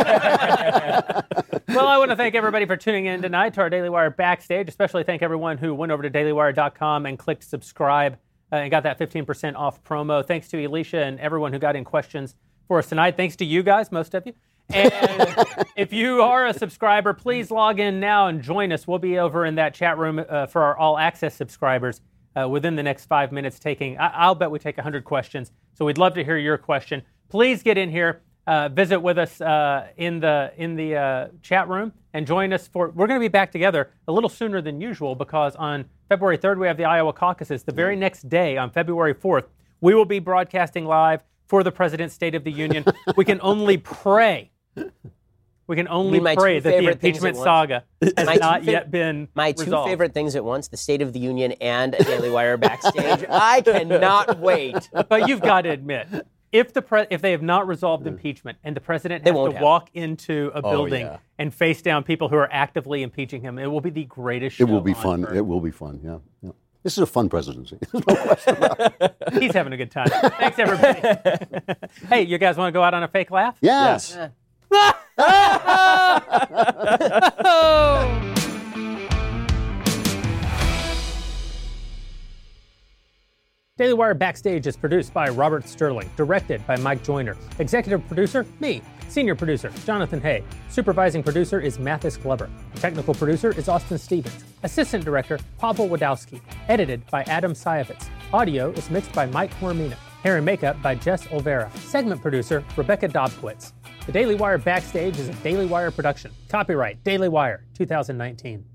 [SPEAKER 3] Well, I want to thank everybody for tuning in tonight to our Daily Wire Backstage, especially thank everyone who went over to dailywire.com and clicked subscribe and got that 15% off promo. Thanks to Alicia and everyone who got in questions for us tonight. Thanks to you guys, most of you. And if you are a subscriber, please log in now and join us. We'll be over in that chat room for our all access subscribers within the next 5 minutes I'll bet we take 100 questions. So we'd love to hear your question. Please get in here, visit with us in the chat room and join us we're going to be back together a little sooner than usual because on February 3rd we have the Iowa caucuses. The very next day on February 4th, we will be broadcasting live for the President's State of the Union. We can only pray. We can only pray that the impeachment saga has not yet been
[SPEAKER 4] My two
[SPEAKER 3] resolved.
[SPEAKER 4] favorite things at once, the State of the Union and a Daily Wire Backstage. I cannot wait.
[SPEAKER 3] But you've got to admit, if they have not resolved impeachment and the president has to walk into a building and face down people who are actively impeaching him, it will be the greatest show.
[SPEAKER 7] It will be fun.
[SPEAKER 3] Earth.
[SPEAKER 7] It will be fun, yeah. This is a fun presidency. There's no question about it.
[SPEAKER 3] He's having a good time. Thanks, everybody. Hey, you guys want to go out on a fake laugh?
[SPEAKER 7] Yes.
[SPEAKER 3] Daily Wire Backstage is produced by Robert Sterling, directed by Mike Joyner. Executive producer, me. Senior producer, Jonathan Hay. Supervising producer is Mathis Glover. Technical producer is Austin Stevens. Assistant director, Pavel Wadowski. Edited by Adam Sayevitz. Audio is mixed by Mike Hormina. Hair and makeup by Jess Olvera. Segment producer, Rebecca Dobkowitz. The Daily Wire Backstage is a Daily Wire production. Copyright Daily Wire 2019.